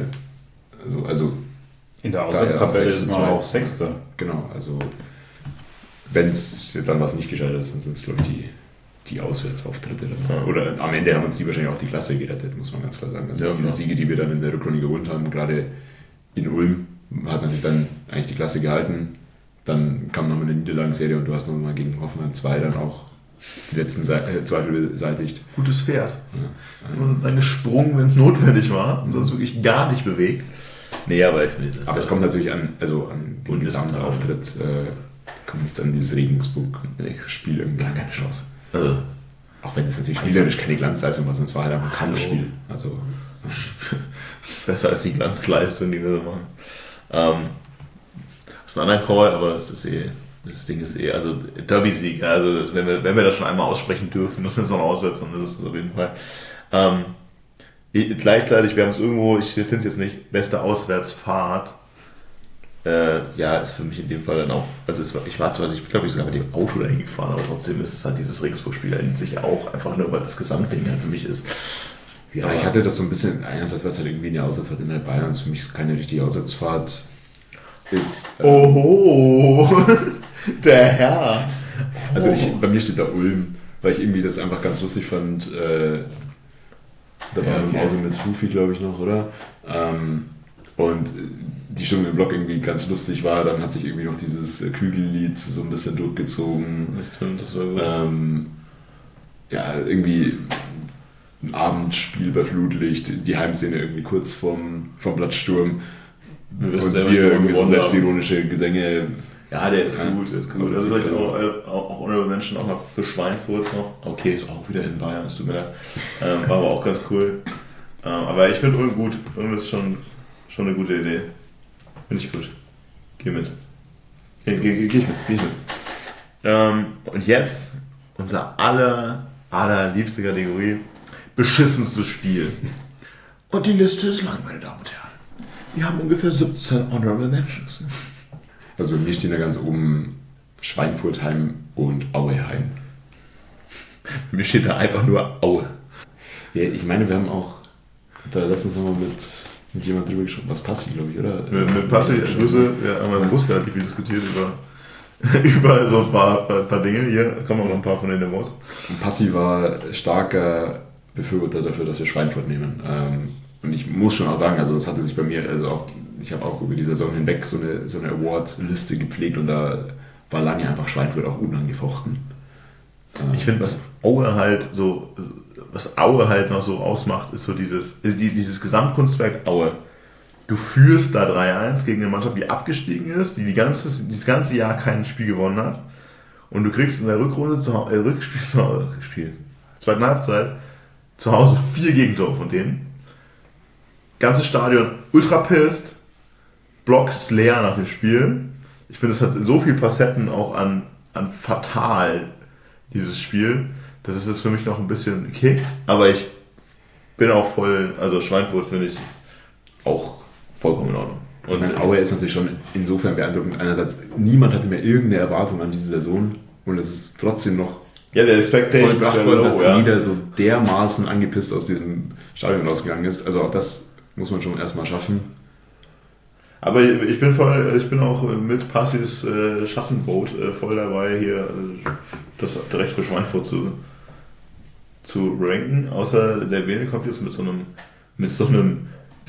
C: also
D: in der Auswärtstabelle ist man auch Sechster.
C: Genau, also wenn es jetzt an was nicht gescheitert ist, dann sind es, glaube ich, die Auswärtsauftritte. Ja. Oder am Ende haben uns die wahrscheinlich auch die Klasse gerettet, muss man ganz klar sagen. Also diese Siege, die wir dann in der Rückrunde geholt haben, gerade in Ulm, hat natürlich dann eigentlich die Klasse gehalten. Dann kam nochmal eine Niederlagenserie und du hast nochmal gegen Hoffenheim 2 dann auch die letzten Zweifel beseitigt.
B: Gutes Pferd. Ja. Und dann gesprungen, wenn es notwendig war und sonst wirklich gar nicht bewegt. Nee, aber ich finde es.
C: Aber es kommt natürlich an den gesamten Auftritt, kommt nichts an dieses Regensburg-Spiel irgendwie.
B: Gar keine Chance.
C: Also, auch wenn es natürlich spielerisch keine Glanzleistung war, sonst war halt einfach ein Kampfspiel. Also,
B: Besser als die Glanzleistung, die wir so machen. Das ist ein anderer Call, aber das Ding ist also Derby-Sieg, also wenn wir das schon einmal aussprechen dürfen, das ist noch auswärts, dann ist es auf jeden Fall. Gleichzeitig, wir haben es irgendwo, ich finde es jetzt nicht, beste Auswärtsfahrt. Ist für mich in dem Fall dann auch, also ich glaube, ich sogar mit dem Auto dahin gefahren, aber trotzdem ist es halt dieses Regensburg-Spiel in sich auch einfach nur, weil das Gesamtding halt für mich ist.
C: Ja, ich hatte das so ein bisschen, einerseits war es halt irgendwie eine Auswärtsfahrt in der Bayern, für mich keine richtige Auswärtsfahrt ist.
B: Oho, der Herr.
C: Also bei mir steht da Ulm, weil ich irgendwie das einfach ganz lustig fand. Da war ein Auto mit Rufi, glaube ich, noch, oder? Und die Stimmung im Block irgendwie ganz lustig war, dann hat sich irgendwie noch dieses Kügellied so ein bisschen durchgezogen.
B: Das stimmt, das war gut.
C: Irgendwie ein Abendspiel bei Flutlicht, die Heimszene irgendwie kurz vom Platzsturm. Und wir irgendwie so selbstironische Gesänge.
B: Ja, der ist gut. Also vielleicht auch ohne Menschen auch noch für Schweinfurt noch. Okay, ist auch wieder in Bayern, es tut mir leid. War aber auch ganz cool. Aber ich finde Ulm gut. Ulm ist schon eine gute Idee. Finde ich gut. Geh mit. Geh ich mit. Und jetzt unser allerliebste Kategorie. Beschissenstes Spiel. Und die Liste ist lang, meine Damen und Herren. Wir haben ungefähr 17 Honorable Mentions.
C: Also bei mir stehen da ganz oben Schweinfurtheim und Aueheim.
B: Bei mir steht da einfach nur Aue.
C: Ja, ich meine, wir haben auch da letztens nochmal mit jemand drüber gesprochen, was Passi, glaube ich, oder?
B: Mit Passi, Grüße, haben wir im Bus relativ viel diskutiert über so ein paar Dinge. Hier kommen auch noch ein paar von denen raus.
C: Und Passi war starker Befürworter dafür, dass wir Schweinfurt nehmen. Und ich muss schon auch sagen, also das hatte sich bei mir, also auch, ich habe auch über die Saison hinweg so eine Award-Liste gepflegt und da war lange einfach Schweinfurt auch unangefochten.
B: Ich finde, was Aue halt noch so ausmacht, ist so dieses Gesamtkunstwerk Aue. Du führst da 3-1 gegen eine Mannschaft, die abgestiegen ist, die dieses ganze Jahr kein Spiel gewonnen hat. Und du kriegst in der Rückrunde zweiten Halbzeit zu Hause 4 Gegentore von denen. Ganzes Stadion ultra pissed, Block ist leer nach dem Spiel. Ich finde, es hat so viele Facetten auch an fatal, dieses Spiel, dass es jetzt für mich noch ein bisschen kickt. Aber ich bin auch voll, also Schweinfurt finde ich auch vollkommen in Ordnung.
C: Und mein Aue ist natürlich schon insofern beeindruckend. Einerseits, niemand hatte mehr irgendeine Erwartung an diese Saison und es ist trotzdem noch
B: der Expectation
C: vollbracht worden, dass jeder so dermaßen angepisst aus diesem Stadion rausgegangen ist. Also auch das muss man schon erstmal schaffen.
B: Aber ich bin auch mit Passis Schaffenboot voll dabei, hier das direkt für Schweinfurt zu ranken. Außer der Bene kommt jetzt mit so einem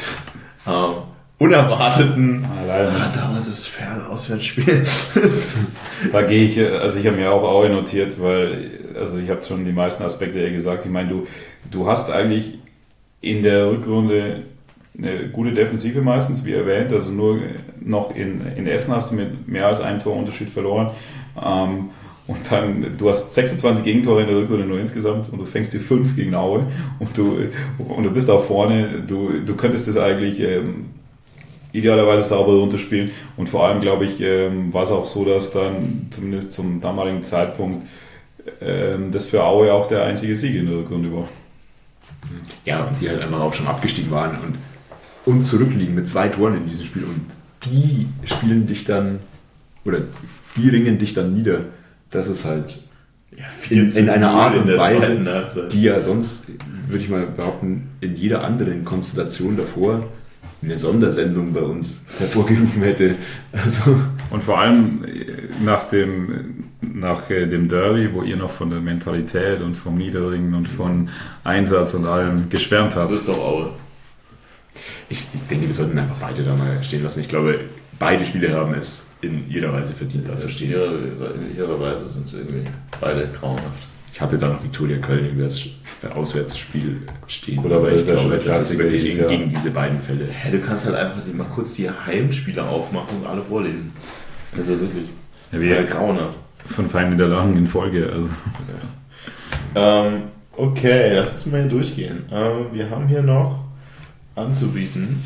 B: unerwarteten damals ist Ferl Auswärtsspiel.
D: Da gehe ich, also ich habe mir auch Aue notiert, weil, also ich habe schon die meisten Aspekte ja gesagt. Ich meine, du hast eigentlich in der Rückrunde eine gute Defensive meistens, wie erwähnt, also nur noch in Essen hast du mit mehr als einem Torunterschied verloren. Und dann, du hast 26 Gegentore in der Rückrunde nur insgesamt und du fängst die 5 gegen Aue und du bist auch vorne, du könntest das eigentlich idealerweise sauber runterspielen und vor allem, glaube ich, war es auch so, dass dann zumindest zum damaligen Zeitpunkt das für Aue auch der einzige Sieg in der Rückrunde war.
C: Ja, und die halt einfach auch schon abgestiegen waren und zurückliegen mit 2 Toren in diesem Spiel und die spielen dich dann, oder die ringen dich dann nieder. Das ist halt in einer Art und Weise, die ja sonst, würde ich mal behaupten, in jeder anderen Konstellation davor eine Sondersendung bei uns hervorgerufen hätte. Also
D: und vor allem nach dem Derby, wo ihr noch von der Mentalität und vom Niederringen und von Einsatz und allem geschwärmt habt.
B: Das ist doch Aue.
C: Ich denke, wir sollten einfach beide da mal stehen lassen. Ich glaube, beide Spiele haben es in jeder Weise verdient, da zu stehen.
B: In ihrer Weise sind es irgendwie beide grauenhaft.
C: Ich hatte da noch Viktoria Köln irgendwie als Auswärtsspiel stehen.
D: Gut, aber
C: ich glaube, das ist wirklich gegen diese beiden Fälle.
B: Du kannst halt einfach mal kurz die Heimspiele aufmachen und alle vorlesen. Also wirklich.
D: Ja,
B: grauenhaft.
D: 5 Heimniederlagen in Folge. Also.
B: Okay, lass uns mal hier durchgehen. Wir haben hier noch anzubieten.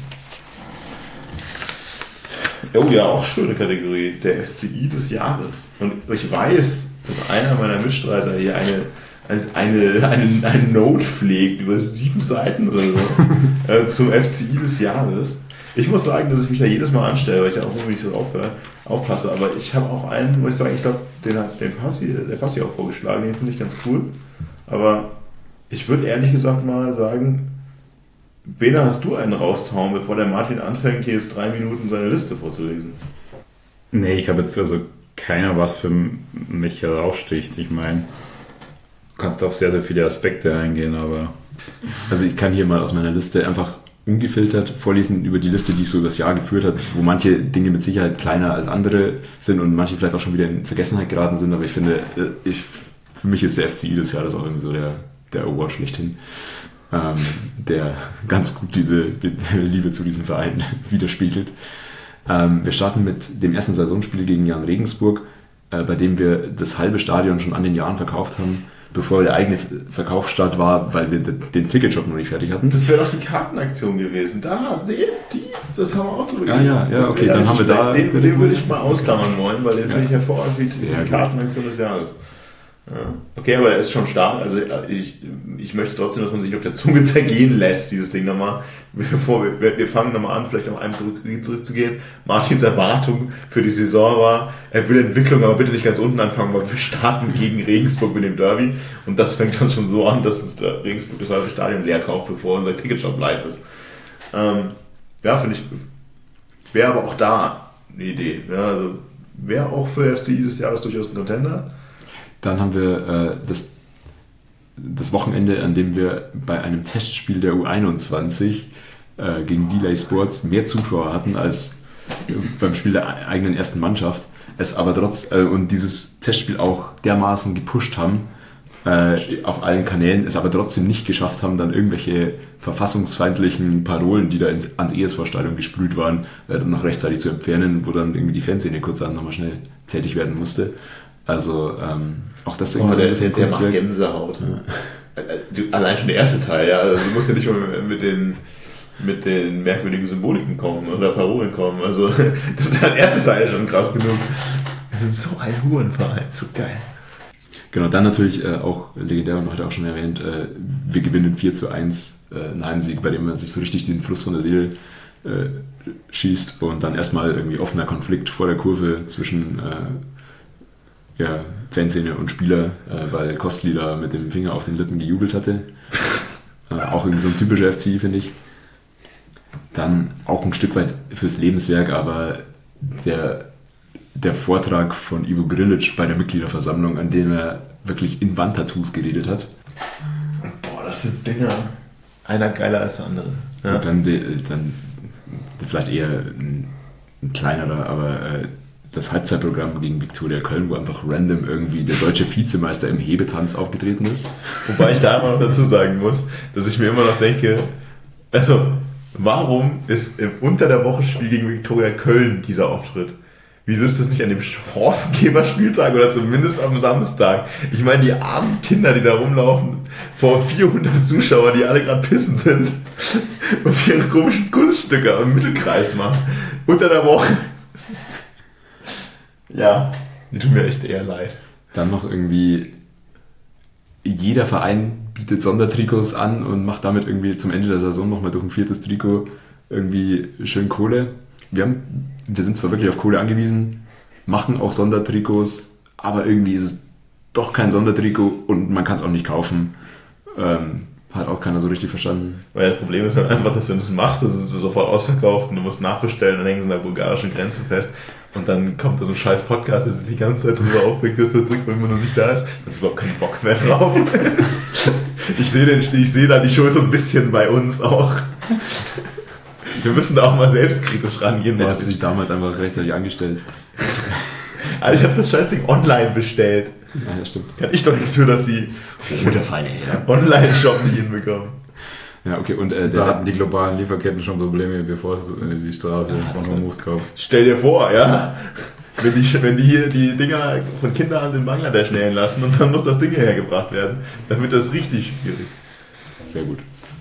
B: Oh ja, auch schöne Kategorie. Der FCI des Jahres. Und ich weiß, dass einer meiner Mitstreiter hier eine Note pflegt über 7 Seiten oder so zum FCI des Jahres. Ich muss sagen, dass ich mich da jedes Mal anstelle, weil ich da auch irgendwie nicht so aufpasse. Aber ich habe auch einen, muss ich sagen, ich glaube, der Passi auch vorgeschlagen, den finde ich ganz cool. Aber ich würde ehrlich gesagt mal sagen, Bena, hast du einen rauszuhauen, bevor der Martin anfängt, hier jetzt 3 Minuten seine Liste vorzulesen?
D: Nee, ich habe jetzt also keiner, was für mich heraussticht. Ich meine, du kannst auf sehr, sehr viele Aspekte eingehen, aber...
C: Also ich kann hier mal aus meiner Liste einfach ungefiltert vorlesen über die Liste, die ich so übers Jahr geführt habe, wo manche Dinge mit Sicherheit kleiner als andere sind und manche vielleicht auch schon wieder in Vergessenheit geraten sind, aber ich finde, für mich ist der FCI des Jahres auch irgendwie so der Award schlechthin, der ganz gut diese Liebe zu diesem Verein widerspiegelt. Wir starten mit dem ersten Saisonspiel gegen Jan Regensburg, bei dem wir das halbe Stadion schon an den Jahren verkauft haben, bevor der eigene Verkaufsstart war, weil wir den Ticketshop noch nicht fertig hatten.
B: Das wäre doch die Kartenaktion gewesen. Das haben wir auch drüber
C: gesprochen. Ja, okay, dann haben wir da...
B: Den würde ich mal ausklammern wollen, weil den finde ich hervorragend wie die Kartenaktion des Jahres. Ja. Okay, aber er ist schon stark. Also ich möchte trotzdem, dass man sich auf der Zunge zergehen lässt, dieses Ding nochmal. Bevor wir fangen nochmal an, vielleicht auf einen zurückzugehen. Martins Erwartung für die Saison war, er will Entwicklung, aber bitte nicht ganz unten anfangen, weil wir starten gegen Regensburg mit dem Derby. Und das fängt dann schon so an, dass uns der Regensburg das halbe Stadion leer kauft, bevor unser Ticketshop live ist. Ja, finde ich, wäre aber auch da eine Idee. Ja, also wäre auch für FCI des Jahres durchaus ein Contender.
C: Dann haben wir das Wochenende, an dem wir bei einem Testspiel der U21 gegen Delay Sports mehr Zuschauer hatten als beim Spiel der eigenen ersten Mannschaft. Es aber und dieses Testspiel auch dermaßen gepusht haben auf allen Kanälen, es aber trotzdem nicht geschafft haben, dann irgendwelche verfassungsfeindlichen Parolen, die da ans ESV-Stadion gesprüht waren, noch rechtzeitig zu entfernen, wo dann irgendwie die Fanszene kurzerhand nochmal schnell tätig werden musste. Also auch das irgendwie
B: der macht Gänsehaut. Ja. Allein schon der erste Teil, ja. Also du musst ja nicht mal mit den merkwürdigen Symboliken kommen oder Parolen kommen. Also der erste Teil ist schon krass genug. Wir sind so ein Hurenverein, so geil.
C: Genau, dann natürlich auch legendär und heute auch schon erwähnt, wir gewinnen 4:1 einen Heimsieg, bei dem man sich so richtig den Frust von der Seele schießt und dann erstmal irgendwie offener Konflikt vor der Kurve zwischen Fanszene und Spieler, weil Kostli da mit dem Finger auf den Lippen gejubelt hatte. Auch irgendwie so ein typischer FC, finde ich. Dann auch ein Stück weit fürs Lebenswerk, aber der Vortrag von Ivo Grilic bei der Mitgliederversammlung, an dem er wirklich in Wandtattoos geredet hat.
B: Boah, das sind Dinger. Einer geiler als der andere. Ja.
C: Und dann vielleicht eher ein kleinerer, aber das Halbzeitprogramm gegen Viktoria Köln, wo einfach random irgendwie der deutsche Vizemeister im Hebetanz aufgetreten ist.
B: Wobei ich da immer noch dazu sagen muss, dass ich mir immer noch denke, also warum ist im Unter der Woche Spiel gegen Viktoria Köln dieser Auftritt? Wieso ist das nicht an dem Chancengeberspieltag oder zumindest am Samstag? Ich meine, die armen Kinder, die da rumlaufen, vor 400 Zuschauern, die alle gerade pissen sind und ihre komischen Kunststücke im Mittelkreis machen. Unter der Woche. Ja, die tun mir echt eher leid.
C: Dann noch irgendwie, jeder Verein bietet Sondertrikots an und macht damit irgendwie zum Ende der Saison nochmal durch ein 4. Trikot irgendwie schön Kohle. Wir sind zwar wirklich auf Kohle angewiesen, machen auch Sondertrikots, aber irgendwie ist es doch kein Sondertrikot und man kann es auch nicht kaufen. Hat auch keiner so richtig verstanden.
B: Weil das Problem ist halt einfach, dass wenn du es machst, dann sind sie sofort ausverkauft und du musst nachbestellen, dann hängen sie an der bulgarischen Grenze fest und dann kommt da so ein scheiß Podcast, der sich die ganze Zeit darüber aufregt, dass das Trikot immer noch nicht da ist. Da hast du überhaupt keinen Bock mehr drauf. Ich sehe da die Schuld so ein bisschen bei uns auch. Wir müssen da auch mal selbstkritisch rangehen.
C: Er hat sich damals einfach rechtzeitig angestellt.
B: Also ich habe das Scheißding online bestellt.
C: Ja, das stimmt.
B: Kann ich doch nichts für, dass sie
C: der feine Herr
B: Online-Shop nicht hinbekommen.
C: Ja, okay, und
D: da hatten die globalen Lieferketten schon Probleme, bevor es die Straße von Hormuz kauft.
B: Stell dir vor, ja, wenn die hier die Dinger von Kindern in Bangladesch nähen lassen und dann muss das Ding hierher gebracht werden, dann wird das richtig schwierig.
C: Sehr gut.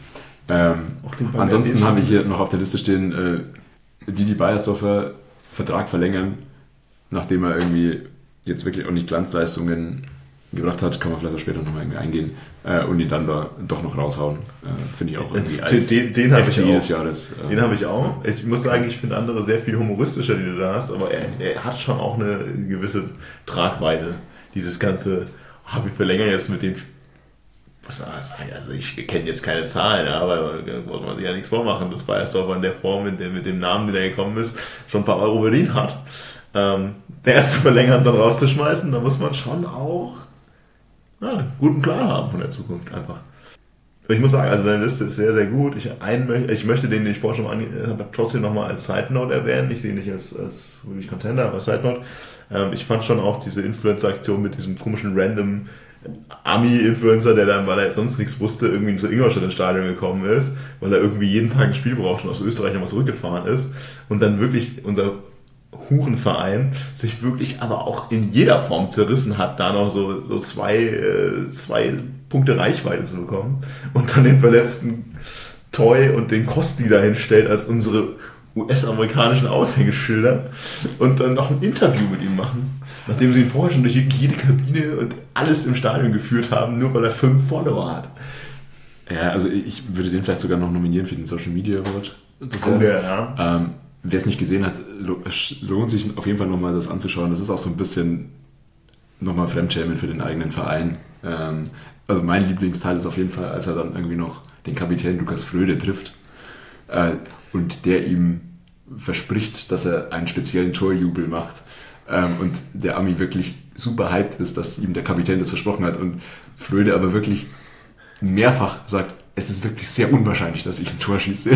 C: Ansonsten habe ich hier noch auf der Liste stehen, Didi Beiersdorfer Vertrag verlängern, nachdem er irgendwie jetzt wirklich auch nicht Glanzleistungen gebracht hat, kann man vielleicht auch später nochmal irgendwie eingehen und ihn dann da doch noch raushauen. Finde ich auch irgendwie als
B: den habe ich auch.
C: des Jahres.
B: Den habe ich auch. Ich muss sagen, ich finde andere sehr viel humoristischer, die du da hast, aber er hat schon auch eine gewisse Tragweite. Dieses ganze, wir verlängern jetzt mit dem, was war das? Also ich kenne jetzt keine Zahlen, ja, aber da muss man sich ja nichts vormachen, dass Beiersdorfer in der Form, mit dem Namen, den er gekommen ist, schon ein paar Euro verdient hat. Der erste verlängern, dann rauszuschmeißen, da muss man schon auch einen guten Plan haben von der Zukunft einfach. Ich muss sagen, also deine Liste ist sehr, sehr gut. Ich möchte den ich vorher schon mal habe, trotzdem nochmal als Side Note erwähnen. Ich sehe ihn nicht als wirklich Contender, aber Side Note. Ich fand schon auch diese Influencer-Aktion mit diesem komischen random Ami-Influencer, der dann, weil er sonst nichts wusste, irgendwie zu Ingolstadt ins Stadion gekommen ist, weil er irgendwie jeden Tag ein Spiel braucht und aus Österreich nochmal zurückgefahren ist und dann wirklich unser Hurenverein sich wirklich aber auch in jeder Form zerrissen hat, da noch so zwei Punkte Reichweite zu bekommen und dann den verletzten Toy und den Kosti dahin stellt als unsere US-amerikanischen Aushängeschilder und dann noch ein Interview mit ihm machen, nachdem sie ihn vorher schon durch jede Kabine und alles im Stadion geführt haben, nur weil er 5 Follower hat.
C: Ja, also ich würde den vielleicht sogar noch nominieren für den Social Media Award. Wer es nicht gesehen hat, lohnt sich auf jeden Fall nochmal das anzuschauen. Das ist auch so ein bisschen nochmal Fremdschämen für den eigenen Verein. Also mein Lieblingsteil ist auf jeden Fall, als er dann irgendwie noch den Kapitän Lukas Fröde trifft und der ihm verspricht, dass er einen speziellen Torjubel macht. Und der Ami wirklich super hyped ist, dass ihm der Kapitän das versprochen hat und Fröde aber wirklich mehrfach sagt, es ist wirklich sehr unwahrscheinlich, dass ich ein Tor schieße.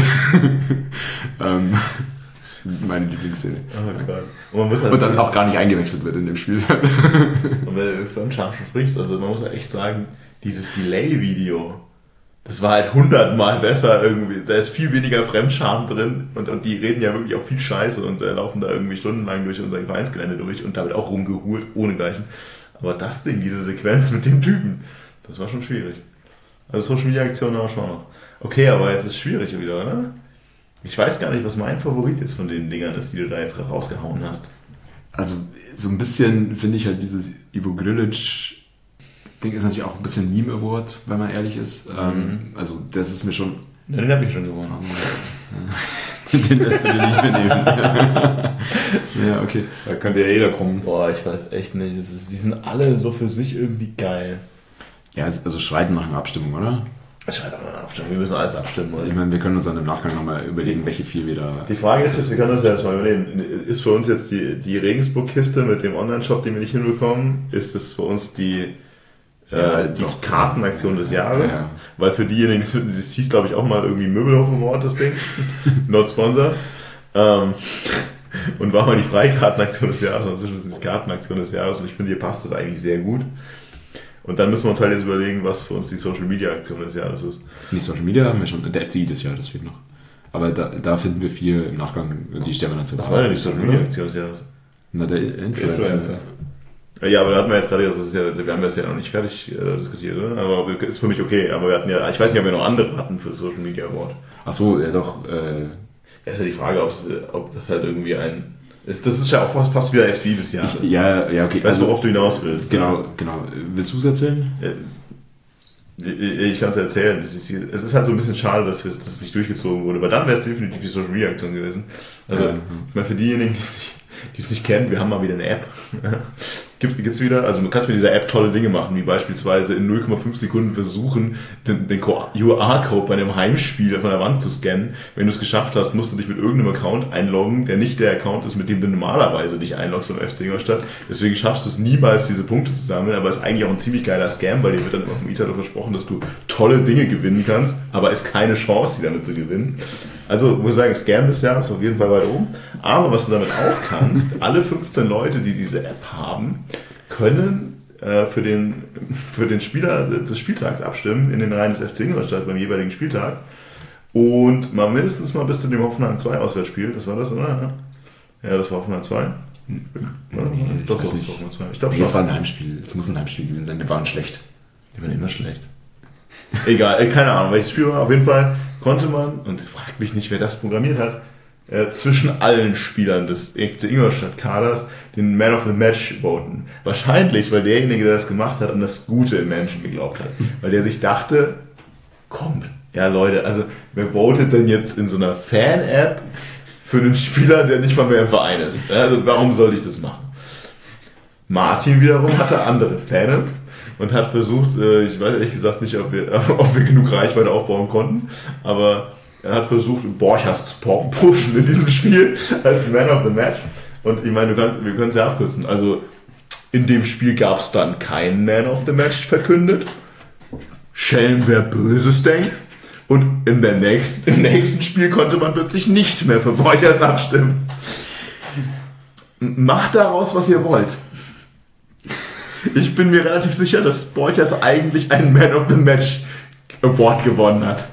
C: Das ist meine Lieblingsszene.
B: Oh Gott. Und
C: dann auch gar nicht eingewechselt wird in dem Spiel.
B: Und wenn du von Scham schon sprichst, also man muss ja echt sagen, dieses Delay-Video, das war halt 100-mal besser irgendwie. Da ist viel weniger Fremdscham drin und die reden ja wirklich auch viel Scheiße und laufen da irgendwie stundenlang durch unser Vereinsgelände durch und da wird auch rumgehurt, ohne Gleichen. Aber das Ding, diese Sequenz mit dem Typen, das war schon schwierig. Also Social Media Aktion haben wir schon noch. Okay, aber jetzt ist es schwierig wieder, oder? Ich weiß gar nicht, was mein Favorit jetzt von den Dingern ist, die du da jetzt gerade rausgehauen hast.
C: Also so ein bisschen finde ich halt dieses Ivo Grilic Ding ist natürlich auch ein bisschen Meme Award, wenn man ehrlich ist. Also das ist mir schon...
B: Ja, den habe ich schon gewonnen.
C: Den lässt du dir nicht mehr nehmen. Ja, okay.
D: Da könnte ja jeder kommen.
B: Boah, ich weiß echt nicht. Die sind alle so für sich irgendwie geil.
C: Ja, also Schreiten nach einer Abstimmung, oder?
B: Schreibt aber eine Abstimmung. Wir müssen alles abstimmen, oder?
C: Ich meine, wir können uns dann im Nachgang nochmal überlegen, welche 4 wir da...
B: Die Frage ist jetzt, wir können uns ja jetzt mal überlegen, ist für uns jetzt die Regensburg-Kiste mit dem Online-Shop, den wir nicht hinbekommen, ist es für uns die Kartenaktion des Jahres? Ja. Weil für diejenigen, das hieß glaube ich auch mal irgendwie Möbelhof Award, das Ding, not sponsor. Und war mal die Freikartenaktion des Jahres, und inzwischen ist es die Kartenaktion des Jahres und ich finde, hier passt das eigentlich sehr gut. Und dann müssen wir uns halt jetzt überlegen, was für uns die Social Media Aktion des Jahres ist.
C: Nicht Social Media haben wir schon, der FCI des Jahres fehlt noch. Aber da finden wir 4 im Nachgang, die stellen wir dann
B: zusammen. Was war denn die Social Media Aktion des Jahres?
C: Na, der Influencer.
B: Ja, aber da hatten wir jetzt gerade, wir haben das ja noch nicht fertig diskutiert, oder? Aber ist für mich okay. Aber wir hatten ja, ich weiß nicht, ob wir noch andere hatten für Social Media Award.
C: Ach so, ja doch.
B: Ist ja die Frage, ob das halt irgendwie das ist ja auch fast wieder FC des Jahres.
C: Ja, okay.
B: Weißt du, worauf du hinaus willst?
C: Genau. Willst du es erzählen?
B: Ich kann es erzählen. Es ist halt so ein bisschen schade, dass es nicht durchgezogen wurde, weil dann wäre es definitiv die Social Media Aktion gewesen. Also, ich meine, für diejenigen, die es nicht kennen, wir haben mal wieder eine App. Gibt's wieder, also du kannst mit dieser App tolle Dinge machen, wie beispielsweise in 0,5 Sekunden versuchen, den QR-Code bei einem Heimspiel von der Wand zu scannen. Wenn du es geschafft hast, musst du dich mit irgendeinem Account einloggen, der nicht der Account ist, mit dem du normalerweise dich einloggst von FC Ingolstadt. Deswegen schaffst du es niemals, diese Punkte zu sammeln, aber es ist eigentlich auch ein ziemlich geiler Scam, weil dir wird dann immer vom Italo versprochen, dass du tolle Dinge gewinnen kannst, aber es ist keine Chance, die damit zu gewinnen. Also, muss ich sagen, Scam des Jahres auf jeden Fall weit oben. Aber was du damit auch kannst, alle 15 Leute, die diese App haben, können für den Spieler des Spieltags abstimmen in den Reihen des FC Ingolstadt beim jeweiligen Spieltag und mal mindestens mal bis zu dem Hoffenheim 2 Auswärtsspiel, das war das, oder? Ja, das war Hoffenheim 2.
C: Ich weiß nicht.
B: Ich glaube schon.
C: Das war ein Heimspiel, es muss ein Heimspiel gewesen sein, wir waren schlecht.
B: Die waren immer schlecht. Egal, keine Ahnung, welches Spiel war. Auf jeden Fall konnte man, und fragt mich nicht, wer das programmiert hat, zwischen allen Spielern des FC Ingolstadt-Kaders den Man of the Match voten. Wahrscheinlich, weil derjenige, der das gemacht hat, an das Gute im Menschen geglaubt hat. Weil der sich dachte, kommt, ja Leute, also wer votet denn jetzt in so einer Fan-App für einen Spieler, der nicht mal mehr im Verein ist? Also warum sollte ich das machen? Martin wiederum hatte andere Pläne und hat versucht, ich weiß ehrlich gesagt nicht, ob wir genug Reichweite aufbauen konnten, aber er hat versucht, Borchers zu pushen in diesem Spiel als Man of the Match. Und ich meine, wir können es ja abkürzen. Also in dem Spiel gab es dann keinen Man of the Match verkündet. Schelm, wer Böses denkt. Und im nächsten Spiel konnte man plötzlich nicht mehr für Borchers abstimmen. Macht daraus, was ihr wollt. Ich bin mir relativ sicher, dass Borchers eigentlich einen Man of the Match Award gewonnen hat.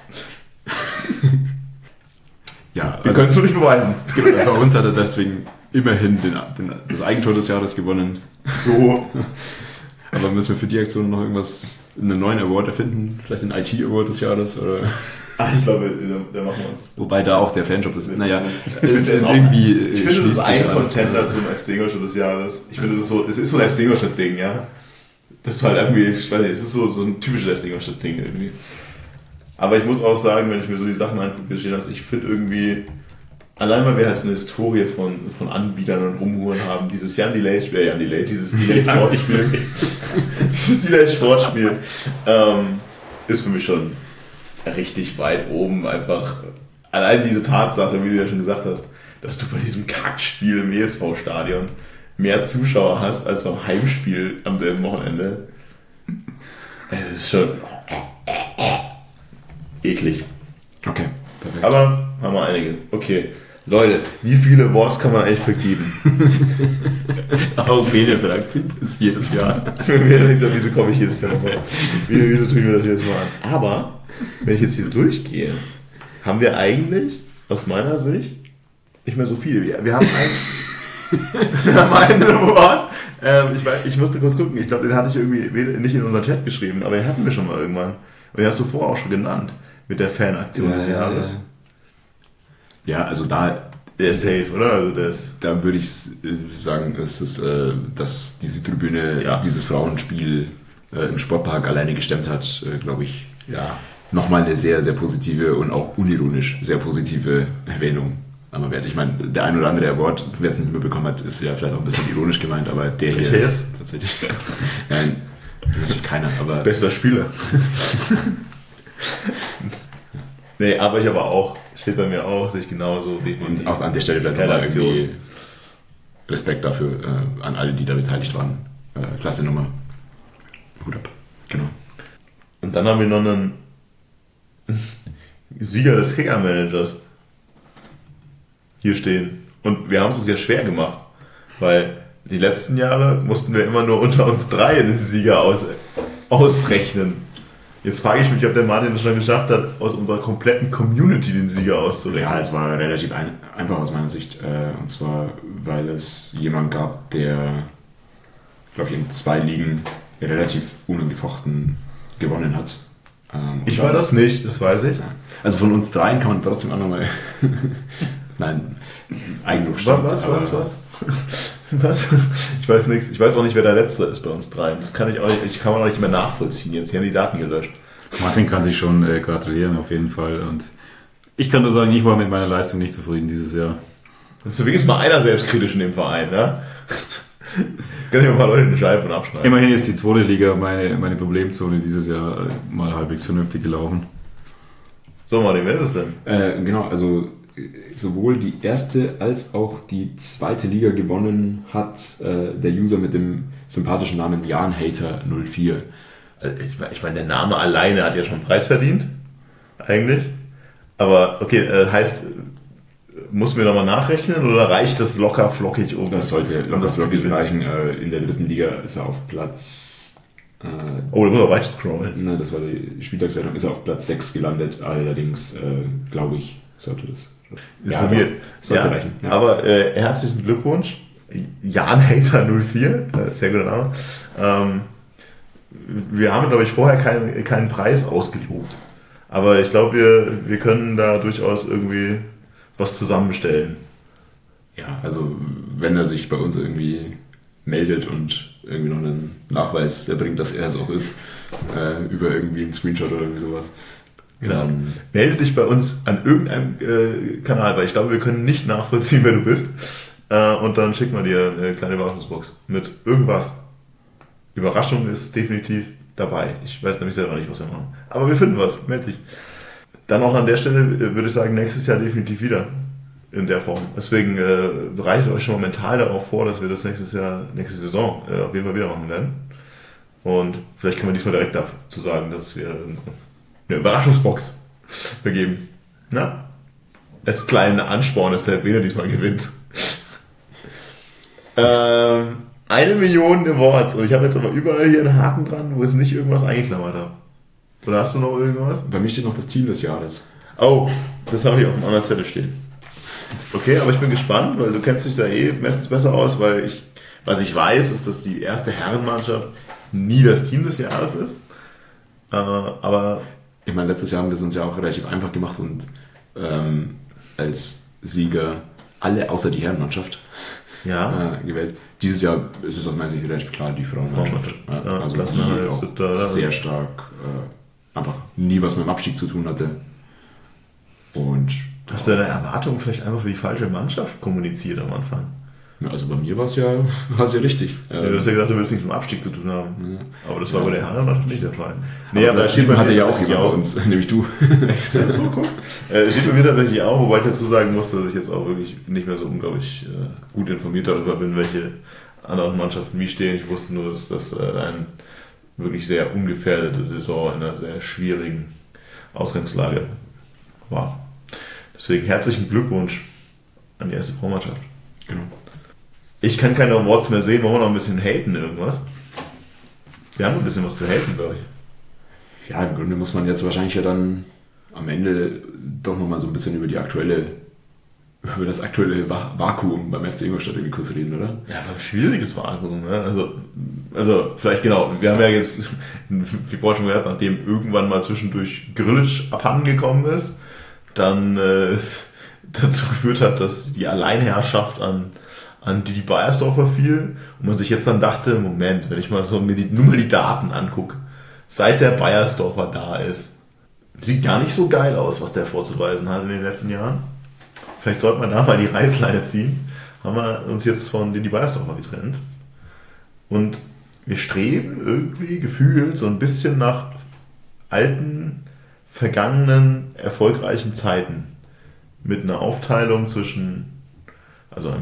C: Ja,
B: wir können es nur nicht beweisen.
C: Bei uns hat er deswegen immerhin das Eigentor des Jahres gewonnen.
B: So.
C: Aber müssen wir für die Aktion noch einen neuen Award erfinden? Vielleicht den IT-Award des Jahres? Oder?
B: Ich glaube, da machen wir uns.
C: Wobei da auch der Fanshop ist. Naja,
B: ich finde, es ist ein Contender zum FC Ingolstadt des Jahres. Ich finde, es ist so ein FC Ingolstadt-Ding, ja. Das ist halt irgendwie, ich weiß nicht, es ist so ein typisches FC Ingolstadt-Ding irgendwie. Aber ich muss auch sagen, wenn ich mir so die Sachen angucke, ich finde irgendwie, allein weil wir halt so eine Historie von Anbietern und Rumhuren haben, dieses dieses Delay-Sportspiel, dieses Delay-Sportspiel, ist für mich schon richtig weit oben. Einfach allein diese Tatsache, wie du ja schon gesagt hast, dass du bei diesem Kackspiel im ESV-Stadion mehr Zuschauer hast als beim Heimspiel am selben Wochenende. Es ist schon eklig.
C: Okay, perfekt.
B: Aber haben wir einige. Okay, Leute, wie viele Awards kann man eigentlich vergeben?
C: Auch Medienfraktion ist jedes Jahr.
B: Wieso komme ich jedes Jahr nochmal? Wieso tun wir das jetzt mal an? Aber, wenn ich jetzt hier durchgehe, haben wir eigentlich, aus meiner Sicht, nicht mehr so viele. Wir haben einen Award. Ich musste kurz gucken. Ich glaube, den hatte ich irgendwie nicht in unseren Chat geschrieben, aber den hatten wir schon mal irgendwann. Und den hast du vorher auch schon genannt. Mit der Fanaktion des Jahres.
C: Ja, also da...
B: Der ist safe, oder? Also
C: da würde ich sagen, es ist, dass die Südtribüne dieses Frauenspiel im Sportpark alleine gestemmt hat, glaube ich, nochmal eine sehr, sehr positive und auch unironisch sehr positive Erwähnung einmal wert. Ich meine, der ein oder andere Award, wer es nicht mehr bekommen hat, ist ja vielleicht auch ein bisschen ironisch gemeint, aber der hier ist tatsächlich... Nein, natürlich keiner, aber...
B: Bester Spieler. Nee, aber ich auch, steht bei mir auch, sehe ich genauso.
C: Und auch an der Stelle vielleicht nochmal irgendwie Respekt dafür an alle, die da beteiligt waren. Klasse Nummer. Hut ab. Genau.
B: Und dann haben wir noch einen Sieger des Kicker-Managers hier stehen. Und wir haben es uns ja schwer gemacht, weil die letzten Jahre mussten wir immer nur unter uns drei den Sieger ausrechnen. Jetzt frage ich mich, ob der Martin es schon geschafft hat, aus unserer kompletten Community den Sieger auszurechnen.
C: Ja, es war relativ einfach aus meiner Sicht. Und zwar, weil es jemanden gab, der, glaube ich, in 2 Ligen relativ unangefochten gewonnen hat.
B: Ich war das nicht, das weiß ich.
C: Also von uns dreien kann man trotzdem auch nochmal... Nein, Eigenlob stimmt.
B: Was? Ich weiß nichts. Ich weiß auch nicht, wer der Letzte ist bei uns dreien. Das kann man auch nicht mehr nachvollziehen. Jetzt haben die Daten gelöscht.
D: Martin kann sich schon gratulieren, auf jeden Fall. Und ich kann nur sagen, ich war mit meiner Leistung nicht zufrieden dieses Jahr.
B: Das ist wenigstens mal einer selbstkritisch in dem Verein, ne? Kann ich mal ein paar Leute in den Scheiben abschneiden.
D: Immerhin ist die 2. Liga meine Problemzone dieses Jahr mal halbwegs vernünftig gelaufen.
B: So, Martin, wer ist es denn?
C: Genau, also sowohl die 1. als auch die 2. Liga gewonnen hat der User mit dem sympathischen Namen JanHater04.
B: Ich meine, der Name alleine hat ja schon einen Preis verdient, eigentlich. Aber okay, heißt, müssen wir nochmal nachrechnen oder reicht das locker flockig oben?
C: Das sollte locker flockig reichen. In der 3. Liga ist er auf Platz...
B: da muss er weiter scrollen.
C: Nein, das war die Spieltagswertung. Ist er auf Platz 6 gelandet. Allerdings, glaube ich, sollte das...
B: Sollte reichen. Ja. Aber herzlichen Glückwunsch, JanHater04, sehr guter Name. wir haben, glaube ich, vorher keinen Preis ausgelobt. Aber ich glaube, wir können da durchaus irgendwie was zusammenstellen.
C: Ja, also wenn er sich bei uns irgendwie meldet und irgendwie noch einen Nachweis erbringt, dass er es auch ist, über irgendwie einen Screenshot oder irgendwie sowas.
B: Genau. Melde dich bei uns an irgendeinem Kanal, weil ich glaube, wir können nicht nachvollziehen, wer du bist. Und dann schicken wir dir eine kleine Überraschungsbox mit irgendwas. Überraschung ist definitiv dabei. Ich weiß nämlich selber nicht, was wir machen. Aber wir finden was. Melde dich. Dann auch an der Stelle würde ich sagen, nächstes Jahr definitiv wieder in der Form. Deswegen bereitet euch schon mal mental darauf vor, dass wir das nächste Saison auf jeden Fall wieder machen werden. Und vielleicht können wir diesmal direkt dazu sagen, dass wir eine Überraschungsbox vergeben. Na? Als kleiner Ansporn, dass der Bene diesmal gewinnt. 1 Million Awards. Und ich habe jetzt aber überall hier einen Haken dran, wo ich nicht irgendwas eingeklammert habe. Oder hast du noch irgendwas?
C: Bei mir steht noch das Team des Jahres.
B: Oh, das habe ich auf dem anderen Zettel stehen. Okay, aber ich bin gespannt, weil du kennst dich da meistens besser aus, weil was ich weiß, ist, dass die erste Herrenmannschaft nie das Team des Jahres ist. Aber
C: ich meine, letztes Jahr haben wir es uns ja auch relativ einfach gemacht und als Sieger alle außer die Herrenmannschaft gewählt. Dieses Jahr ist es aus meiner Sicht relativ klar die Frauenmannschaft.
B: Ja,
C: also die auch sehr stark einfach nie was mit dem Abstieg zu tun hatte. Und
B: hast du deine Erwartungen vielleicht einfach für die falsche Mannschaft kommuniziert am Anfang?
C: Ja, also bei mir war es ja richtig.
B: Ja, du hast ja gesagt, du willst nichts mit dem Abstieg zu tun haben. Ja. Aber das war bei der Herrenmannschaft nicht der Fall.
C: Aber das hatte ja auch jemand bei uns, nämlich du.
B: Echt? So, guck. Steht bei mir tatsächlich auch, wobei ich dazu sagen muss, dass ich jetzt auch wirklich nicht mehr so unglaublich gut informiert darüber bin, welche anderen Mannschaften wie stehen. Ich wusste nur, dass das eine wirklich sehr ungefährdete Saison in einer sehr schwierigen Ausgangslage war. Deswegen herzlichen Glückwunsch an die erste Frauenmannschaft.
C: Genau.
B: Ich kann keine Awards mehr sehen, wollen wir noch ein bisschen haten irgendwas? Wir haben ein bisschen was zu haten, glaube ich.
C: Ja, im Grunde muss man jetzt wahrscheinlich ja dann am Ende doch nochmal so ein bisschen über das aktuelle Vakuum beim FC Ingolstadt irgendwie kurz reden, oder?
B: Ja, aber ein schwieriges Vakuum, ne? Also vielleicht genau, wir haben ja jetzt, wie vorhin schon gehört, nachdem irgendwann mal zwischendurch Grillitsch abhanden gekommen ist, dann dazu geführt hat, dass die Alleinherrschaft an die Beiersdorfer fiel und man sich jetzt dann dachte, Moment, wenn ich mal so nur mal die Daten angucke, seit der Beiersdorfer da ist, sieht gar nicht so geil aus, was der vorzuweisen hat in den letzten Jahren. Vielleicht sollte man da mal die Reißleine ziehen. Haben wir uns jetzt von die Beiersdorfer getrennt. Und wir streben irgendwie gefühlt so ein bisschen nach alten, vergangenen, erfolgreichen Zeiten. Mit einer Aufteilung zwischen einem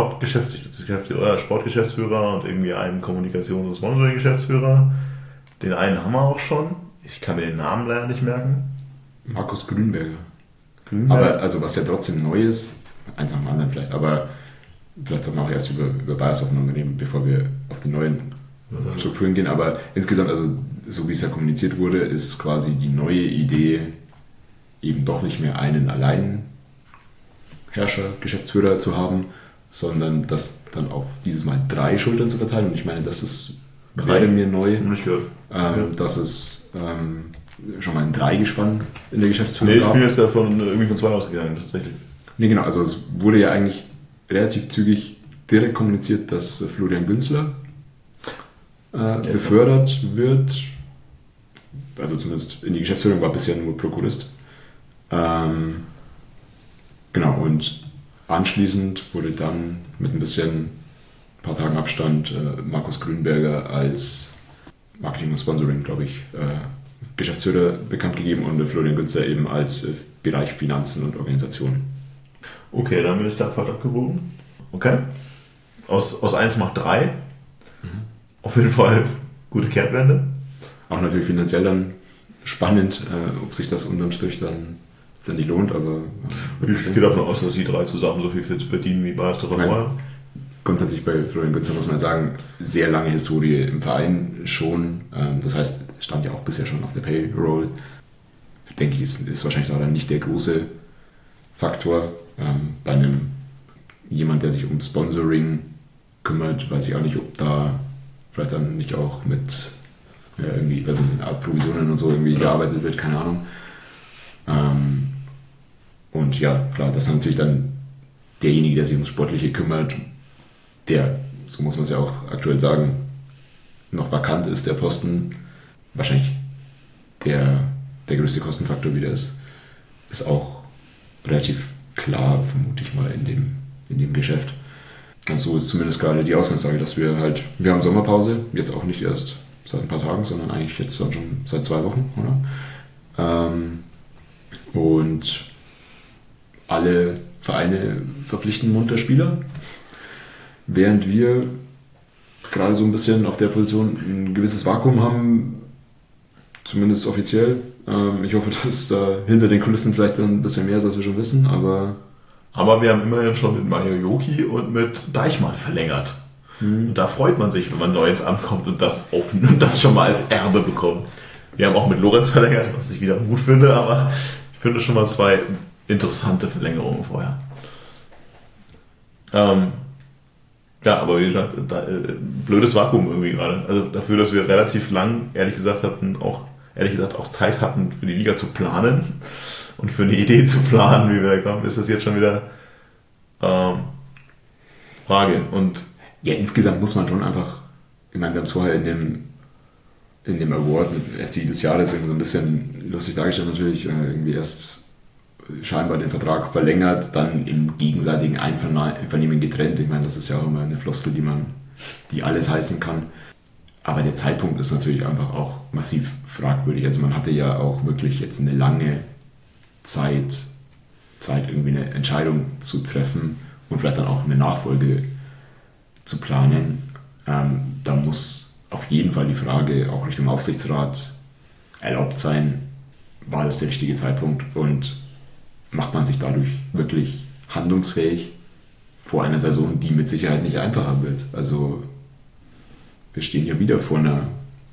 B: Sportgeschäftsführer und irgendwie einem Kommunikations- und Sponsoring-Geschäftsführer. Den einen haben wir auch schon. Ich kann mir den Namen leider nicht merken.
C: Markus Grünberger. Aber also was ja trotzdem neu ist, eins nach dem anderen vielleicht, aber vielleicht sollten wir auch erst über Beiersdorf noch reden, bevor wir auf die neuen Strukturen gehen. Aber insgesamt, also so wie es ja kommuniziert wurde, ist quasi die neue Idee, eben doch nicht mehr einen Alleinherrscher, Geschäftsführer zu haben, sondern das dann auf dieses Mal 3 Schultern zu verteilen. Und ich meine, das ist gerade mir neu, dass es schon mal ein 3-Gespann in der Geschäftsführung
B: gab. Ich bin jetzt ja von 2 ausgegangen, tatsächlich.
C: Nee, genau, also es wurde ja eigentlich relativ zügig direkt kommuniziert, dass Florian Günzler befördert wird. Also zumindest in die Geschäftsführung war bisher nur Prokurist. Genau, und anschließend wurde dann mit ein paar Tagen Abstand Markus Grünberger als Marketing und Sponsoring, glaube ich, Geschäftsführer bekannt gegeben und Florian Günzler eben als Bereich Finanzen und Organisation.
B: Okay, dann bin ich da falsch abgebogen. Okay. Aus 1 macht 3. Auf jeden Fall gute Kehrtwende.
C: Auch natürlich finanziell dann spannend, ob sich das unterm Strich dann letztendlich lohnt, aber...
B: Ich gehe davon aus, dass die 3 zusammen so viel verdienen wie Beiersdorfer vorher.
C: Grundsätzlich bei Florian Günzler muss man sagen, sehr lange Historie im Verein schon. Das heißt, stand ja auch bisher schon auf der Payroll. Denke ich, ist wahrscheinlich auch dann nicht der große Faktor. Bei jemand, der sich um Sponsoring kümmert, weiß ich auch nicht, ob da vielleicht dann nicht auch mit irgendwie, also eine Art Provisionen und so irgendwie gearbeitet wird, keine Ahnung. Und ja, klar, das ist natürlich dann derjenige, der sich ums Sportliche kümmert, der, so muss man es ja auch aktuell sagen, noch vakant ist, der Posten, wahrscheinlich der größte Kostenfaktor wieder ist auch relativ klar, vermute ich mal, in dem Geschäft. Also so ist zumindest gerade die Ausgangslage, dass wir haben Sommerpause, jetzt auch nicht erst seit ein paar Tagen, sondern eigentlich jetzt dann schon seit 2 Wochen, oder? Und alle Vereine verpflichten munter Spieler, während wir gerade so ein bisschen auf der Position ein gewisses Vakuum haben, zumindest offiziell. Ich hoffe, dass es da hinter den Kulissen vielleicht dann ein bisschen mehr ist, als wir schon wissen, aber
B: wir haben immerhin schon mit Mario Joki und mit Deichmann verlängert. Und da freut man sich, wenn man neu ins Amt kommt und das schon mal als Erbe bekommt. Wir haben auch mit Lorenz verlängert, was ich wieder gut finde, aber ich finde schon mal 2 interessante Verlängerungen vorher. Aber wie gesagt, blödes Vakuum irgendwie gerade. Also dafür, dass wir relativ lang, ehrlich gesagt auch Zeit hatten, für die Liga zu planen und für eine Idee zu planen, wie wir da kommen, ist das jetzt schon wieder Frage. Und
C: ja, insgesamt muss man schon einfach, ich meine, wir haben es vorher in dem Award mit FCI des Jahres irgendwie so ein bisschen lustig dargestellt, natürlich irgendwie erst scheinbar den Vertrag verlängert, dann im gegenseitigen Einvernehmen getrennt. Ich meine, das ist ja auch immer eine Floskel, die alles heißen kann. Aber der Zeitpunkt ist natürlich einfach auch massiv fragwürdig. Also man hatte ja auch wirklich jetzt eine lange Zeit, irgendwie eine Entscheidung zu treffen und vielleicht dann auch eine Nachfolge zu planen. Da muss auf jeden Fall die Frage auch Richtung Aufsichtsrat erlaubt sein, war das der richtige Zeitpunkt und macht man sich dadurch wirklich handlungsfähig vor einer Saison, die mit Sicherheit nicht einfacher wird. Also wir stehen ja wieder vor einer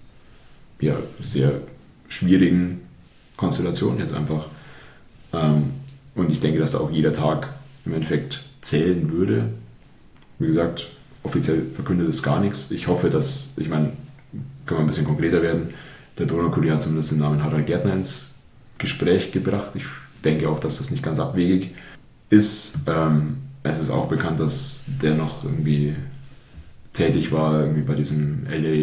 C: sehr schwierigen Konstellation jetzt einfach. Und ich denke, dass da auch jeder Tag im Endeffekt zählen würde. Wie gesagt, offiziell verkündet ist gar nichts. Ich hoffe, können wir ein bisschen konkreter werden. Der Donaukurier hat zumindest den Namen Harald Gärtner ins Gespräch gebracht. Ich denke auch, dass das nicht ganz abwegig ist. Es ist auch bekannt, dass der noch irgendwie tätig war, irgendwie bei diesem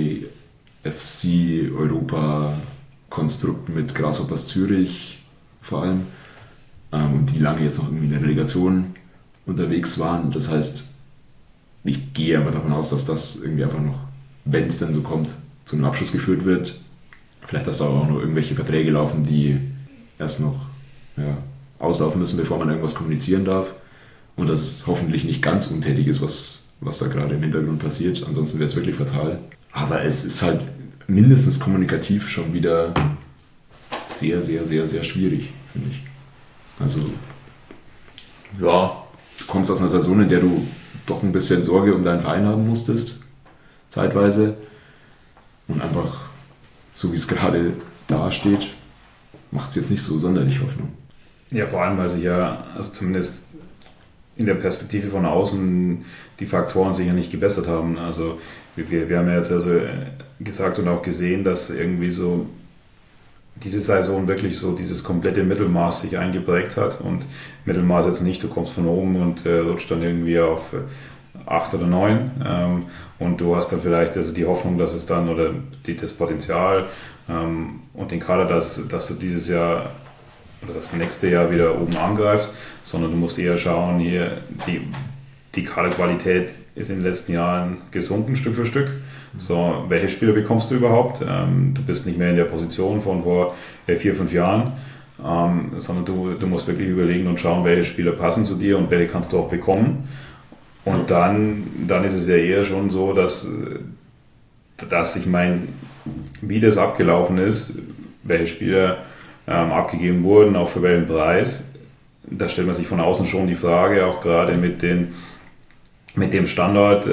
C: LAFC Europa-Konstrukt mit Grasshoppers Zürich vor allem. Und die lange jetzt noch irgendwie in der Relegation unterwegs waren. Das heißt, ich gehe aber davon aus, dass das irgendwie einfach noch, wenn es denn so kommt, zu einem Abschluss geführt wird. Vielleicht, dass da auch noch irgendwelche Verträge laufen, die erst noch auslaufen müssen, bevor man irgendwas kommunizieren darf. Und das hoffentlich nicht ganz untätig ist, was da gerade im Hintergrund passiert. Ansonsten wäre es wirklich fatal. Aber es ist halt mindestens kommunikativ schon wieder sehr, sehr, sehr, sehr schwierig, finde ich. Also, ja, du kommst aus einer Saison, in der du doch ein bisschen Sorge um deinen Verein haben musstest, zeitweise. Und einfach, so wie es gerade dasteht, macht es jetzt nicht so sonderlich Hoffnung.
D: Ja, vor allem, weil sich also zumindest in der Perspektive von außen die Faktoren sich ja nicht gebessert haben. Also wir haben ja jetzt gesagt und auch gesehen, dass irgendwie so diese Saison wirklich so dieses komplette Mittelmaß sich eingeprägt hat. Und Mittelmaß jetzt nicht, du kommst von oben und rutscht dann irgendwie auf 8 oder 9 und du hast dann vielleicht also die Hoffnung, dass es dann oder das Potenzial und den Kader, dass du dieses Jahr oder das nächste Jahr wieder oben angreifst, sondern du musst eher schauen, hier die Kaderqualität ist in den letzten Jahren gesunken, Stück für Stück. So, welche Spieler bekommst du überhaupt? Du bist nicht mehr in der Position von vor 4-5 Jahren, sondern du musst wirklich überlegen und schauen, welche Spieler passen zu dir und welche kannst du auch bekommen. Und dann ist es ja eher schon so, dass ich meine, wie das abgelaufen ist, welche Spieler abgegeben wurden, auch für welchen Preis, da stellt man sich von außen schon die Frage, auch gerade mit dem Standort,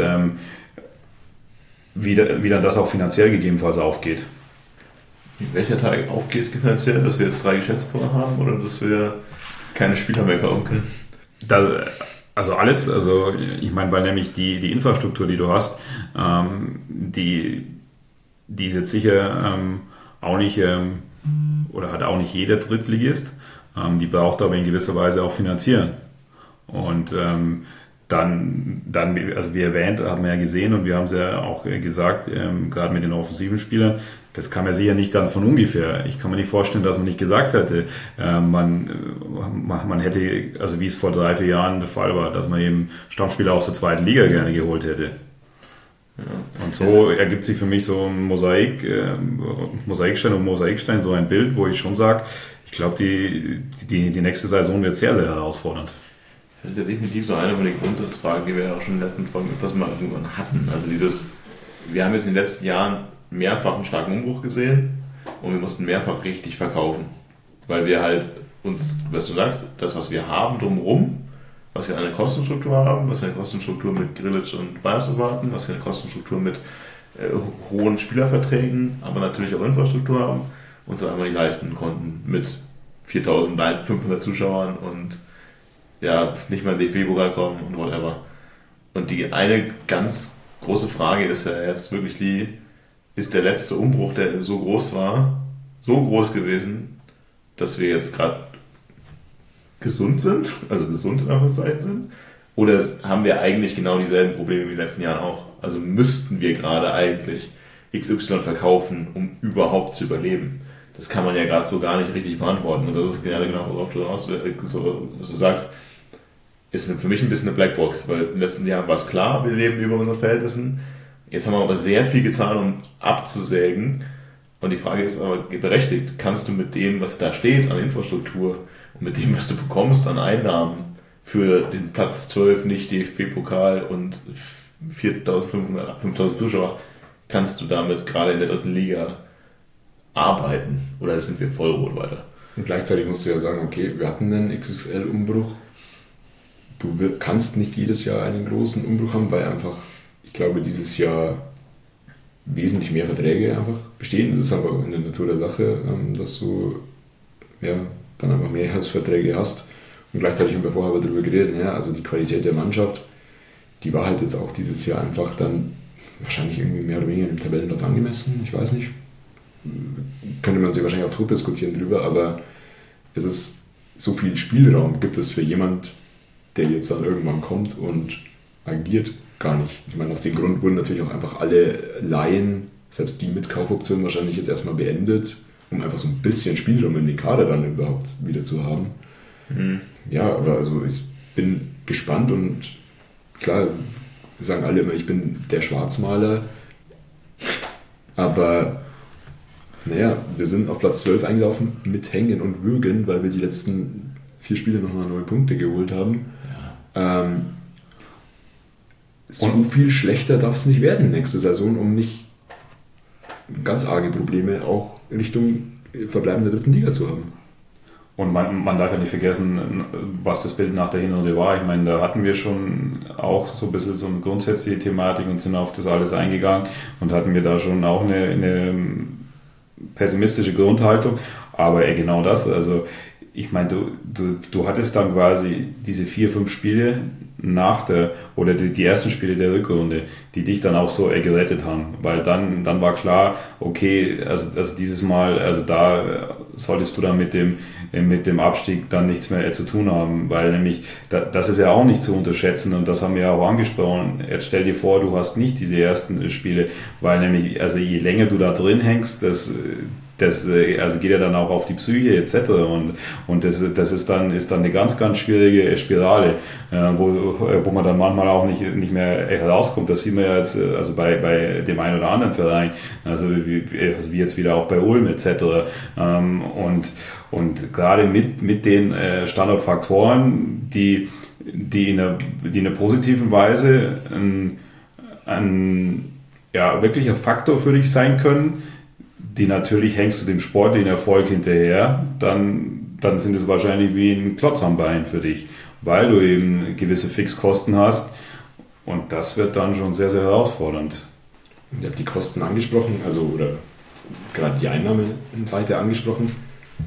D: wie dann das auch finanziell gegebenenfalls aufgeht.
B: Welcher Teil aufgeht finanziell, dass wir jetzt 3 Geschäftsführer haben oder dass wir keine Spieler mehr kaufen können?
D: Also alles, also ich meine, weil nämlich die Infrastruktur, die du hast, die die ist jetzt sicher auch nicht, oder hat auch nicht jeder Drittligist, die braucht aber in gewisser Weise auch finanzieren. Und dann, also wie erwähnt, haben wir ja gesehen und wir haben es ja auch gesagt, gerade mit den offensiven Spielern, das kam ja sicher nicht ganz von ungefähr. Ich kann mir nicht vorstellen, dass man nicht gesagt hätte, man hätte, also wie es vor 3-4 Jahren der Fall war, dass man eben Stammspieler aus der zweiten Liga gerne geholt hätte. Ja. Und so ergibt sich für mich so ein Mosaikstein, so ein Bild, wo ich schon sage, ich glaube, die nächste Saison wird sehr, sehr herausfordernd.
B: Das ist ja definitiv so eine von den Grundsatzfragen, die wir ja auch schon in den letzten Folgen öfters mal irgendwann hatten. Also wir haben jetzt in den letzten Jahren mehrfach einen starken Umbruch gesehen und wir mussten mehrfach richtig verkaufen. Weil wir halt uns, was du sagst, das, was wir haben drumherum, was wir eine Kostenstruktur haben, was wir eine Kostenstruktur mit Grillitsch und Meisterhof hatten, was wir eine Kostenstruktur mit hohen Spielerverträgen, aber natürlich auch Infrastruktur haben, uns dann einmal nicht leisten konnten mit 4.500 Zuschauern und ja, nicht mal in den DFB-Pokal kommen und whatever. Und die eine ganz große Frage ist ja jetzt wirklich ist der letzte Umbruch, der so groß war, so groß gewesen, dass wir jetzt gerade gesund sind, also gesund in Anführungszeichen sind, oder haben wir eigentlich genau dieselben Probleme wie in den letzten Jahren auch? Also müssten wir gerade eigentlich XY verkaufen, um überhaupt zu überleben? Das kann man ja gerade so gar nicht richtig beantworten. Und das ist genau, worauf du was du sagst, ist für mich ein bisschen eine Blackbox, weil in den letzten Jahren war es klar, wir leben über unseren Verhältnissen. Jetzt haben wir aber sehr viel getan, um abzusägen. Und die Frage ist aber berechtigt, kannst du mit dem, was da steht an Infrastruktur und mit dem, was du bekommst an Einnahmen für den Platz 12, nicht DFB-Pokal und 4.500, 5.000 Zuschauer, kannst du damit gerade in der dritten Liga arbeiten? Oder sind wir vollrot weiter?
C: Und gleichzeitig musst du ja sagen, okay, wir hatten einen XXL-Umbruch. Du kannst nicht jedes Jahr einen großen Umbruch haben, weil einfach, ich glaube, dieses Jahr wesentlich mehr Verträge einfach bestehen. Das ist einfach in der Natur der Sache, dass du ja, dann einfach mehr Verträge hast. Und gleichzeitig haben wir vorher darüber geredet, ja, also die Qualität der Mannschaft, die war halt jetzt auch dieses Jahr einfach dann wahrscheinlich irgendwie mehr oder weniger im Tabellenplatz angemessen. Ich weiß nicht. Könnte man sich wahrscheinlich auch tot diskutieren drüber, aber es ist so viel Spielraum gibt es für jemand, der jetzt dann irgendwann kommt und agiert, gar nicht. Ich meine, aus dem Grund wurden natürlich auch einfach alle Laien, selbst die mit Kaufoption wahrscheinlich jetzt erstmal beendet, um einfach so ein bisschen Spielraum in den Kader dann überhaupt wieder zu haben. Mhm. Ja, aber also ich bin gespannt und klar, sagen alle immer, ich bin der Schwarzmaler, aber naja, wir sind auf Platz 12 eingelaufen mit Hängen und Würgen, weil wir die letzten 4 Spiele nochmal 9 Punkte geholt haben. Ja. So viel schlechter darf es nicht werden nächste Saison, um nicht ganz arge Probleme auch Richtung Verbleiben der dritten Liga zu haben.
D: Und man darf ja nicht vergessen, was das Bild nach der Hinrunde war. Ich meine, da hatten wir schon auch so ein bisschen so eine grundsätzliche Thematik und sind auf das alles eingegangen und hatten wir da schon auch eine pessimistische Grundhaltung. Aber genau das, also ich meine, du hattest dann quasi diese 4-5 Spiele oder die ersten Spiele der Rückrunde, die dich dann auch so gerettet haben, weil dann war klar, okay, also dieses Mal, also da solltest du dann mit dem Abstieg dann nichts mehr zu tun haben, weil nämlich, das ist ja auch nicht zu unterschätzen und das haben wir ja auch angesprochen. Jetzt stell dir vor, du hast nicht diese ersten Spiele, weil nämlich, also je länger du da drin hängst, das also geht ja dann auch auf die Psyche etc. Und das ist dann eine ganz, ganz schwierige Spirale, wo man dann manchmal auch nicht mehr herauskommt. Das sieht man ja jetzt also bei dem einen oder anderen Verein, also wie jetzt wieder auch bei Ulm etc. Und gerade mit den Standortfaktoren, die in einer positiven Weise ein wirklicher Faktor für dich sein können, die natürlich hängst du dem Sport den Erfolg hinterher, dann sind es wahrscheinlich wie ein Klotz am Bein für dich, weil du eben gewisse Fixkosten hast und das wird dann schon sehr, sehr herausfordernd.
C: Ihr habt die Kosten angesprochen, oder gerade die Einnahmenseite angesprochen.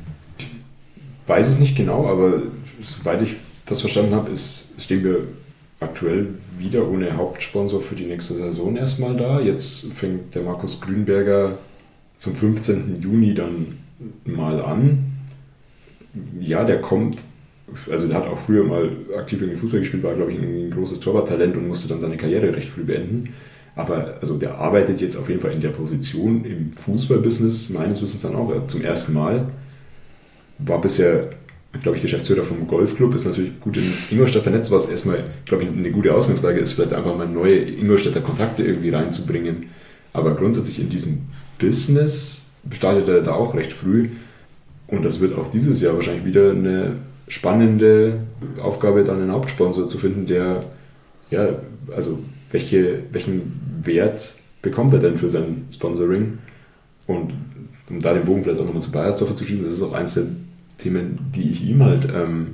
C: Ich weiß es nicht genau, aber soweit ich das verstanden habe, stehen wir aktuell wieder ohne Hauptsponsor für die nächste Saison erstmal da. Jetzt fängt der Markus Grünberger zum 15. Juni dann mal an. Ja, der kommt, also der hat auch früher mal aktiv irgendwie Fußball gespielt, war glaube ich ein großes Torwarttalent und musste dann seine Karriere recht früh beenden. Aber also der arbeitet jetzt auf jeden Fall in der Position im Fußballbusiness, meines Wissens dann auch zum ersten Mal. War bisher, glaube ich, Geschäftsführer vom Golfclub, ist natürlich gut in Ingolstadt vernetzt, was erstmal, glaube ich, eine gute Ausgangslage ist, vielleicht einfach mal neue Ingolstädter Kontakte irgendwie reinzubringen. Aber grundsätzlich in diesem Business startet er da auch recht früh. Und das wird auch dieses Jahr wahrscheinlich wieder eine spannende Aufgabe, dann einen Hauptsponsor zu finden, der, ja, also welchen Wert bekommt er denn für sein Sponsoring? Und um da den Bogen vielleicht auch nochmal zu Beiersdorfer zu schließen, das ist auch eins der Themen, die ich ihm halt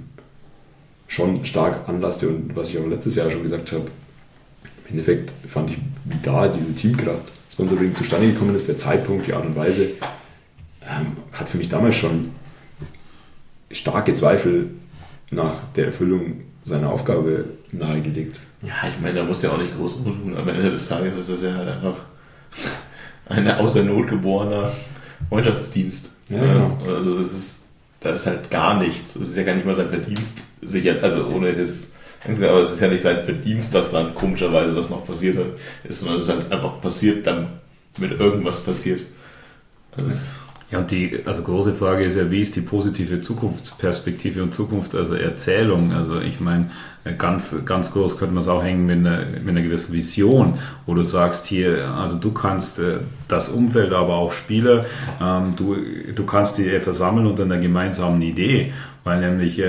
C: schon stark anlaste und was ich auch letztes Jahr schon gesagt habe. Im Endeffekt fand ich, wie da diese Teamkraft-Sponsoring zustande gekommen ist, der Zeitpunkt, die Art und Weise, hat für mich damals schon starke Zweifel nach der Erfüllung seiner Aufgabe nahegelegt.
B: Ja, ich meine, da muss der auch nicht groß tun. Am Ende des Tages ist das ja halt einfach ein aus der Not geborener Freundschaftsdienst.
C: Ja, genau.
B: Also da ist halt gar nichts. Es ist ja gar nicht mal sein Verdienst, sicher, also ohne das, aber es ist ja nicht sein Verdienst, dass dann komischerweise das noch passiert ist, sondern es ist halt einfach passiert, dann mit irgendwas passiert. Also
D: ja, und die große Frage ist ja, wie ist die positive Zukunftsperspektive und Erzählung? Also ich meine, ganz, ganz groß könnte man es auch hängen mit einer gewissen Vision, wo du sagst hier, also du kannst das Umfeld, aber auch Spieler, du kannst die versammeln unter einer gemeinsamen Idee, weil nämlich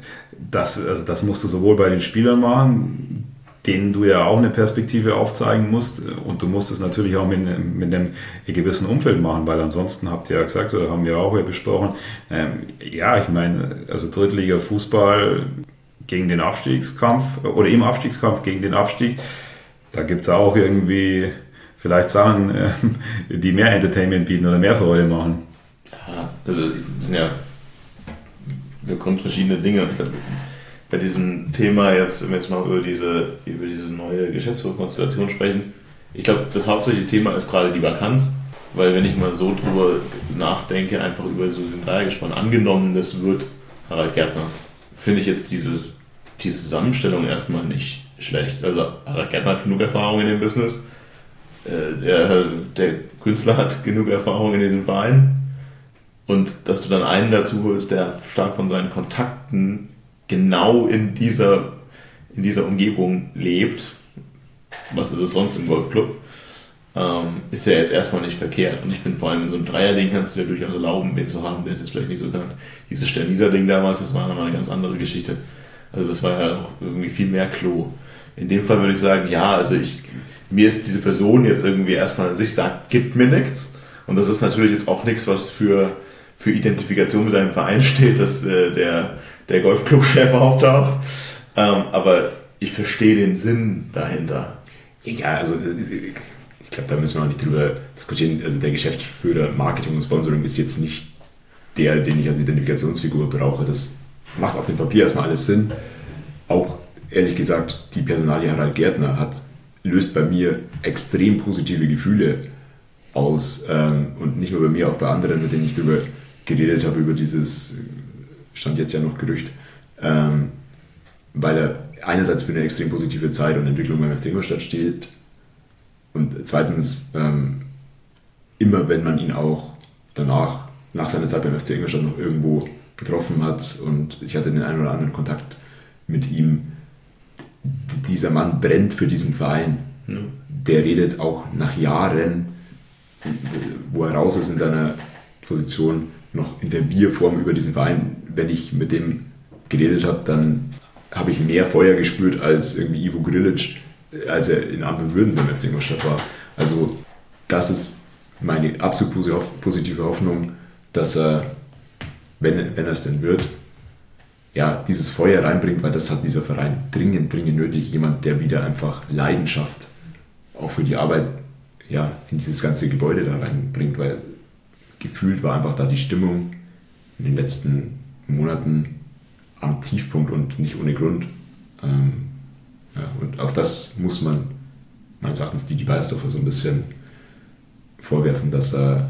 D: das musst du sowohl bei den Spielern machen, denen du ja auch eine Perspektive aufzeigen musst, und du musst es natürlich auch mit einem gewissen Umfeld machen, weil ansonsten habt ihr ja gesagt, oder haben wir auch ja besprochen, ja, ich meine, also Drittliga-Fußball gegen den Abstiegskampf oder im Abstiegskampf gegen den Abstieg, da gibt es auch irgendwie vielleicht Sachen, die mehr Entertainment bieten oder mehr Freude machen.
B: ja, also das sind ja grundverschiedene Dinge. Bei diesem Thema jetzt, wenn wir jetzt mal über diese neue Geschäftsführerkonstellation sprechen, ich glaube, das hauptsächliche Thema ist gerade die Vakanz, weil wenn ich mal so drüber nachdenke, einfach über so den Dreiergespann, angenommen, das wird Harald Gärtner, finde ich jetzt die Zusammenstellung erstmal nicht schlecht. Also Harald Gärtner hat genug Erfahrung in dem Business, der Künstler hat genug Erfahrung in diesem Verein, und dass du dann einen dazu holst, der stark von seinen Kontakten genau in dieser Umgebung lebt, was ist es sonst im Golfclub, ist ja jetzt erstmal nicht verkehrt. Und ich finde, vor allem in so einem Dreier-Ding kannst du ja durchaus erlauben, wen zu haben, der ist jetzt vielleicht nicht so bekannt. Dieses Sterniser-Ding damals, das war nochmal eine ganz andere Geschichte. Also das war ja auch irgendwie viel mehr Klo. In dem Fall würde ich sagen, ja, also mir ist diese Person jetzt irgendwie erstmal an sich sagt, gibt mir nichts. Und das ist natürlich jetzt auch nichts, was für Identifikation mit einem Verein steht, dass der Golfclub-Chef auftaucht. Aber ich verstehe den Sinn dahinter.
C: Ja, also ich glaube, da müssen wir auch nicht drüber diskutieren. Also der Geschäftsführer Marketing und Sponsoring ist jetzt nicht der, den ich als Identifikationsfigur brauche. Das macht auf dem Papier erstmal alles Sinn. Auch ehrlich gesagt, die Personalie Harald Gärtner löst bei mir extrem positive Gefühle aus. Und nicht nur bei mir, auch bei anderen, mit denen ich darüber geredet habe, über dieses, stand jetzt ja noch Gerücht, weil er einerseits für eine extrem positive Zeit und Entwicklung beim FC Ingolstadt steht und zweitens immer, wenn man ihn auch danach, nach seiner Zeit beim FC Ingolstadt noch irgendwo getroffen hat und ich hatte den einen oder anderen Kontakt mit ihm, dieser Mann brennt für diesen Verein. Ja. Der redet auch nach Jahren, wo er raus ist in seiner Position, noch in der Wir-Form über diesen Verein. Wenn ich mit dem geredet habe, dann habe ich mehr Feuer gespürt als irgendwie Ivo Grilic, als er in Amt und Würden beim FC Ingolstadt war. Also das ist meine absolut positive Hoffnung, dass er, wenn er es denn wird, ja, dieses Feuer reinbringt, weil das hat dieser Verein dringend nötig. Jemand, der wieder einfach Leidenschaft auch für die Arbeit, ja, in dieses ganze Gebäude da reinbringt, weil gefühlt war einfach da die Stimmung in den letzten Monaten am Tiefpunkt und nicht ohne Grund. Ja. Und auch das muss man meines Erachtens die Beiersdorfer so ein bisschen vorwerfen, dass er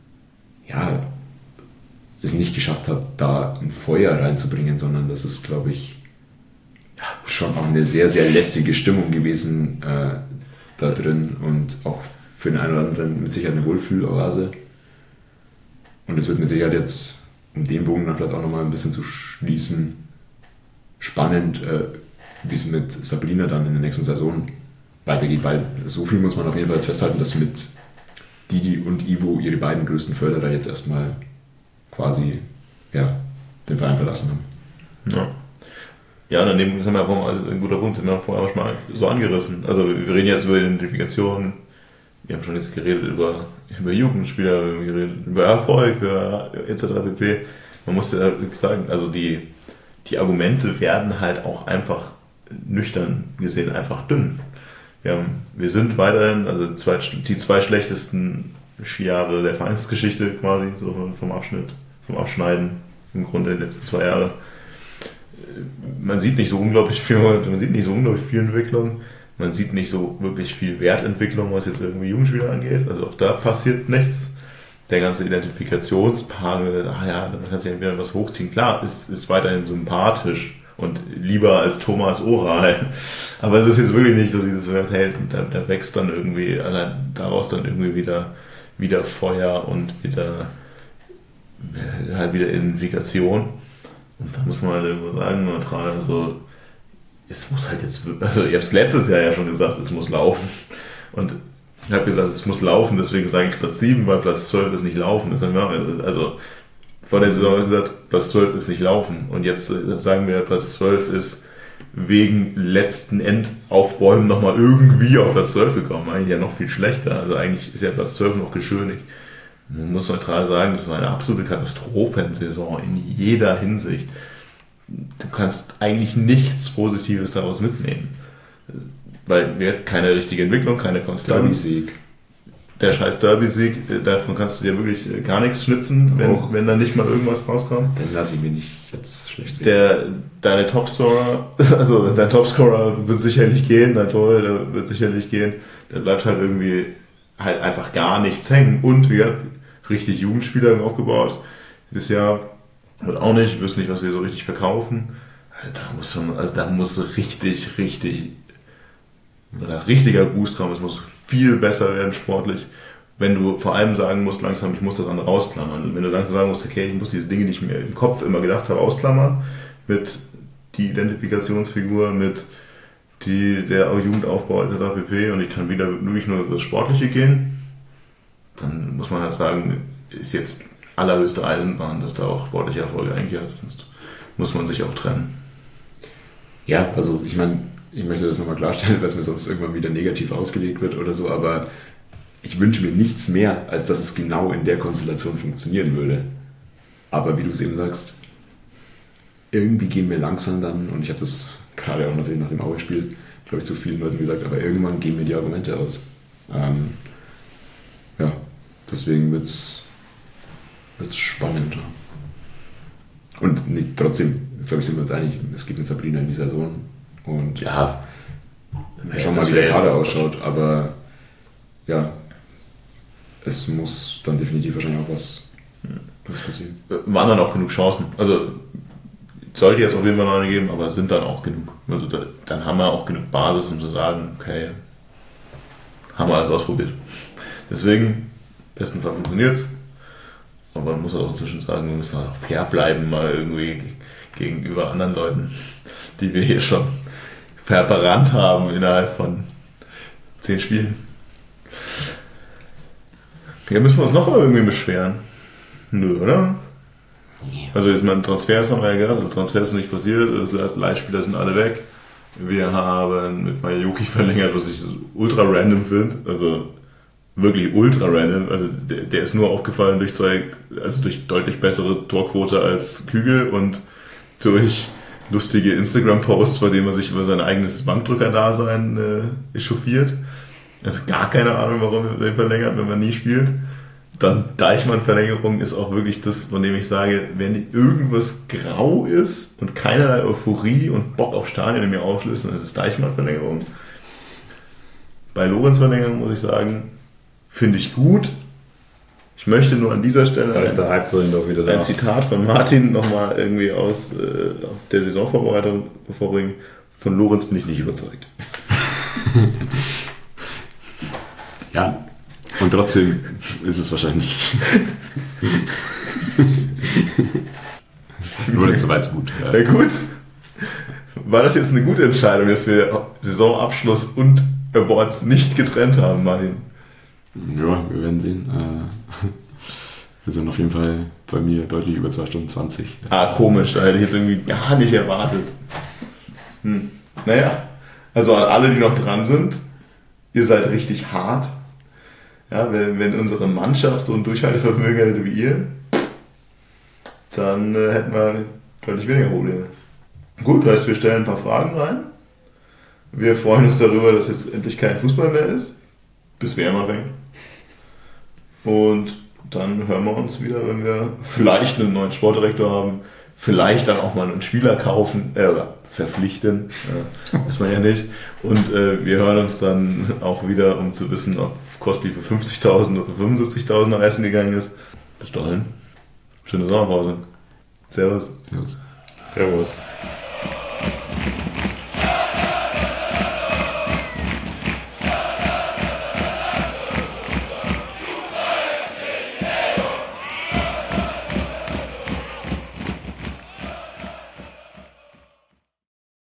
C: es nicht geschafft hat, da ein Feuer reinzubringen, sondern das ist, glaube ich, schon auch eine sehr, sehr lästige Stimmung gewesen da drin und auch für den einen oder anderen mit Sicherheit eine Wohlfühloase. Und es wird mit Sicherheit jetzt, um den Bogen dann vielleicht auch nochmal ein bisschen zu schließen, spannend, wie es mit Sabrina dann in der nächsten Saison weitergeht, weil so viel muss man auf jeden Fall jetzt festhalten, dass mit Didi und Ivo ihre beiden größten Förderer jetzt erstmal quasi den Verein verlassen haben.
B: Ja, daneben ist ja also ein guter Punkt, den wir vorher schon mal so angerissen. Also wir reden jetzt über Identifikation, wir haben schon jetzt geredet über Jugendspieler, wir haben geredet über Erfolg, etc. pp. Man muss ja sagen, also die Argumente werden halt auch einfach nüchtern gesehen einfach dünn. Wir sind weiterhin, also die zwei schlechtesten Skijahre der Vereinsgeschichte quasi, so vom Abschneiden im Grunde der letzten 2 Jahre. Man sieht nicht so unglaublich viel Entwicklung, man sieht nicht so wirklich viel Wertentwicklung, was jetzt irgendwie Jugendspieler angeht, also auch da passiert nichts. Der ganze Identifikationspart, dann kannst du ja wieder was hochziehen, klar, ist weiterhin sympathisch und lieber als Thomas Oral, aber es ist jetzt wirklich nicht so dieses Wert, da wächst dann irgendwie, daraus dann irgendwie wieder Feuer und wieder Identifikation. Und da muss man halt irgendwo sagen, neutral, also es muss halt jetzt, also ich habe es letztes Jahr ja schon gesagt, es muss laufen. Und ich habe gesagt, es muss laufen, deswegen sage ich Platz 7, weil Platz 12 ist nicht laufen. Also vor der Saison habe ich gesagt, Platz 12 ist nicht laufen. Und jetzt sagen wir, Platz 12 ist wegen letzten Endaufbäumen nochmal irgendwie auf Platz 12 gekommen. Eigentlich ja noch viel schlechter. Also eigentlich ist ja Platz 12 noch geschönigt. Man muss neutral sagen, das war eine absolute Katastrophensaison in jeder Hinsicht. Du kannst eigentlich nichts Positives daraus mitnehmen. Weil wir hatten keine richtige Entwicklung, keine Konstanz.
C: Derby-Sieg.
B: Der scheiß Derby-Sieg, davon kannst du dir wirklich gar nichts schnitzen, wenn da nicht mal irgendwas rauskommt.
C: Dann lasse ich mir nicht jetzt schlecht reden.
B: Dein Topscorer wird sicherlich gehen, dein Torhüter wird sicherlich gehen. Da bleibt halt irgendwie halt einfach gar nichts hängen. Und wir haben richtig Jugendspieler aufgebaut. Dieses Jahr wird auch nicht, ich wüsste nicht, was wir so richtig verkaufen. Da muss richtiger Boost kommen, es muss viel besser werden sportlich. Wenn du vor allem sagen musst, langsam, ich muss das andere ausklammern. Wenn du langsam sagen musst, okay, ich muss diese Dinge, die ich mir im Kopf immer gedacht habe, ausklammern, mit die Identifikationsfigur, mit der Jugendaufbau etc. pp. Und ich kann wieder wirklich nur über das Sportliche gehen, dann muss man halt sagen, ist jetzt allerhöchste Eisenbahn, dass da auch sportliche Erfolge eingekehrt sind. Muss man sich auch trennen.
C: Ja, also ich meine, ich möchte das nochmal klarstellen, weil es mir sonst irgendwann wieder negativ ausgelegt wird oder so, aber ich wünsche mir nichts mehr, als dass es genau in der Konstellation funktionieren würde. Aber wie du es eben sagst, irgendwie gehen wir langsam dann, und ich habe das gerade auch natürlich nach dem Aue-Spiel, glaube ich, zu vielen Leuten gesagt, aber irgendwann gehen mir die Argumente aus. Deswegen wird's spannend. Und trotzdem, glaube ich, sind wir uns einig, es geht mit Sabrina in die Saison. Und
B: ja,
C: schauen wir mal, wie der Kader ausschaut. Aber ja, es muss dann definitiv wahrscheinlich auch was passieren.
B: Waren dann auch genug Chancen. Also sollte jetzt auf jeden Fall noch eine geben, aber es sind dann auch genug. Also dann haben wir auch genug Basis, um zu sagen, okay, haben wir alles ausprobiert. Deswegen, besten Fall funktioniert es. Aber man muss halt auch inzwischen sagen, wir müssen halt auch fair bleiben, mal irgendwie gegenüber anderen Leuten, die wir hier schon verbrannt haben innerhalb von 10 Spielen. Ja, müssen wir uns noch irgendwie beschweren? Nö, oder? Also jetzt mal Transfers haben wir ja gehabt, also Transfers sind nicht passiert, also Leihspieler sind alle weg. Wir haben mit Majuki verlängert, was ich ultra random finde, also wirklich ultra random, also der ist nur aufgefallen durch deutlich bessere Torquote als Kügel und durch lustige Instagram-Posts, bei denen man sich über sein eigenes Bankdrücker-Dasein echauffiert. Also gar keine Ahnung, warum er den verlängert, wenn man nie spielt. dann Deichmann-Verlängerung ist auch wirklich das, von dem ich sage, wenn irgendwas grau ist und keinerlei Euphorie und Bock auf Stadion in mir auslöst, dann ist es Deichmann-Verlängerung. Bei Lorenz-Verlängerung muss ich sagen, finde ich gut. Ich möchte nur an dieser Stelle
D: Da ist der Hype drin doch wieder da.
B: ein Zitat von Martin nochmal irgendwie aus der Saisonvorbereitung vorbringen. Von Lorenz bin ich nicht überzeugt.
C: Ja, und trotzdem ist es wahrscheinlich nur nicht so weit so gut.
B: Ja, gut. War das jetzt eine gute Entscheidung, dass wir Saisonabschluss und Awards nicht getrennt haben, Martin?
C: Ja, wir werden sehen. Wir sind auf jeden Fall bei mir deutlich über 2 Stunden 20.
B: Ah, komisch, da hätte ich jetzt irgendwie gar nicht erwartet. Naja, also an alle, die noch dran sind, ihr seid richtig hart. Ja, wenn unsere Mannschaft so ein Durchhaltevermögen hätte wie ihr, dann hätten wir deutlich weniger Probleme. Gut, heißt, wir stellen ein paar Fragen rein. Wir freuen uns darüber, dass jetzt endlich kein Fußball mehr ist, bis WM anfängt. Und dann hören wir uns wieder, wenn wir vielleicht einen neuen Sportdirektor haben, vielleicht dann auch mal einen Spieler kaufen, oder verpflichten, weiß man ja nicht. Und wir hören uns dann auch wieder, um zu wissen, ob Kostli für 50.000 oder für 75.000 nach Essen gegangen ist. Bis dahin, schöne Sommerpause. Servus.
C: Servus.
D: Servus.